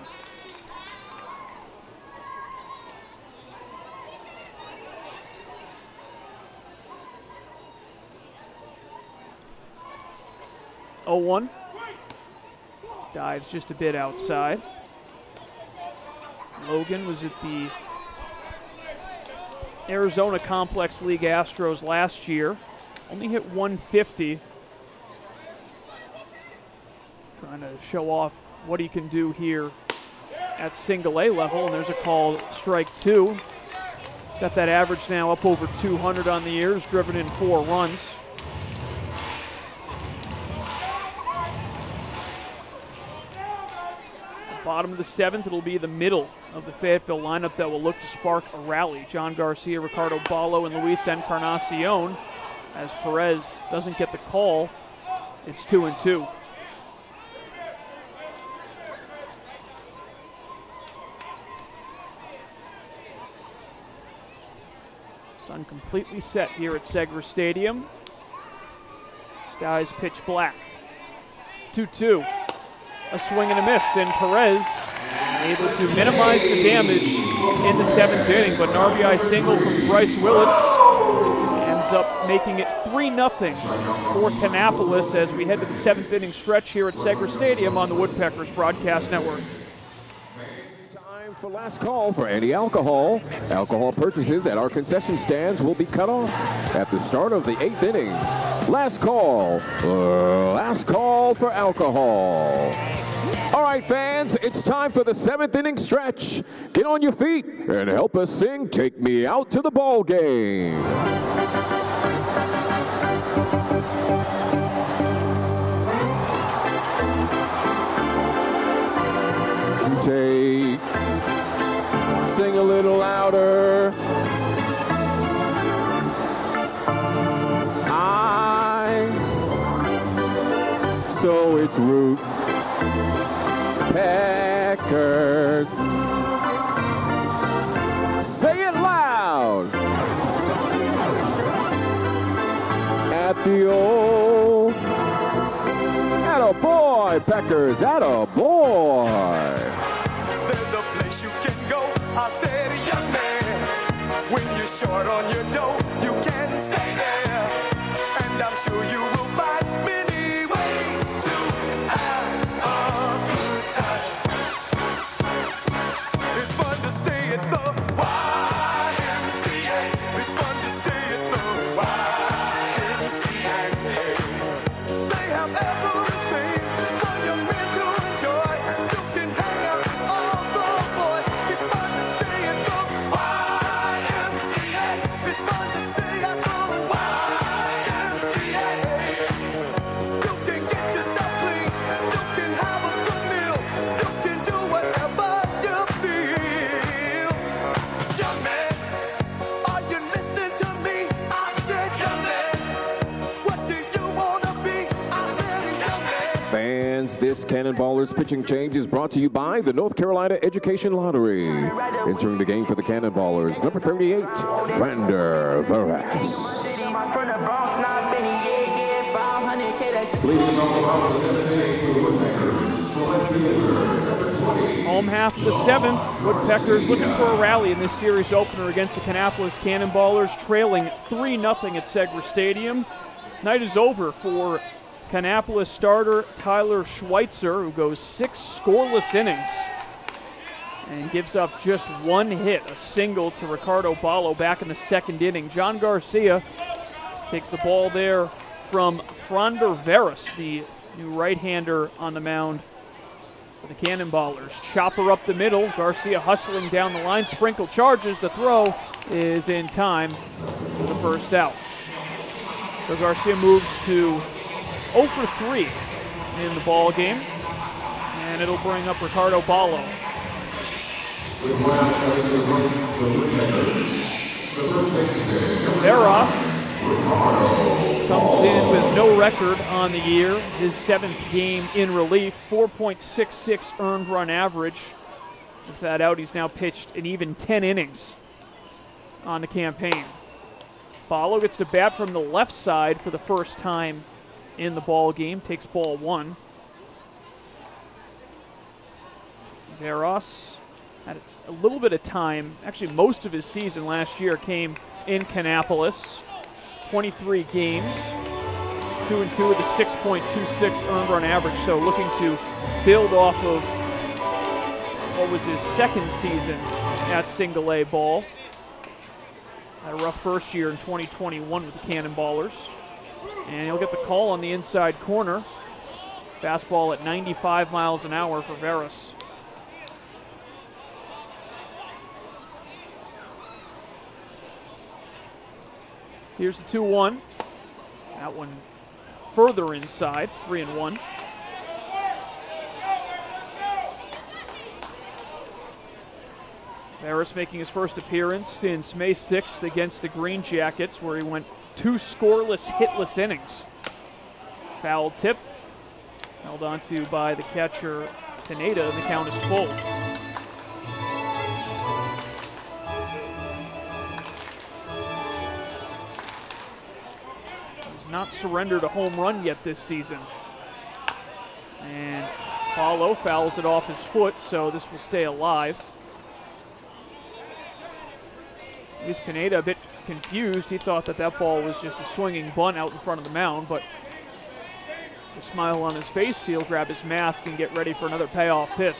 oh one. Dives just a bit outside. Logan was at the Arizona Complex League Astros last year. Only hit one fifty. Trying to show off what he can do here at single A level, and there's a call, strike two. Got that average now up over two hundred on the year, has driven in four runs. Bottom of the seventh, it'll be the middle of the Fayetteville lineup that will look to spark a rally. John Garcia, Ricardo Ballo, and Luis Encarnacion. As Perez doesn't get the call, it's two and two. Sun completely set here at Segra Stadium. Skies pitch black. two two. A swing and a miss, and Perez able to minimize the damage in the seventh inning, but an R B I single from Bryce Willits ends up making it three nothing for Kannapolis as we head to the seventh inning stretch here at Segra Stadium on the Woodpeckers Broadcast Network. Time for last call for any alcohol. Alcohol purchases at our concession stands will be cut off at the start of the eighth inning. Last call. Uh, last call for alcohol. All right, fans, it's time for the seventh inning stretch. Get on your feet and help us sing "Take Me Out to the Ball Game." Take, sing a little louder. I, so it's Root Packers. Say it loud. At the old, atta boy, Packers, atta boy. There's a place you can go, I said, young man. When you're short on your dough, you can stay there. And I'm sure you will find many ways to have a good time. It's fun to stay at the Y M C A. It's fun to stay at the Y M C A. They have everything for your men to enjoy. You can hang out with all the boys. It's fun to stay at the Y M C A. It's fun to stay at the Y M C A. You can get yourself clean. You can have a good meal. You can do whatever you feel. Young man, are you listening to me? I said, young man. What do you want to be? I said, young man. Fans, this Cannonballers pitching change is brought to you by the North Carolina Education Lottery. Entering the game for the Cannonballers, number thirty-eight, Vander Veras. Leading off the bottom of the seventh inning for the Woodpeckers, left fielder, number twenty. Home half of the seventh. Woodpeckers looking for a rally in this series opener against the Kannapolis Cannonballers, trailing three nothing at Segra Stadium. Night is over for Kannapolis starter Tyler Schweitzer, who goes six scoreless innings and gives up just one hit, a single to Ricardo Ballo back in the second inning. John Garcia takes the ball there from Fronder Veras, the new right-hander on the mound for the Cannonballers. Chopper up the middle, Garcia hustling down the line, Sprinkle charges, the throw is in time for the first out. So Garcia moves to oh for three in the ball game. And it'll bring up Ricardo Ballo. Veras comes in with no record on the year. His seventh game in relief, four point six six earned run average. With that out, he's now pitched an even ten innings on the campaign. Ballo gets to bat from the left side for the first time in the ball game, takes ball one. Veras had a little bit of time, actually most of his season last year came in Kannapolis. twenty-three games, two and two with a six point two six earned run average, so looking to build off of what was his second season at single A ball. Had a rough first year in twenty twenty-one with the Cannonballers. And he'll get the call on the inside corner. Fastball at ninety-five miles an hour for Veras. Here's the two one. That one further inside, three and one. Veras making his first appearance since May sixth against the Green Jackets, where he went two scoreless, hitless innings. Foul tip, held onto by the catcher Pineda, and the count is full. He's not surrendered a home run yet this season. And Ballo fouls it off his foot, so this will stay alive. Luis Pineda a bit confused. He thought that that ball was just a swinging bunt out in front of the mound, but a smile on his face, he'll grab his mask and get ready for another payoff pitch.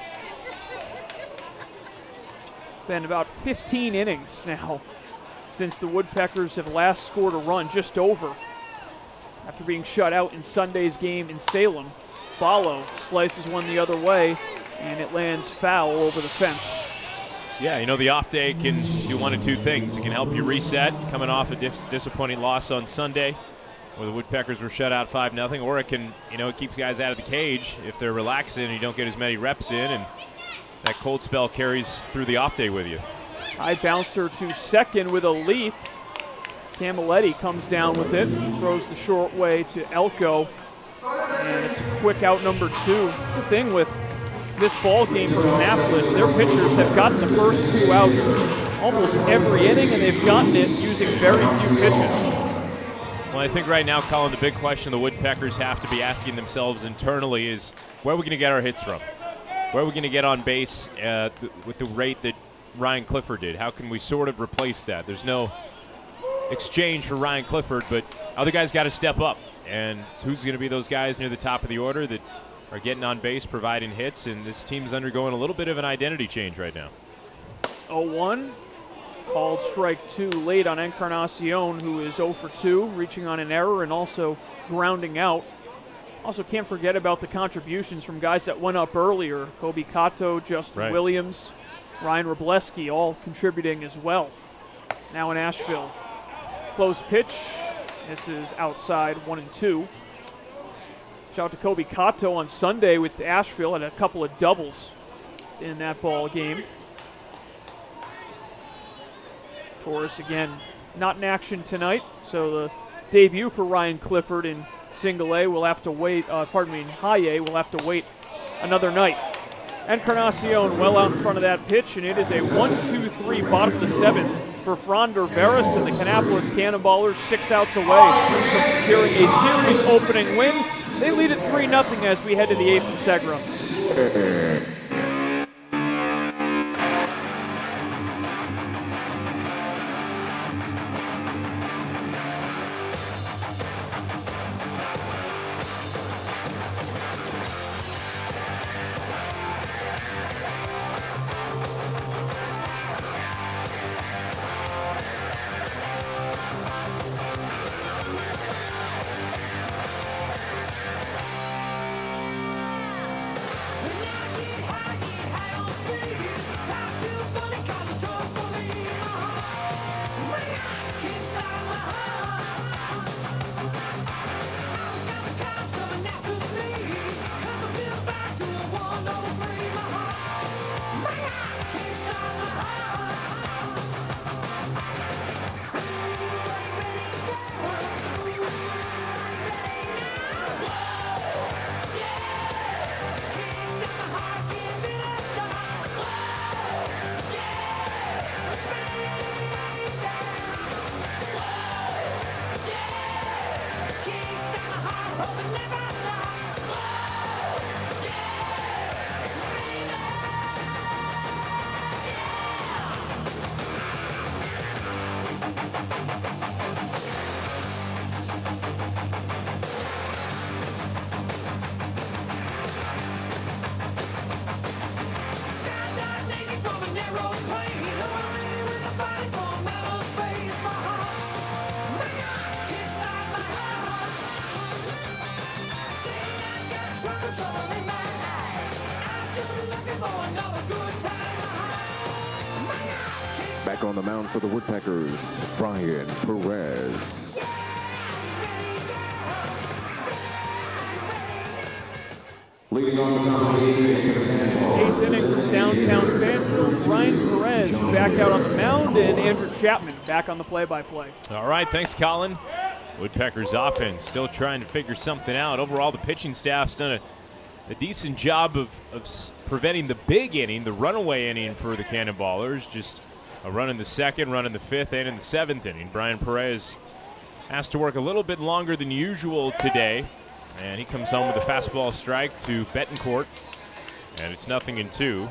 Been about fifteen innings now since the Woodpeckers have last scored a run, just over, after being shut out in Sunday's game in Salem. Ballo slices one the other way, and it lands foul over the fence. Yeah, you know, the off day can do one of two things. It can help you reset, coming off a dis- disappointing loss on Sunday, where the Woodpeckers were shut out five nothing, or it can, you know, it keeps guys out of the cage if they're relaxing and you don't get as many reps in, and that cold spell carries through the off day with you. High bouncer to second with a leap. Camilletti comes down with it, throws the short way to Elko, and it's a quick out number two. That's the thing with this ball game for Annapolis. Their pitchers have gotten the first two outs almost every inning, and they've gotten it using very few pitches. Well, I think right now, Colin, the big question the Woodpeckers have to be asking themselves internally is, where are we going to get our hits from? Where are we going to get on base uh, th- with the rate that Ryan Clifford did? How can we sort of replace that? There's no exchange for Ryan Clifford, but other guys got to step up. And who's going to be those guys near the top of the order that are getting on base, providing hits, and this team's undergoing a little bit of an identity change right now. oh one, called strike two late on Encarnacion, who is oh for two, reaching on an error and also grounding out. Also can't forget about the contributions from guys that went up earlier. Kobe Kato, Justin right. Williams, Ryan Wroblewski, all contributing as well. Now in Asheville. Close pitch. This is outside, one and two. Shout out to Kobe Kato on Sunday with Asheville, had a couple of doubles in that ball game. Torres again not in action tonight, so the debut for Ryan Clifford in single A will have to wait, uh, pardon me, in high A will have to wait another night. Encarnacion well out in front of that pitch, and it is a one two three bottom of the seventh for Fronder Veras, and the Kannapolis Cannonballers six outs away from securing a series opening win. They lead it three nothing as we head to the eighth from Segra. First on the mound for the Woodpeckers, Brian Perez. Leading on the top of the eighth inning from downtown Fayetteville, Brian Perez back out on the mound, and Andrew Chapman back on the play-by-play. All right, thanks, Colin. Woodpeckers offense still trying to figure something out. Overall, the pitching staff's done a, a decent job of, of preventing the big inning, the runaway inning for the Cannonballers. Just a run in the second, run in the fifth, and in the seventh inning. Brian Perez has to work a little bit longer than usual today. And he comes home with a fastball strike to Betancourt. And it's nothing in two.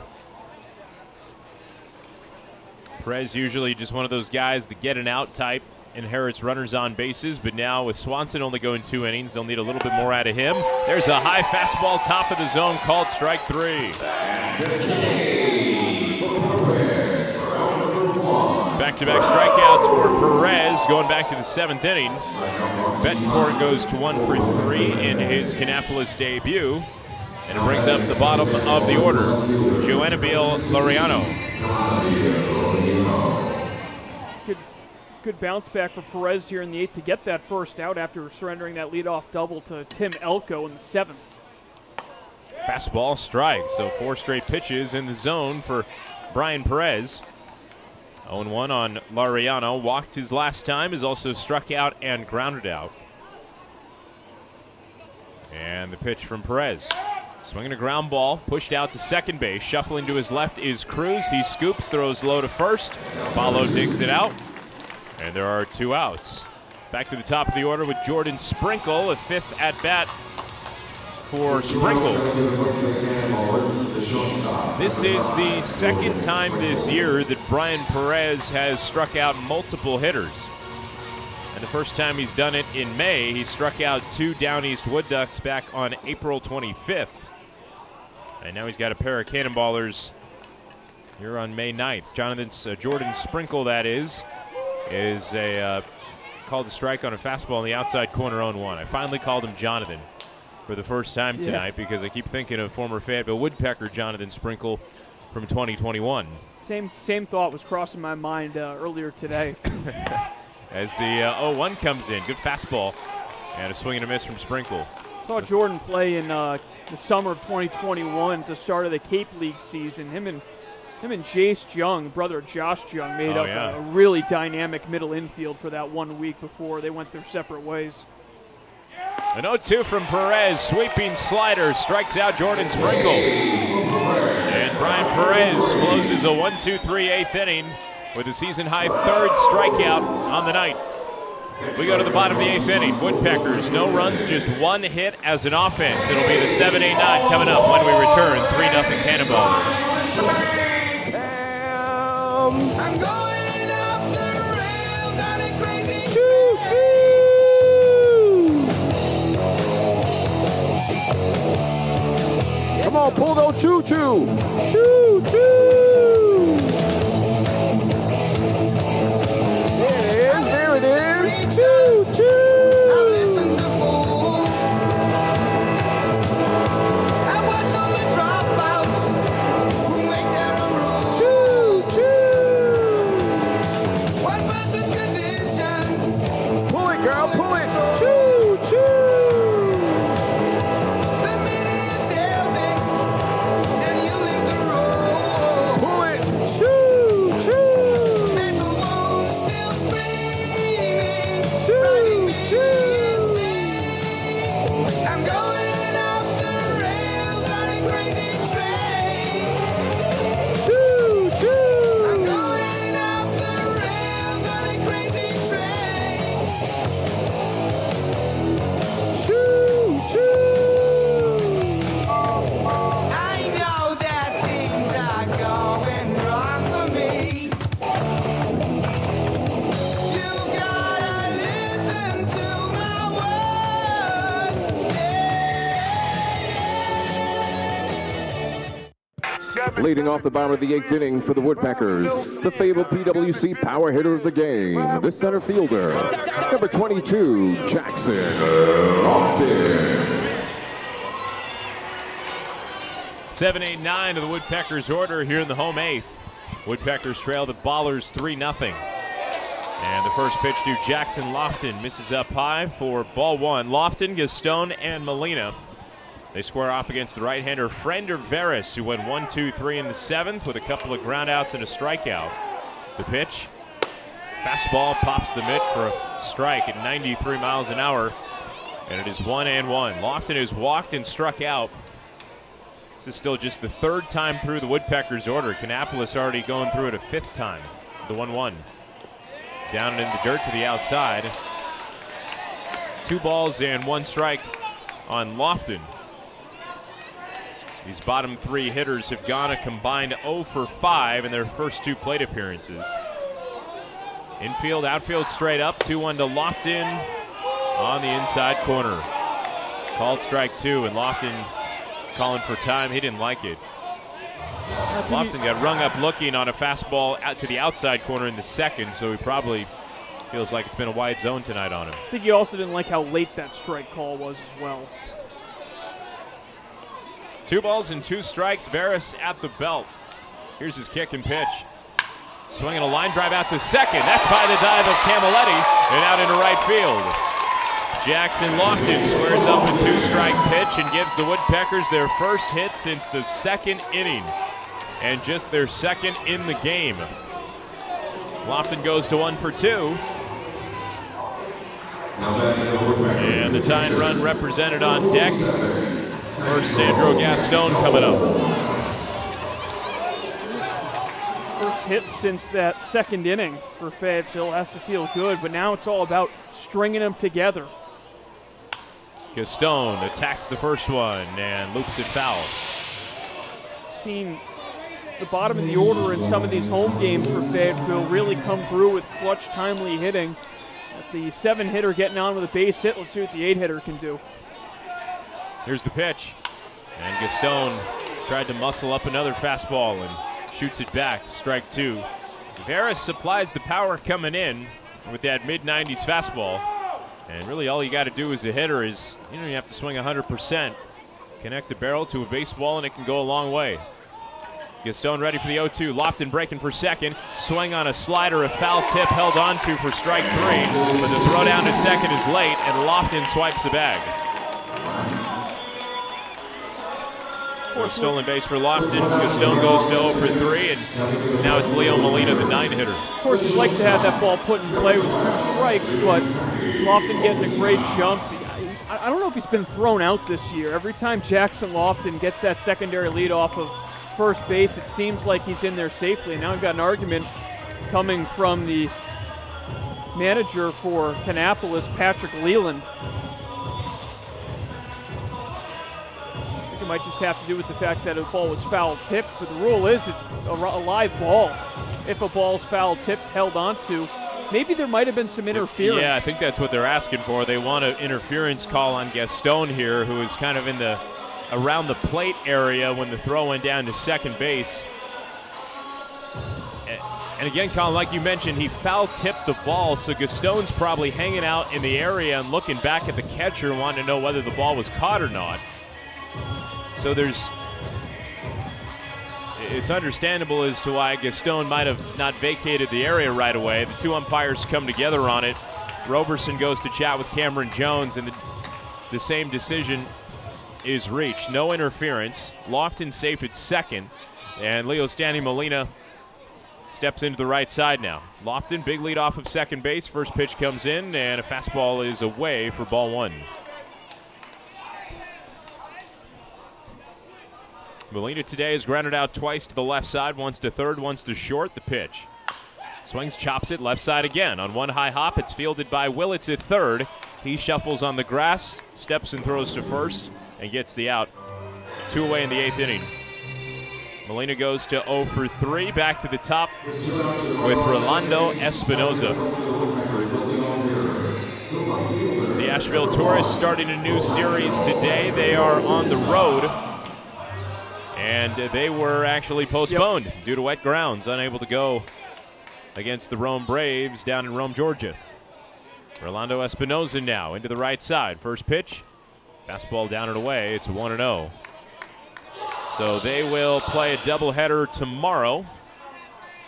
Perez usually just one of those guys, the get and out type, inherits runners on bases. But now with Swanson only going two innings, they'll need a little bit more out of him. There's a high fastball top of the zone called strike three. Back-to-back strikeouts for Perez going back to the seventh inning. Betancourt goes to one for three in his Kannapolis debut. And it brings up the bottom of the order, Joanabile Laureano. Good, good bounce back for Perez here in the eighth to get that first out after surrendering that leadoff double to Tim Elko in the seventh. Fastball strike, so four straight pitches in the zone for Brian Perez. oh and one on Laureano. Walked his last time, is also struck out and grounded out. And the pitch from Perez. Swinging a ground ball, pushed out to second base. Shuffling to his left is Cruz. He scoops, throws low to first. Paulo digs it out. And there are two outs. Back to the top of the order with Jordan Sprinkle, a fifth at bat for Sprinkle. This is the second time this year that Brian Perez has struck out multiple hitters. And the first time he's done it in May, he struck out two Down East Wood Ducks back on April twenty-fifth. And now he's got a pair of Cannonballers here on May ninth. Jonathan uh, Jordan Sprinkle, that is, is a uh, called a strike on a fastball in the outside corner, oh and one. I finally called him Jonathan for the first time tonight yeah. because I keep thinking of former Fayetteville Woodpecker Jonathan Sprinkle from twenty twenty-one. Same same thought was crossing my mind uh, earlier today. As the uh, oh one comes in, good fastball, and a swing and a miss from Sprinkle. Saw Jordan play in uh, the summer of twenty twenty-one at the start of the Cape League season. Him and him and Jace Jung, brother Josh Jung, made oh, up yeah. a, a really dynamic middle infield for that one week before they went their separate ways. An oh two from Perez, sweeping slider, strikes out Jordan Sprinkle. And Brian Perez closes a one two three eighth inning with a season-high third strikeout on the night. We go to the bottom of the eighth inning. Woodpeckers, no runs, just one hit as an offense. It'll be the seven eight nine coming up when we return. three nothing Cannonballers. I'm going up the rails on a crazy choo-choo. Come on, pull those choo-choo. Choo-choo. There it is. Choo-choo. I'll listen to fools. I watch all the dropouts who make their own rules. Choo-choo. One person's condition. Pull it, girl, pull it. Choo-choo. The minute you sales it, then you leave the road. Pull it. Choo-choo. Mental wounds still screaming. I'm going off the rails on a crazy train. Choo choo. I'm going off the rails on a crazy train. Choo choo. I know that things are going wrong for me. You gotta listen to my words. Leading off the bottom of the eighth inning for the Woodpeckers, the fabled P W C power hitter of the game, the center fielder, number twenty-two, Jackson Lofton. seven eight nine of the Woodpeckers order here in the home eighth. Woodpeckers trail the Ballers three nothing. And the first pitch to Jackson Lofton misses up high for ball one. Lofton, Gaston, and Molina. They square off against the right-hander Frender Veras, who went one two three in the seventh with a couple of groundouts and a strikeout. The pitch, fastball pops the mitt for a strike at ninety-three miles an hour, and it is one and one. Lofton has walked and struck out. This is still just the third time through the Woodpeckers' order. Kannapolis already going through it a fifth time. The one one. Down and in the dirt to the outside. Two balls and one strike on Lofton. These bottom three hitters have gone a combined oh for five in their first two plate appearances. Infield, outfield straight up. two one to Lofton on the inside corner. Called strike two, and Lofton calling for time. He didn't like it. Lofton got rung up looking on a fastball out to the outside corner in the second, so he probably feels like it's been a wide zone tonight on him. I think he also didn't like how late that strike call was as well. Two balls and two strikes. Veras at the belt. Here's his kick and pitch. Swinging a line drive out to second. That's by the dive of Camilletti and out into right field. Jackson Lofton squares up a two-strike pitch and gives the Woodpeckers their first hit since the second inning, and just their second in the game. Lofton goes to one for two. And the tying run represented on deck. First, Sandro Gaston coming up. First hit since that second inning for Fayetteville. Has to feel good, but now it's all about stringing them together. Gaston attacks the first one and loops it foul. Seen the bottom of the order in some of these home games for Fayetteville really come through with clutch, timely hitting. At the seven hitter getting on with a base hit. Let's see what the eight hitter can do. Here's the pitch. And Gaston tried to muscle up another fastball and shoots it back. Strike two. Veras supplies the power coming in with that mid nineties fastball. And really all you got to do as a hitter is, you know, you have to swing one hundred percent. Connect the barrel to a baseball and it can go a long way. Gaston ready for the oh two. Lofton breaking for second. Swing on a slider, a foul tip held onto for strike three. But the throw down to second is late and Lofton swipes the bag. So stolen base for Lofton. Gaston goes to oh for three, and now it's Leo Molina, the nine hitter. Of course, you'd like to have that ball put in play with two strikes, but Lofton getting a great jump. I don't know if he's been thrown out this year. Every time Jackson Lofton gets that secondary lead off of first base, it seems like he's in there safely. And now we've got an argument coming from the manager for Kannapolis, Patrick Leland. It might just have to do with the fact that a ball was foul tipped, but the rule is it's a, a live ball. If a ball's foul tipped, held onto, maybe there might have been some interference. Yeah, I think that's what they're asking for. They want an interference call on Gaston here, who is kind of in the around the plate area when the throw went down to second base. And again, Colin, like you mentioned, he foul tipped the ball, so Gaston's probably hanging out in the area and looking back at the catcher, wanting to know whether the ball was caught or not. So there's, it's understandable as to why Gaston might have not vacated the area right away. The two umpires come together on it. Roberson goes to chat with Cameron Jones, and the, the same decision is reached. No interference. Lofton safe at second, and Leo Stanley Molina steps into the right side now. Lofton, big lead off of second base. First pitch comes in, and a fastball is away for ball one. Molina today has grounded out twice to the left side, once to third, once to short. The pitch. Swings, chops it left side again. On one high hop, it's fielded by Willits at third. He shuffles on the grass, steps and throws to first, and gets the out. Two away in the eighth inning. Molina goes to oh for three, back to the top with Rolando Espinoza. The Asheville Tourists starting a new series today. They are on the road. And they were actually postponed yep. due to wet grounds, unable to go against the Rome Braves down in Rome, Georgia. Rolando Espinoza now into the right side. First pitch, fastball down and away. It's one and oh. So they will play a doubleheader tomorrow.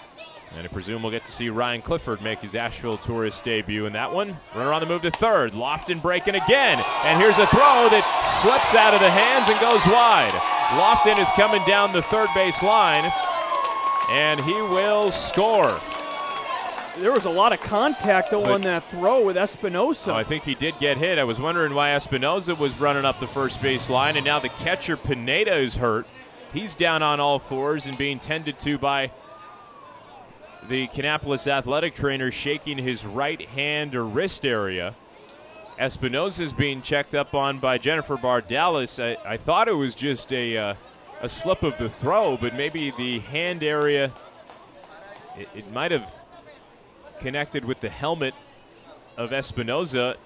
And I presume we'll get to see Ryan Clifford make his Asheville Tourist debut in that one. Runner on the move to third. Lofton breaking again. And here's a throw that slips out of the hands and goes wide. Lofton is coming down the third base line, and he will score. There was a lot of contact, though, But, on that throw with Espinosa. Oh, I think he did get hit. I was wondering why Espinosa was running up the first base line, and now the catcher, Pineda, is hurt. He's down on all fours and being tended to by the Kannapolis athletic trainer, shaking his right hand or wrist area. Espinosa is being checked up on by Jennifer Bardalis. I, I thought it was just a uh, a slip of the throw, but maybe the hand area, it, it might have connected with the helmet of Espinosa.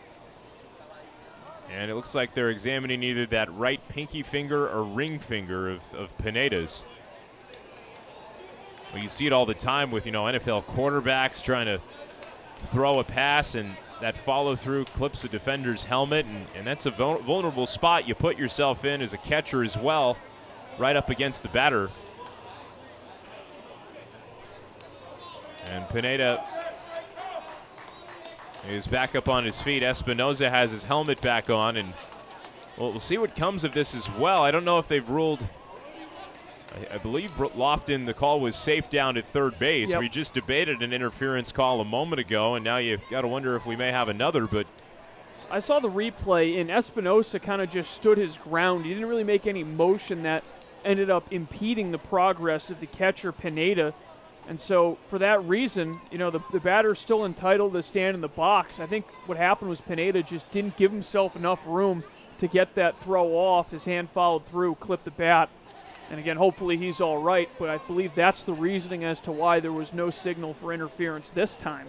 And it looks like they're examining either that right pinky finger or ring finger of, of Pineda's. Well, you see it all the time with, you know, N F L quarterbacks trying to throw a pass, and that follow-through clips a defender's helmet, and, and that's a vul- vulnerable spot you put yourself in as a catcher as well, right up against the batter. And Pineda is back up on his feet. Espinosa has his helmet back on, and well, we'll see what comes of this as well. I don't know if they've ruled... I believe Lofton, the call was safe down at third base. Yep. We just debated an interference call a moment ago, and now you've got to wonder if we may have another. But I saw the replay, and Espinosa kind of just stood his ground. He didn't really make any motion that ended up impeding the progress of the catcher, Pineda. And so for that reason, you know, the, the batter's still entitled to stand in the box. I think what happened was Pineda just didn't give himself enough room to get that throw off. His hand followed through, clipped the bat. And again, hopefully he's all right, but I believe that's the reasoning as to why there was no signal for interference this time.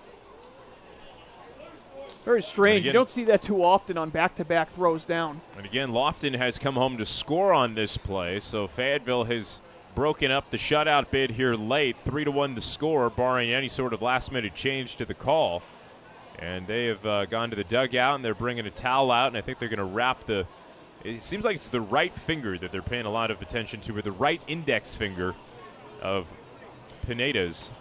Very strange. Again, you don't see that too often on back-to-back throws down. And again, Lofton has come home to score on this play, so Fayetteville has broken up the shutout bid here late, three to one to score, barring any sort of last-minute change to the call. And they have uh, gone to the dugout, and they're bringing a towel out, and I think they're going to wrap the... It seems like it's the right finger that they're paying a lot of attention to, or the right index finger of Pineda's.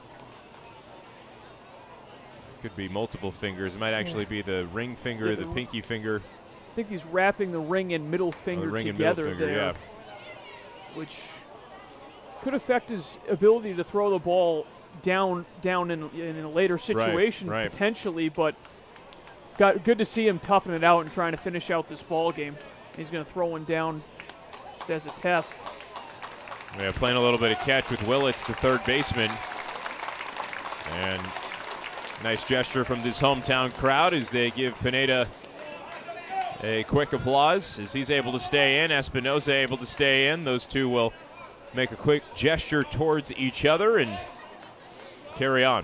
Could be multiple fingers. It might actually be the ring finger, Yeah, the the- pinky finger. I think he's wrapping the ring and middle Oh, finger the ring and together middle finger, there, yeah. which could affect his ability to throw the ball down down in, in a later situation right. potentially, but got good to see him toughing it out and trying to finish out this ball game. He's going to throw one down just as a test. Yeah, playing a little bit of catch with Willits, the third baseman. And nice gesture from this hometown crowd as they give Pineda a quick applause as he's able to stay in. Espinosa able to stay in. Those two will make a quick gesture towards each other and carry on.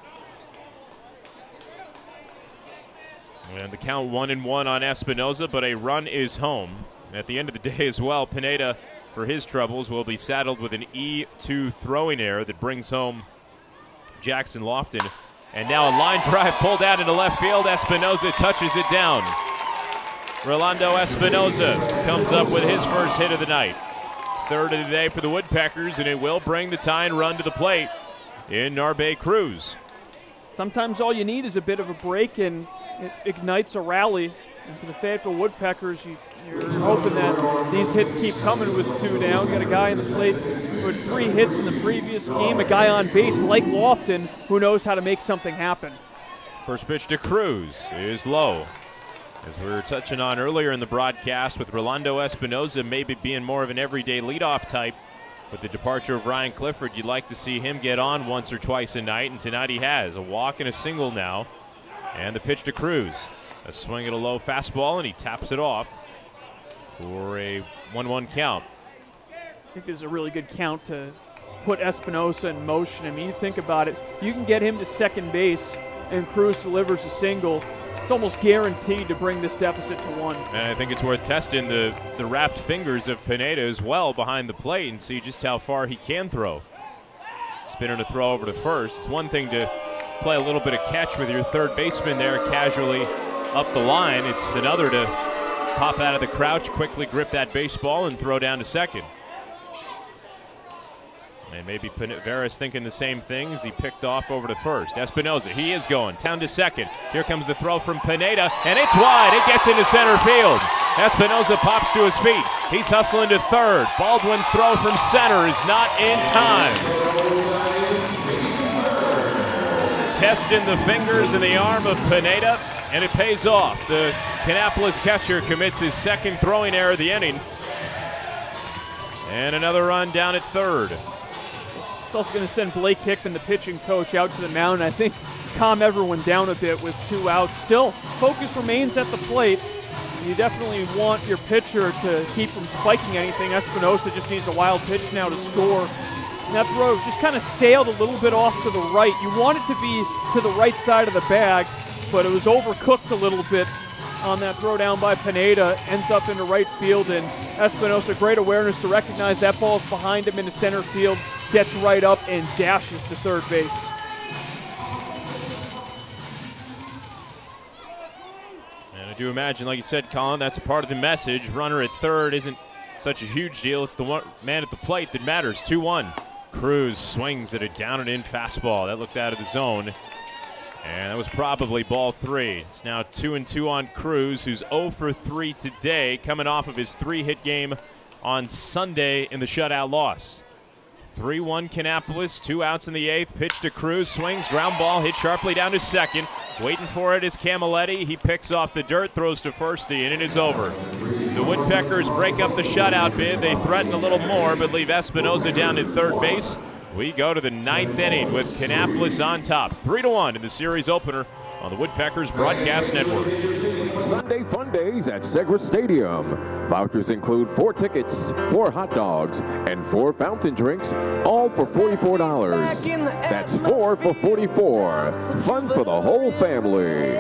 And the count one and one on Espinosa, but a run is home. At the end of the day as well, Pineda, for his troubles, will be saddled with an E two throwing error that brings home Jackson Lofton. And now a line drive pulled out into left field. Espinosa touches it down. Rolando Espinosa comes up with his first hit of the night. Third of the day for the Woodpeckers, and it will bring the tying run to the plate in Narbe Cruz. Sometimes all you need is a bit of a break, and it ignites a rally. And for the Fayetteville Woodpeckers, you, you're hoping that these hits keep coming with two down. Got a guy in the plate with three hits in the previous game, a guy on base like Lofton who knows how to make something happen. First pitch to Cruz is low. As we were touching on earlier in the broadcast, with Rolando Espinosa maybe being more of an everyday leadoff type, with the departure of Ryan Clifford, you'd like to see him get on once or twice a night, and tonight he has. A walk and a single now. And the pitch to Cruz. A swing at a low fastball, and he taps it off for a one one count. I think this is a really good count to put Espinosa in motion. I mean, you think about it, you can get him to second base and Cruz delivers a single. It's almost guaranteed to bring this deficit to one. And I think it's worth testing the, the wrapped fingers of Pineda as well behind the plate and see just how far he can throw. Spinning a throw over to first. It's one thing to play a little bit of catch with your third baseman there casually up the line. It's another to pop out of the crouch, quickly grip that baseball, and throw down to second. And maybe Veras thinking the same thing as he picked off over to first. Espinosa, he is going. Down to second. Here comes the throw from Pineda, and it's wide. It gets into center field. Espinosa pops to his feet. He's hustling to third. Baldwin's throw from center is not in time. Testing the fingers and the arm of Pineda, and it pays off. The Kannapolis catcher commits his second throwing error of the inning. And another run down at third. It's also going to send Blake Hickman, the pitching coach, out to the mound, and I think calm everyone down a bit with two outs. Still, focus remains at the plate. You definitely want your pitcher to keep from spiking anything. Espinosa just needs a wild pitch now to score. And that throw just kind of sailed a little bit off to the right. You want it to be to the right side of the bag, but it was overcooked a little bit on that throw down by Pineda. Ends up into right field, and Espinosa, great awareness to recognize that ball's behind him into center field, gets right up and dashes to third base. And I do imagine, like you said, Colin, that's part of the message. Runner at third isn't such a huge deal. It's the one man at the plate that matters. two one. Cruz swings at a down and in fastball. That looked out of the zone. And that was probably ball three. It's now two and two on Cruz, who's oh for three today, coming off of his three-hit game on Sunday in the shutout loss. three one Kannapolis, two outs in the eighth. Pitch to Cruz, swings, ground ball, hit sharply down to second. Waiting for it is Camilletti. He picks off the dirt, throws to first. The inning is over. The Woodpeckers break up the shutout bid. They threaten a little more, but leave Espinosa down at third base. We go to the ninth inning with Kannapolis on top, three to one in the series opener on the Woodpeckers Broadcast Network. Sunday fun days at Segra Stadium. Vouchers include four tickets, four hot dogs, and four fountain drinks, all for forty-four dollars. That's four for forty-four dollars. Fun for the whole family.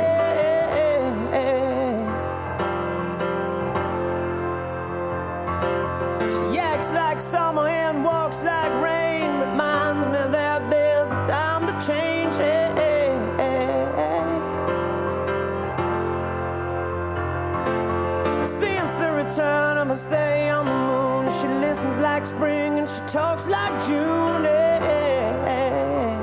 She acts like summer and walks like rain. Reminds me that there's a time to change. Hey, hey, hey. Since the return of her stay on the moon, she listens like spring and she talks like June. Hey, hey,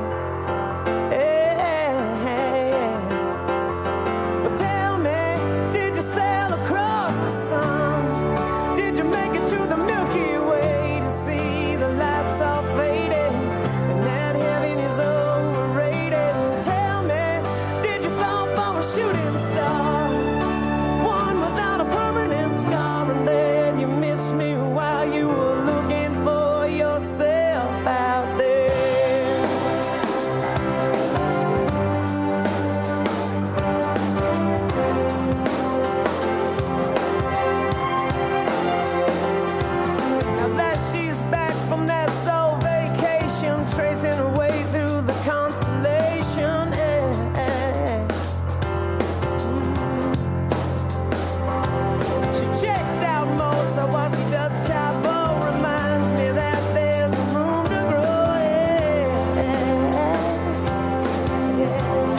hey, hey. But tell me, did you sail across the sun? Did you make it to the Milky Way to see the lights all faded and that heaven is overrated? Tell me, did you fall for a shooting star, one without a permanent scar, and then you missed me while you were looking for yourself out there? Now that she's back from that soul vacation, tracing her way through the constellation. eh, eh. She checks out Mozart while she does Chapo. Reminds me that there's room to grow. eh, eh, eh.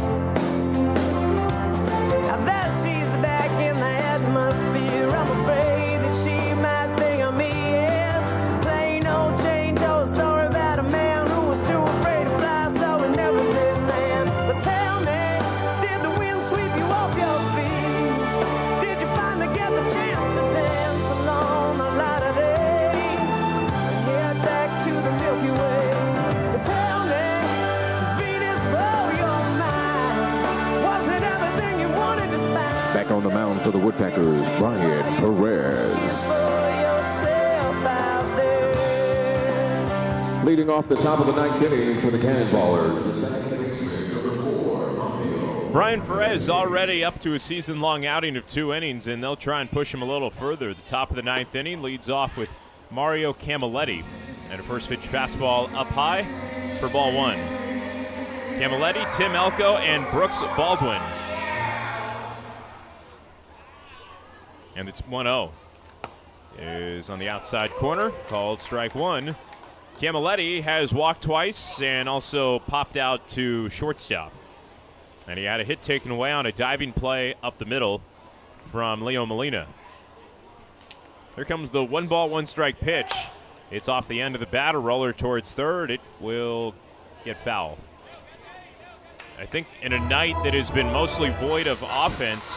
Now that she's back in the atmosphere, I'm afraid that she might think of me as plain old Jane Doe. Sorry about a man who was too afraid to fly, so we never did land. But tell me, did the wind sweep you off your feet? Did you finally get the chance to dance along the light of day and head back to the Milky Way? But tell me, did Venus blow your mind? Was it everything you wanted to find? Back on the mound for the Woodpeckers, Brian Perez. For yourself out there. Leading off the top of the ninth inning for the Cannonballers, the second baseman, number four, Romeo. Brian Perez already up to a season-long outing of two innings, and they'll try and push him a little further. The top of the ninth inning leads off with Mario Camilletti, and a first pitch fastball up high for ball one. Camilletti, Tim Elko, and Brooks Baldwin. And it's one oh. Is on the outside corner, called strike one. Camilletti has walked twice and also popped out to shortstop. And he had a hit taken away on a diving play up the middle from Leo Molina. Here comes the one ball, one strike pitch. It's off the end of the bat, a roller towards third. It will get foul. I think in a night that has been mostly void of offense,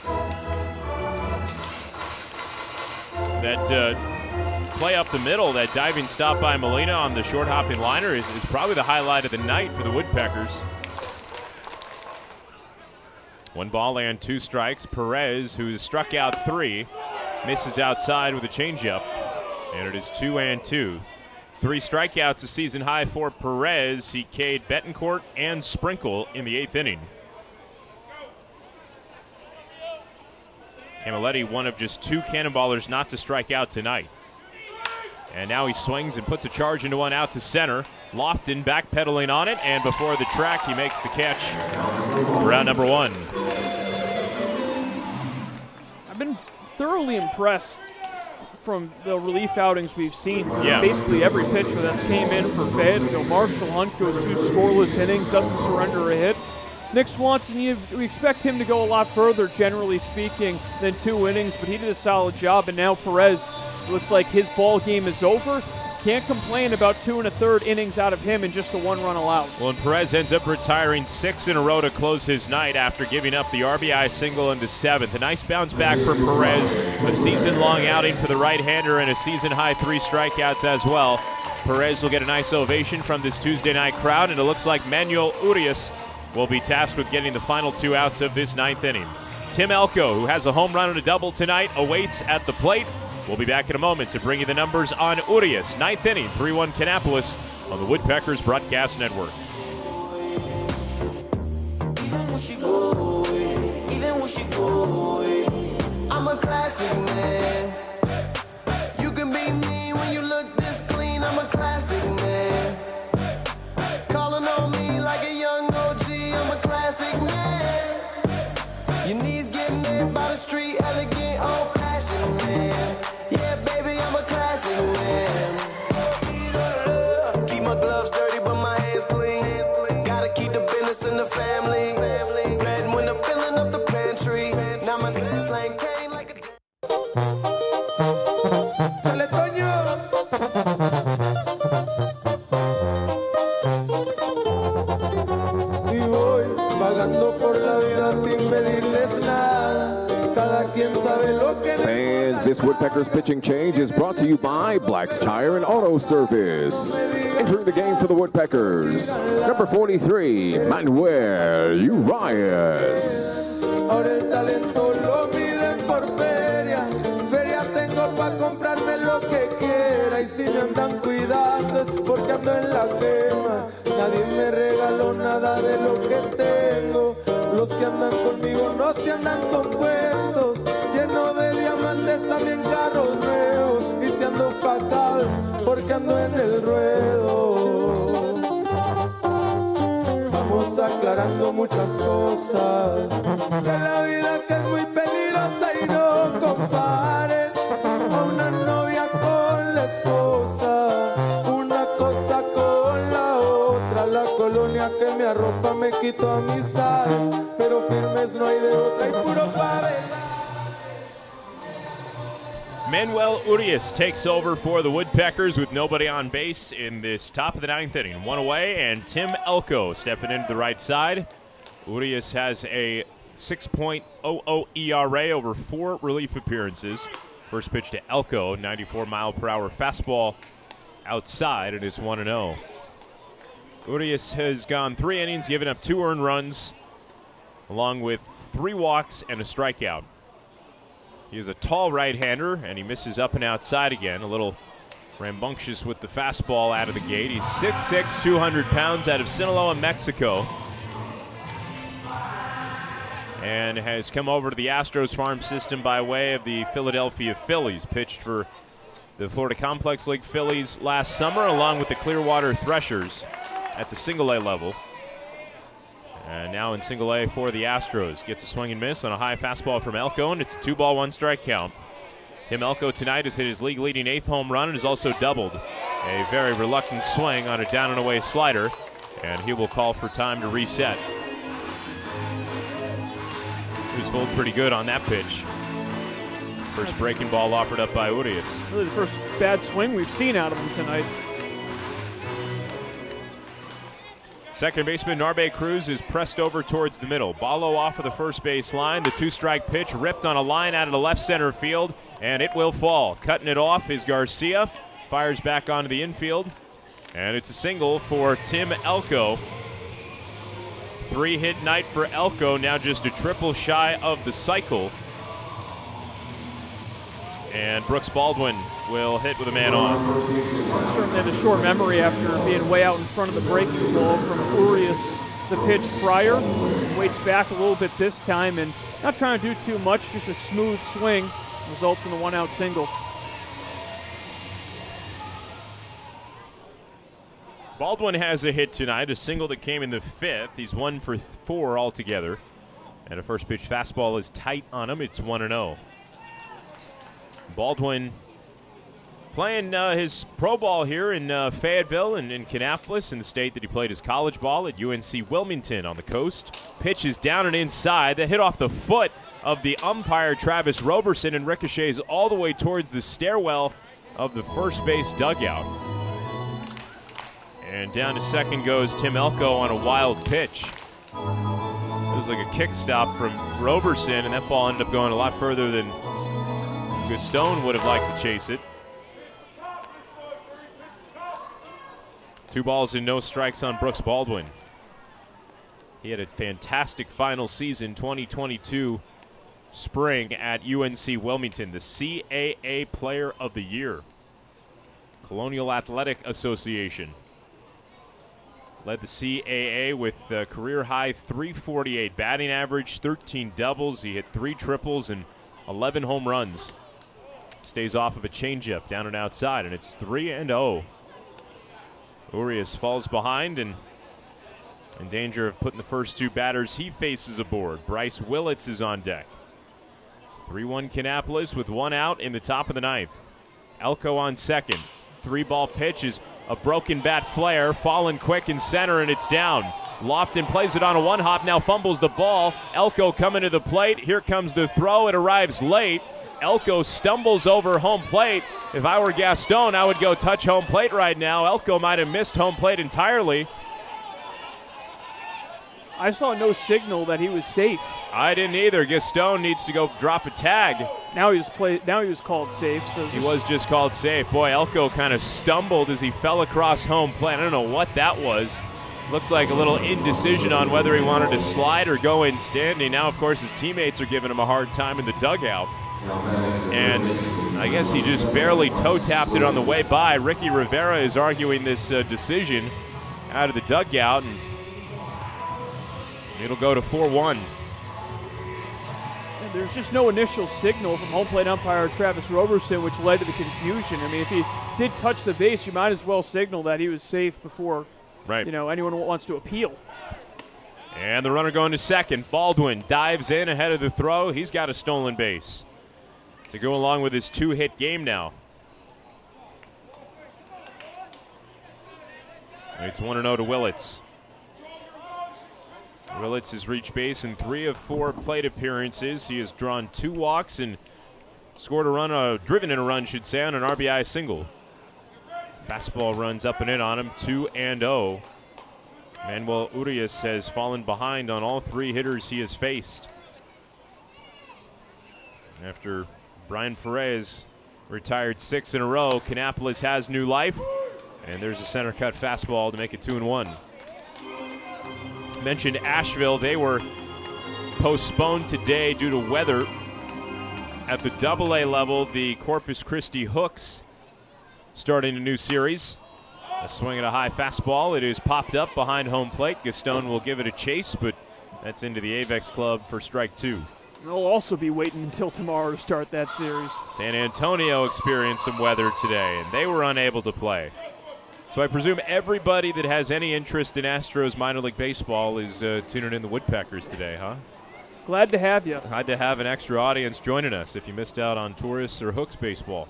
that uh, play up the middle, that diving stop by Molina on the short hopping liner is, is probably the highlight of the night for the Woodpeckers. One ball and two strikes. Perez, who's struck out three, misses outside with a changeup, and it is two and two. Three strikeouts, a season high for Perez. He K'd Betancourt and Sprinkle in the eighth inning. Camilletti, one of just two cannonballers not to strike out tonight. And now he swings and puts a charge into one out to center. Lofton backpedaling on it, and before the track, he makes the catch. Round number one. I've been thoroughly impressed from the relief outings we've seen. Yeah. Basically every pitcher that's came in for Fayetteville. Marshall Hunt goes two scoreless innings, doesn't surrender a hit. Nick Swanson, you, we expect him to go a lot further, generally speaking, than two innings, but he did a solid job. And now Perez, it looks like his ball game is over. Can't complain about two and a third innings out of him and just a one-run allowed. Well, and Perez ends up retiring six in a row to close his night after giving up the R B I single in the seventh. A nice bounce back for Perez, a season-long outing for the right-hander, and a season-high three strikeouts as well. Perez will get a nice ovation from this Tuesday night crowd, and it looks like Manuel Urias will be tasked with getting the final two outs of this ninth inning. Tim Elko, who has a home run and a double tonight, awaits at the plate. We'll be back in a moment to bring you the numbers on Urias. Ninth inning, three one Kannapolis on the Woodpeckers Broadcast Network. Even when she go away, even when she go away, I'm a classic man. You can be me when you look this clean. I'm a classic man. Calling on me like a young O G. I'm a classic man. Your knees get made by the street, elegant, old fashioned man. Yeah, baby, I'm a classic man. Keep my gloves dirty, but my hands clean. Gotta keep the business in the family. Red when I'm filling up the pantry. Now my slang came like a. Y voy vagando por la vida sin pedirles nada. Cada quien sabe lo que. Fans, this Woodpeckers pitching change is brought to you by Black's Tire and Auto Service. Entering the game for the Woodpeckers, number forty-three, Manuel Urias. Ahora el talento lo miden por feria. Feria tengo pa' comprarme lo que quiera. Y si me andan cuidando es porque ando en la quema. Nadie me regaló nada de lo que tengo. Los que andan conmigo no se andan con cuentos. Lleno de diamantes, también carros nuevos. Y si ando pacado es porque ando en el ruedo. Vamos aclarando muchas cosas de la vida que es muy peligrosa y no comparen a una novia con la esposa, una cosa con la otra. La colonia que me arropa me quito amistades, pero firmes no hay de otra y puro padre. Manuel Urias takes over for the Woodpeckers with nobody on base in this top of the ninth inning. One away, and Tim Elko stepping into the right side. Urias has a six point oh oh E R A over four relief appearances. First pitch to Elko, ninety-four mile per hour fastball outside, and it's one and oh. Urias has gone three innings, given up two earned runs, along with three walks and a strikeout. He is a tall right-hander, and he misses up and outside again. A little rambunctious with the fastball out of the gate. He's six six, two hundred pounds, out of Sinaloa, Mexico. And has come over to the Astros farm system by way of the Philadelphia Phillies. Pitched for the Florida Complex League Phillies last summer, along with the Clearwater Threshers at the single A level. And now in single A for the Astros. Gets a swing and miss on a high fastball from Elko, and it's a two ball, one strike count. Tim Elko tonight has hit his league-leading eighth home run and has also doubled. A very reluctant swing on a down and away slider, and he will call for time to reset. He was fooled pretty good on that pitch. First breaking ball offered up by Urias. Really the first bad swing we've seen out of him tonight. Second baseman Narbe Cruz is pressed over towards the middle. Ballo off of the first base line. The two-strike pitch ripped on a line out of the left center field, and it will fall. Cutting it off is Garcia. Fires back onto the infield, and it's a single for Tim Elko. Three-hit night for Elko, now just a triple shy of the cycle. And Brooks Baldwin will hit with a man on. Certainly had a short memory after being way out in front of the breaking ball from Urias the pitch prior. Waits back a little bit this time and not trying to do too much, just a smooth swing. Results in a one-out single. Baldwin has a hit tonight, a single that came in the fifth. He's one for four altogether. And a first pitch fastball is tight on him. It's one and oh. Baldwin playing uh, his pro ball here in uh, Fayetteville and in Kannapolis, in the state that he played his college ball at U N C Wilmington on the coast. Pitch is down and inside. That hit off the foot of the umpire, Travis Roberson, and ricochets all the way towards the stairwell of the first base dugout. And down to second goes Tim Elko on a wild pitch. It was like a kick stop from Roberson, and that ball ended up going a lot further than Stone would have liked to chase it. Two balls and no strikes on Brooks Baldwin. He had a fantastic final season, twenty twenty-two spring at U N C Wilmington, the C A A Player of the Year. Colonial Athletic Association. Led the C A A with a career-high three forty-eight batting average, thirteen doubles. He hit three triples and eleven home runs. Stays off of a changeup down and outside, and it's three and oh. Urias falls behind and in danger of putting the first two batters he faces aboard. Bryce Willits is on deck. three one Kannapolis with one out in the top of the ninth. Elko on second. Three-ball pitch is a broken bat flare, falling quick in center, and it's down. Lofton plays it on a one-hop, now fumbles the ball. Elko coming to the plate. Here comes the throw. It arrives late. Elko stumbles over home plate. If I were Gaston, I would go touch home plate right now. Elko might have missed home plate entirely. I saw no signal that he was safe. I didn't either. Gaston needs to go drop a tag. Now he was play, Now he was called safe. So he was just called safe. Boy, Elko kind of stumbled as he fell across home plate. I don't know what that was. Looked like a little indecision on whether he wanted to slide or go in standing. Now, of course, his teammates are giving him a hard time in the dugout. And I guess he just barely toe-tapped it on the way by. Ricky Rivera is arguing this uh, decision out of the dugout, and it'll go to four one. There's just no initial signal from home plate umpire Travis Roberson, which led to the confusion. I mean, if he did touch the base, you might as well signal that he was safe before right. you know, anyone wants to appeal. And the runner going to second. Baldwin dives in ahead of the throw. He's got a stolen base to go along with his two-hit game now. It's one and oh to Willits. Willits has reached base in three of four plate appearances. He has drawn two walks and scored a run, uh, driven in a run, should say, on an R B I single. Fastball runs up and in on him, two and oh. Manuel Urias has fallen behind on all three hitters he has faced. After Brian Perez retired six in a row, Kannapolis has new life, and there's a center cut fastball to make it two and one. Mentioned Asheville, they were postponed today due to weather. At the double A level, the Corpus Christi Hooks starting a new series. A swing at a high fastball. It is popped up behind home plate. Gaston will give it a chase, but that's into the Avex Club for strike two. They'll also be waiting until tomorrow to start that series. San Antonio experienced some weather today, and they were unable to play. So I presume everybody that has any interest in Astros minor league baseball is uh, tuning in the Woodpeckers today, huh? Glad to have you. Glad to have an extra audience joining us if you missed out on Taurus or Hooks baseball.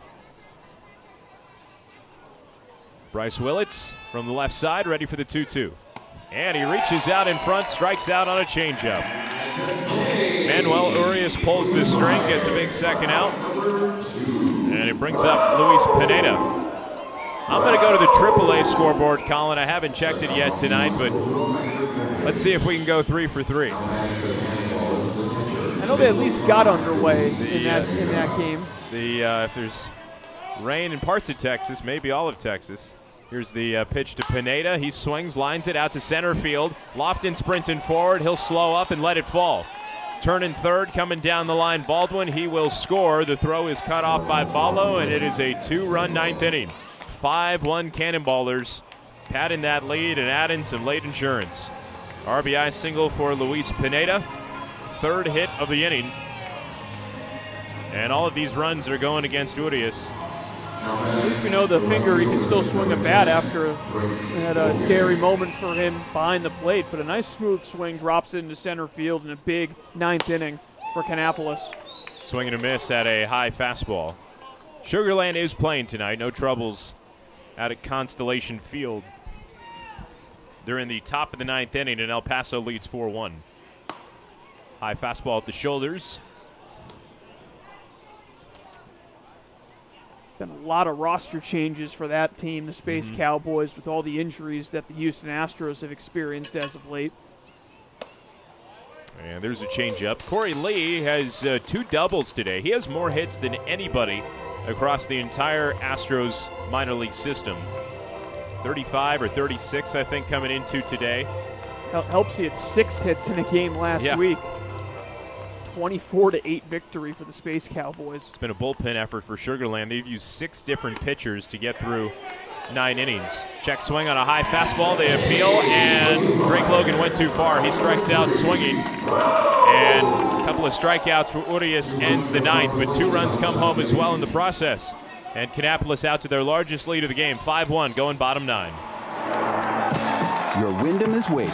Bryce Willits from the left side, ready for the two two. And he reaches out in front, strikes out on a changeup. Manuel Urias pulls the string, gets a big second out. And it brings up Luis Pineda. I'm going to go to the triple A scoreboard, Colin. I haven't checked it yet tonight, but let's see if we can go three for three. I know they at least got underway the, in that in that game. The uh, if there's rain in parts of Texas, maybe all of Texas. Here's the uh, pitch to Pineda. He swings, lines it out to center field. Lofton sprinting forward. He'll slow up and let it fall. Turning third, coming down the line, Baldwin. He will score. The throw is cut off by Ballo, and it is a two-run ninth inning. five one Cannonballers padding that lead and adding some late insurance. R B I single for Luis Pineda. Third hit of the inning. And all of these runs are going against Urias. At least we know the finger, he can still swing a bat after that uh, scary moment for him behind the plate. But a nice smooth swing drops into center field in a big ninth inning for Kannapolis. Swing and a miss at a high fastball. Sugar Land is playing tonight. No troubles out at Constellation Field. They're in the top of the ninth inning, and El Paso leads four one. High fastball at the shoulders. Been a lot of roster changes for that team, the Space mm-hmm. Cowboys, with all the injuries that the Houston Astros have experienced as of late. And there's a changeup. Corey Lee has uh, two doubles today. He has more hits than anybody across the entire Astros minor league system. thirty-five or thirty-six, I think, coming into today. Helps he had six hits in a game last yeah. week. twenty-four to eight victory for the Space Cowboys. It's been a bullpen effort for Sugar Land. They've used six different pitchers to get through nine innings. Check swing on a high fastball. They appeal, and Drake Logan went too far. He strikes out swinging. And a couple of strikeouts for Urias ends the ninth, but two runs come home as well in the process. And Kannapolis out to their largest lead of the game, five one, going bottom nine. Your Wyndham is waiting.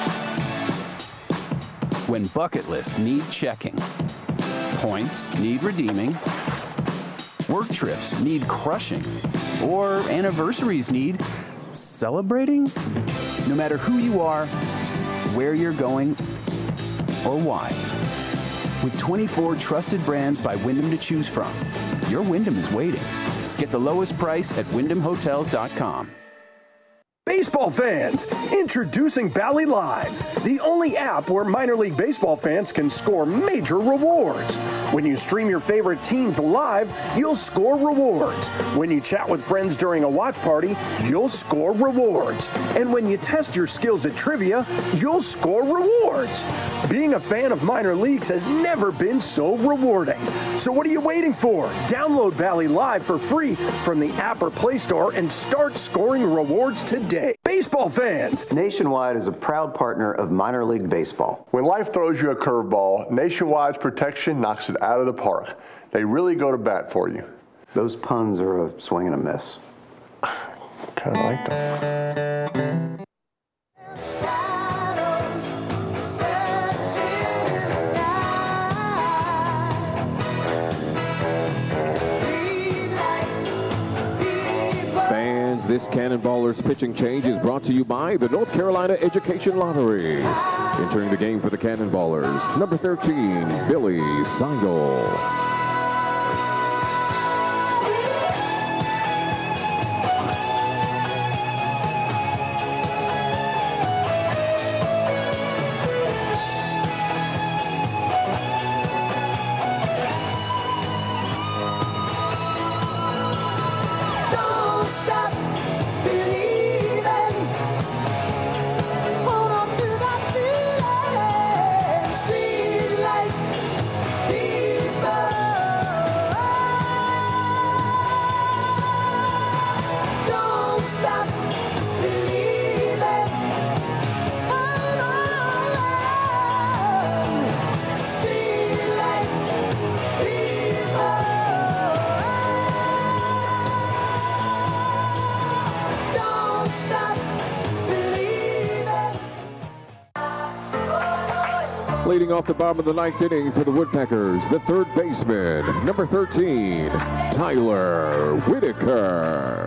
When bucket lists need checking, points need redeeming, work trips need crushing, or anniversaries need celebrating? No matter who you are, where you're going, or why. With twenty-four trusted brands by Wyndham to choose from, your Wyndham is waiting. Get the lowest price at wyndham hotels dot com. Baseball fans, introducing Bally Live, the only app where minor league baseball fans can score major rewards. When you stream your favorite teams live, you'll score rewards. When you chat with friends during a watch party, you'll score rewards. And when you test your skills at trivia, you'll score rewards. Being a fan of minor leagues has never been so rewarding. So what are you waiting for? Download Bally Live for free from the app or Play Store and start scoring rewards today. Baseball fans, Nationwide is a proud partner of minor league baseball. When life throws you a curveball, Nationwide's protection knocks it out of the park. They really go to bat for you. Those puns are a swing and a miss. Kind of like them. This Cannonballers pitching change is brought to you by the North Carolina Education Lottery. Entering the game for the Cannonballers, number thirteen, Billy Seigel. Leading off the bottom of the ninth inning for the Woodpeckers, the third baseman, number thirteen, Tyler Whitaker.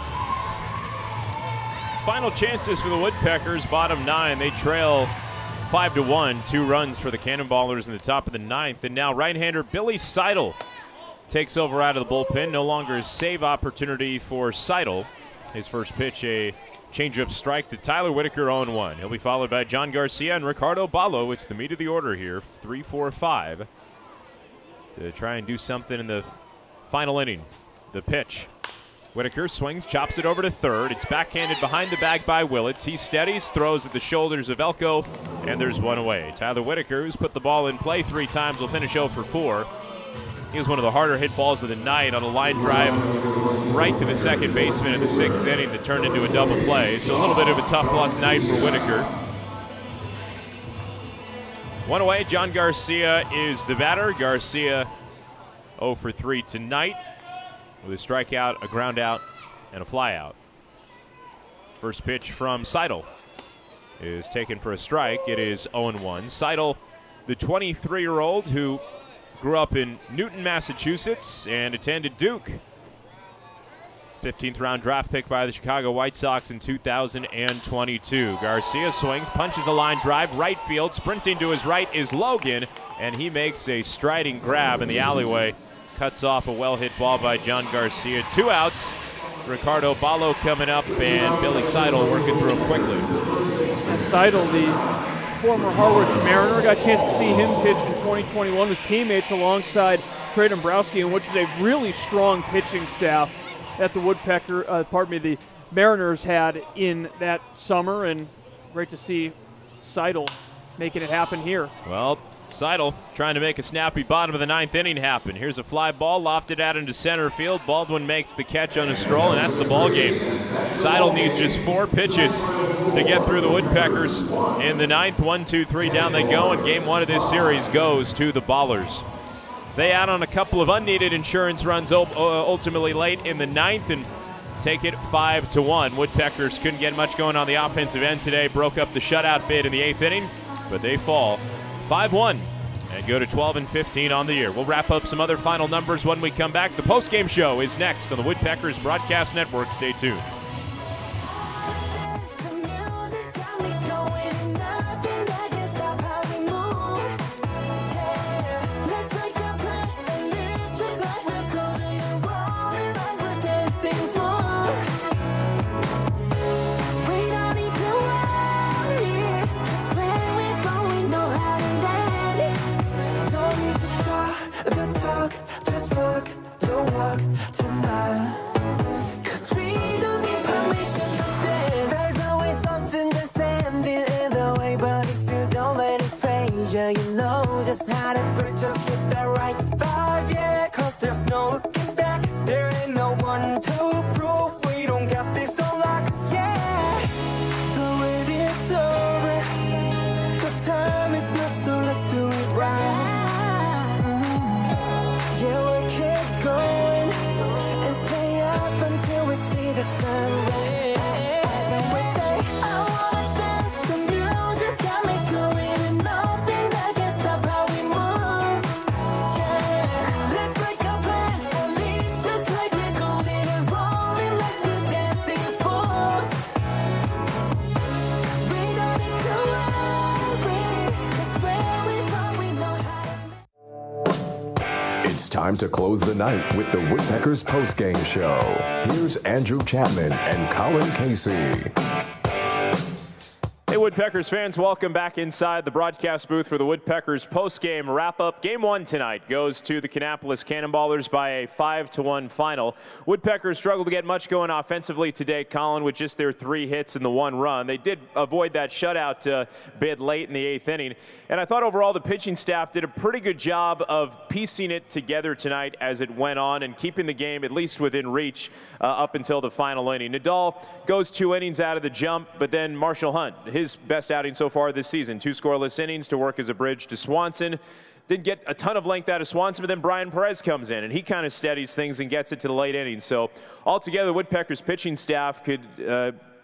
Final chances for the Woodpeckers, bottom nine. They trail five to one, two runs for the Cannonballers in the top of the ninth. And now right-hander Billy Seidel takes over out of the bullpen. No longer a save opportunity for Seidel. His first pitch, a changeup strike to Tyler Whitaker, oh and one. He'll be followed by John Garcia and Ricardo Ballo. It's the meat of the order here, three, four, five, to try and do something in the final inning. The pitch. Whitaker swings, chops it over to third. It's backhanded behind the bag by Willits. He steadies, throws at the shoulders of Elko, and there's one away. Tyler Whitaker, who's put the ball in play three times, will finish oh for four. He was one of the harder hit balls of the night on a line drive right to the second baseman in the sixth inning that turned into a double play. So a little bit of a tough luck night for Whitaker. One away, John Garcia is the batter. Garcia oh for three tonight, with a strikeout, a ground out, and a fly out. First pitch from Seidel is taken for a strike. It is oh and one. Seidel, the twenty-three-year-old who grew up in Newton, Massachusetts, and attended Duke. fifteenth round draft pick by the Chicago White Sox in two thousand twenty-two. Garcia swings, punches a line drive, right field. Sprinting to his right is Logan, and he makes a striding grab in the alleyway. Cuts off a well-hit ball by John Garcia. Two outs. Ricardo Ballo coming up, and Billy Seidel working through him quickly. Seidel, the former Harwich Mariner, got a chance to see him pitch in twenty twenty-one. His teammates alongside Trey Dombrowski, which is a really strong pitching staff that the Woodpecker, uh, pardon me, the Mariners had in that summer, and great to see Seidel making it happen here. Well, Seidel trying to make a snappy bottom of the ninth inning happen. Here's a fly ball lofted out into center field. Baldwin makes the catch on a stroll, and that's the ball game. Seidel needs just four pitches to get through the Woodpeckers in the ninth. One, two, three, down they go, and game one of this series goes to the Ballers. They out on a couple of unneeded insurance runs ultimately late in the ninth and take it five to one. Woodpeckers couldn't get much going on the offensive end today. Broke up the shutout bid in the eighth inning, but they fall five one and go to twelve and fifteen on the year. We'll wrap up some other final numbers when we come back. The postgame show is next on the Woodpeckers Broadcast Network. Stay tuned. You know just how to put just get that right vibe, yeah. Cause there's no looking back. There ain't no one to prove we don't got this on lock, yeah. The wait is over. The time is not, so let's do it right. Mm-hmm. Yeah, we'll keep going and stay up until we see the sun rise. And we say, I wanna dance, the music's got me going and nothing that can stop how we move. Yeah, let's break our plans and leave just like we're golden and rolling like we're dancing fools. We don't need to worry, 'cause where we from we know how to. It's time to close the night with the Woodpeckers postgame show. Here's Andrew Chapman and Colin Casey. Hey, Woodpeckers fans, welcome back inside the broadcast booth for the Woodpeckers postgame wrap-up. Game one tonight goes to the Kannapolis Cannonballers by a five to one final. Woodpeckers struggled to get much going offensively today, Colin, with just their three hits and the one run. They did avoid that shutout uh, bid late in the eighth inning. And I thought overall the pitching staff did a pretty good job of piecing it together tonight as it went on and keeping the game at least within reach uh, up until the final inning. Nadal goes two innings out of the jump, but then Marshall Hunt, his best outing so far this season. Two scoreless innings to work as a bridge to Swanson. Didn't get a ton of length out of Swanson, but then Brian Perez comes in, and he kind of steadies things and gets it to the late innings. So altogether, Woodpeckers pitching staff could uh,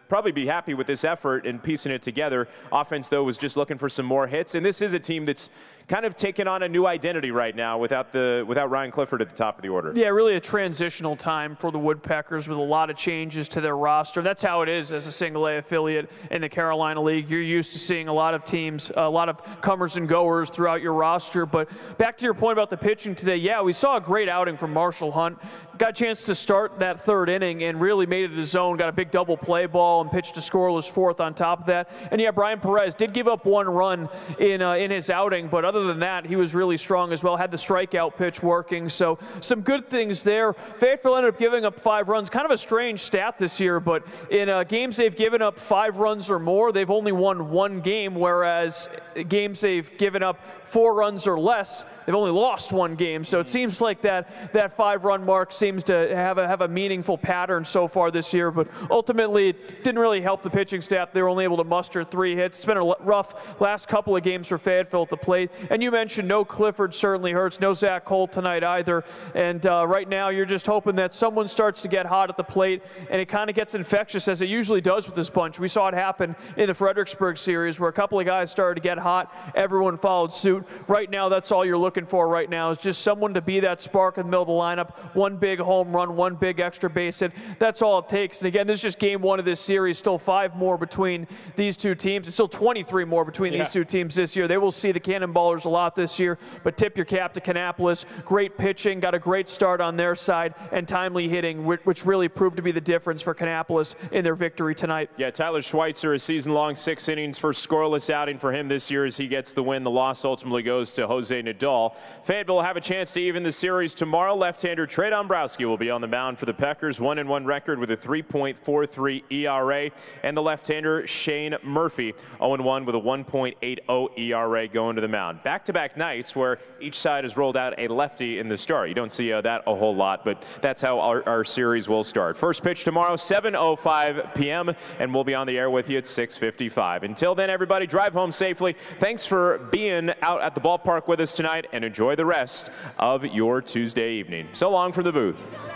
probably be happy with this effort and piecing it together. Offense, though, was just looking for some more hits, and this is a team that's kind of taking on a new identity right now without the without Ryan Clifford at the top of the order. Yeah, really a transitional time for the Woodpeckers with a lot of changes to their roster. That's how it is as a single A affiliate in the Carolina League. You're used to seeing a lot of teams, a lot of comers and goers throughout your roster. But back to your point about the pitching today, yeah, we saw a great outing from Marshall Hunt. Got a chance to start that third inning and really made it his own. Got a big double play ball and pitched a scoreless fourth on top of that. And yeah, Brian Perez did give up one run in uh, in his outing, but other than that, he was really strong as well. Had the strikeout pitch working, so some good things there. Fayetteville ended up giving up five runs. Kind of a strange stat this year, but in uh, games they've given up five runs or more, they've only won one game, whereas games they've given up four runs or less, they've only lost one game. So it seems like that that five-run mark seems to have a have a meaningful pattern so far this year. But ultimately, it didn't really help the pitching staff. They were only able to muster three hits. It's been a rough last couple of games for Fayetteville at the plate. And you mentioned no Clifford certainly hurts. No Zach Cole tonight either. And uh, right now, you're just hoping that someone starts to get hot at the plate, and it kind of gets infectious as it usually does with this bunch. We saw it happen in the Fredericksburg series where a couple of guys started to get hot. Everyone followed suit. Right now, that's all you're looking for right now is just someone to be that spark in the middle of the lineup. One big home run, one big extra base hit. That's all it takes. And again, this is just game one of this series. Still five more between these two teams. It's still twenty-three more between yeah. these two teams this year. They will see the Cannonballers a lot this year, but tip your cap to Kannapolis. Great pitching, got a great start on their side, and timely hitting, which really proved to be the difference for Kannapolis in their victory tonight. Yeah, Tyler Schweitzer, a season-long six innings, first scoreless outing for him this year as he gets the win. The loss ultimately goes to Jose Nadal. Fayetteville will have a chance to even the series tomorrow. Left-hander Trey Dombrowski will be on the mound for the Peckers. One and one record with a three point four three E R A. And the left-hander Shane Murphy, oh and one with a one point eight oh E R A going to the mound. Back-to-back nights where each side has rolled out a lefty in the start. You don't see uh, that a whole lot, but that's how our, our series will start. First pitch tomorrow, seven oh five p m, and we'll be on the air with you at six fifty-five. Until then, everybody, drive home safely. Thanks for being out at the ballpark with us tonight, and enjoy the rest of your Tuesday evening. So long from the booth.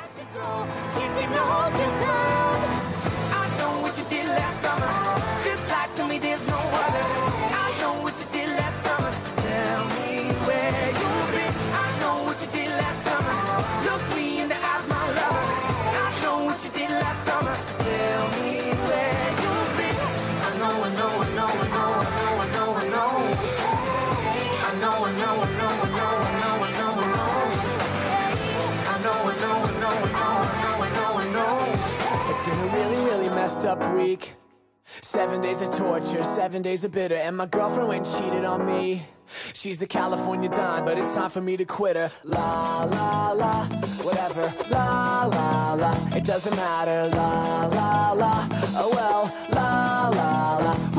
Up week, seven days of torture, seven days of bitter, and my girlfriend went and cheated on me. She's a California dime, but it's time for me to quit her. La la la, whatever. La la la, it doesn't matter. La la la, oh well. La la la.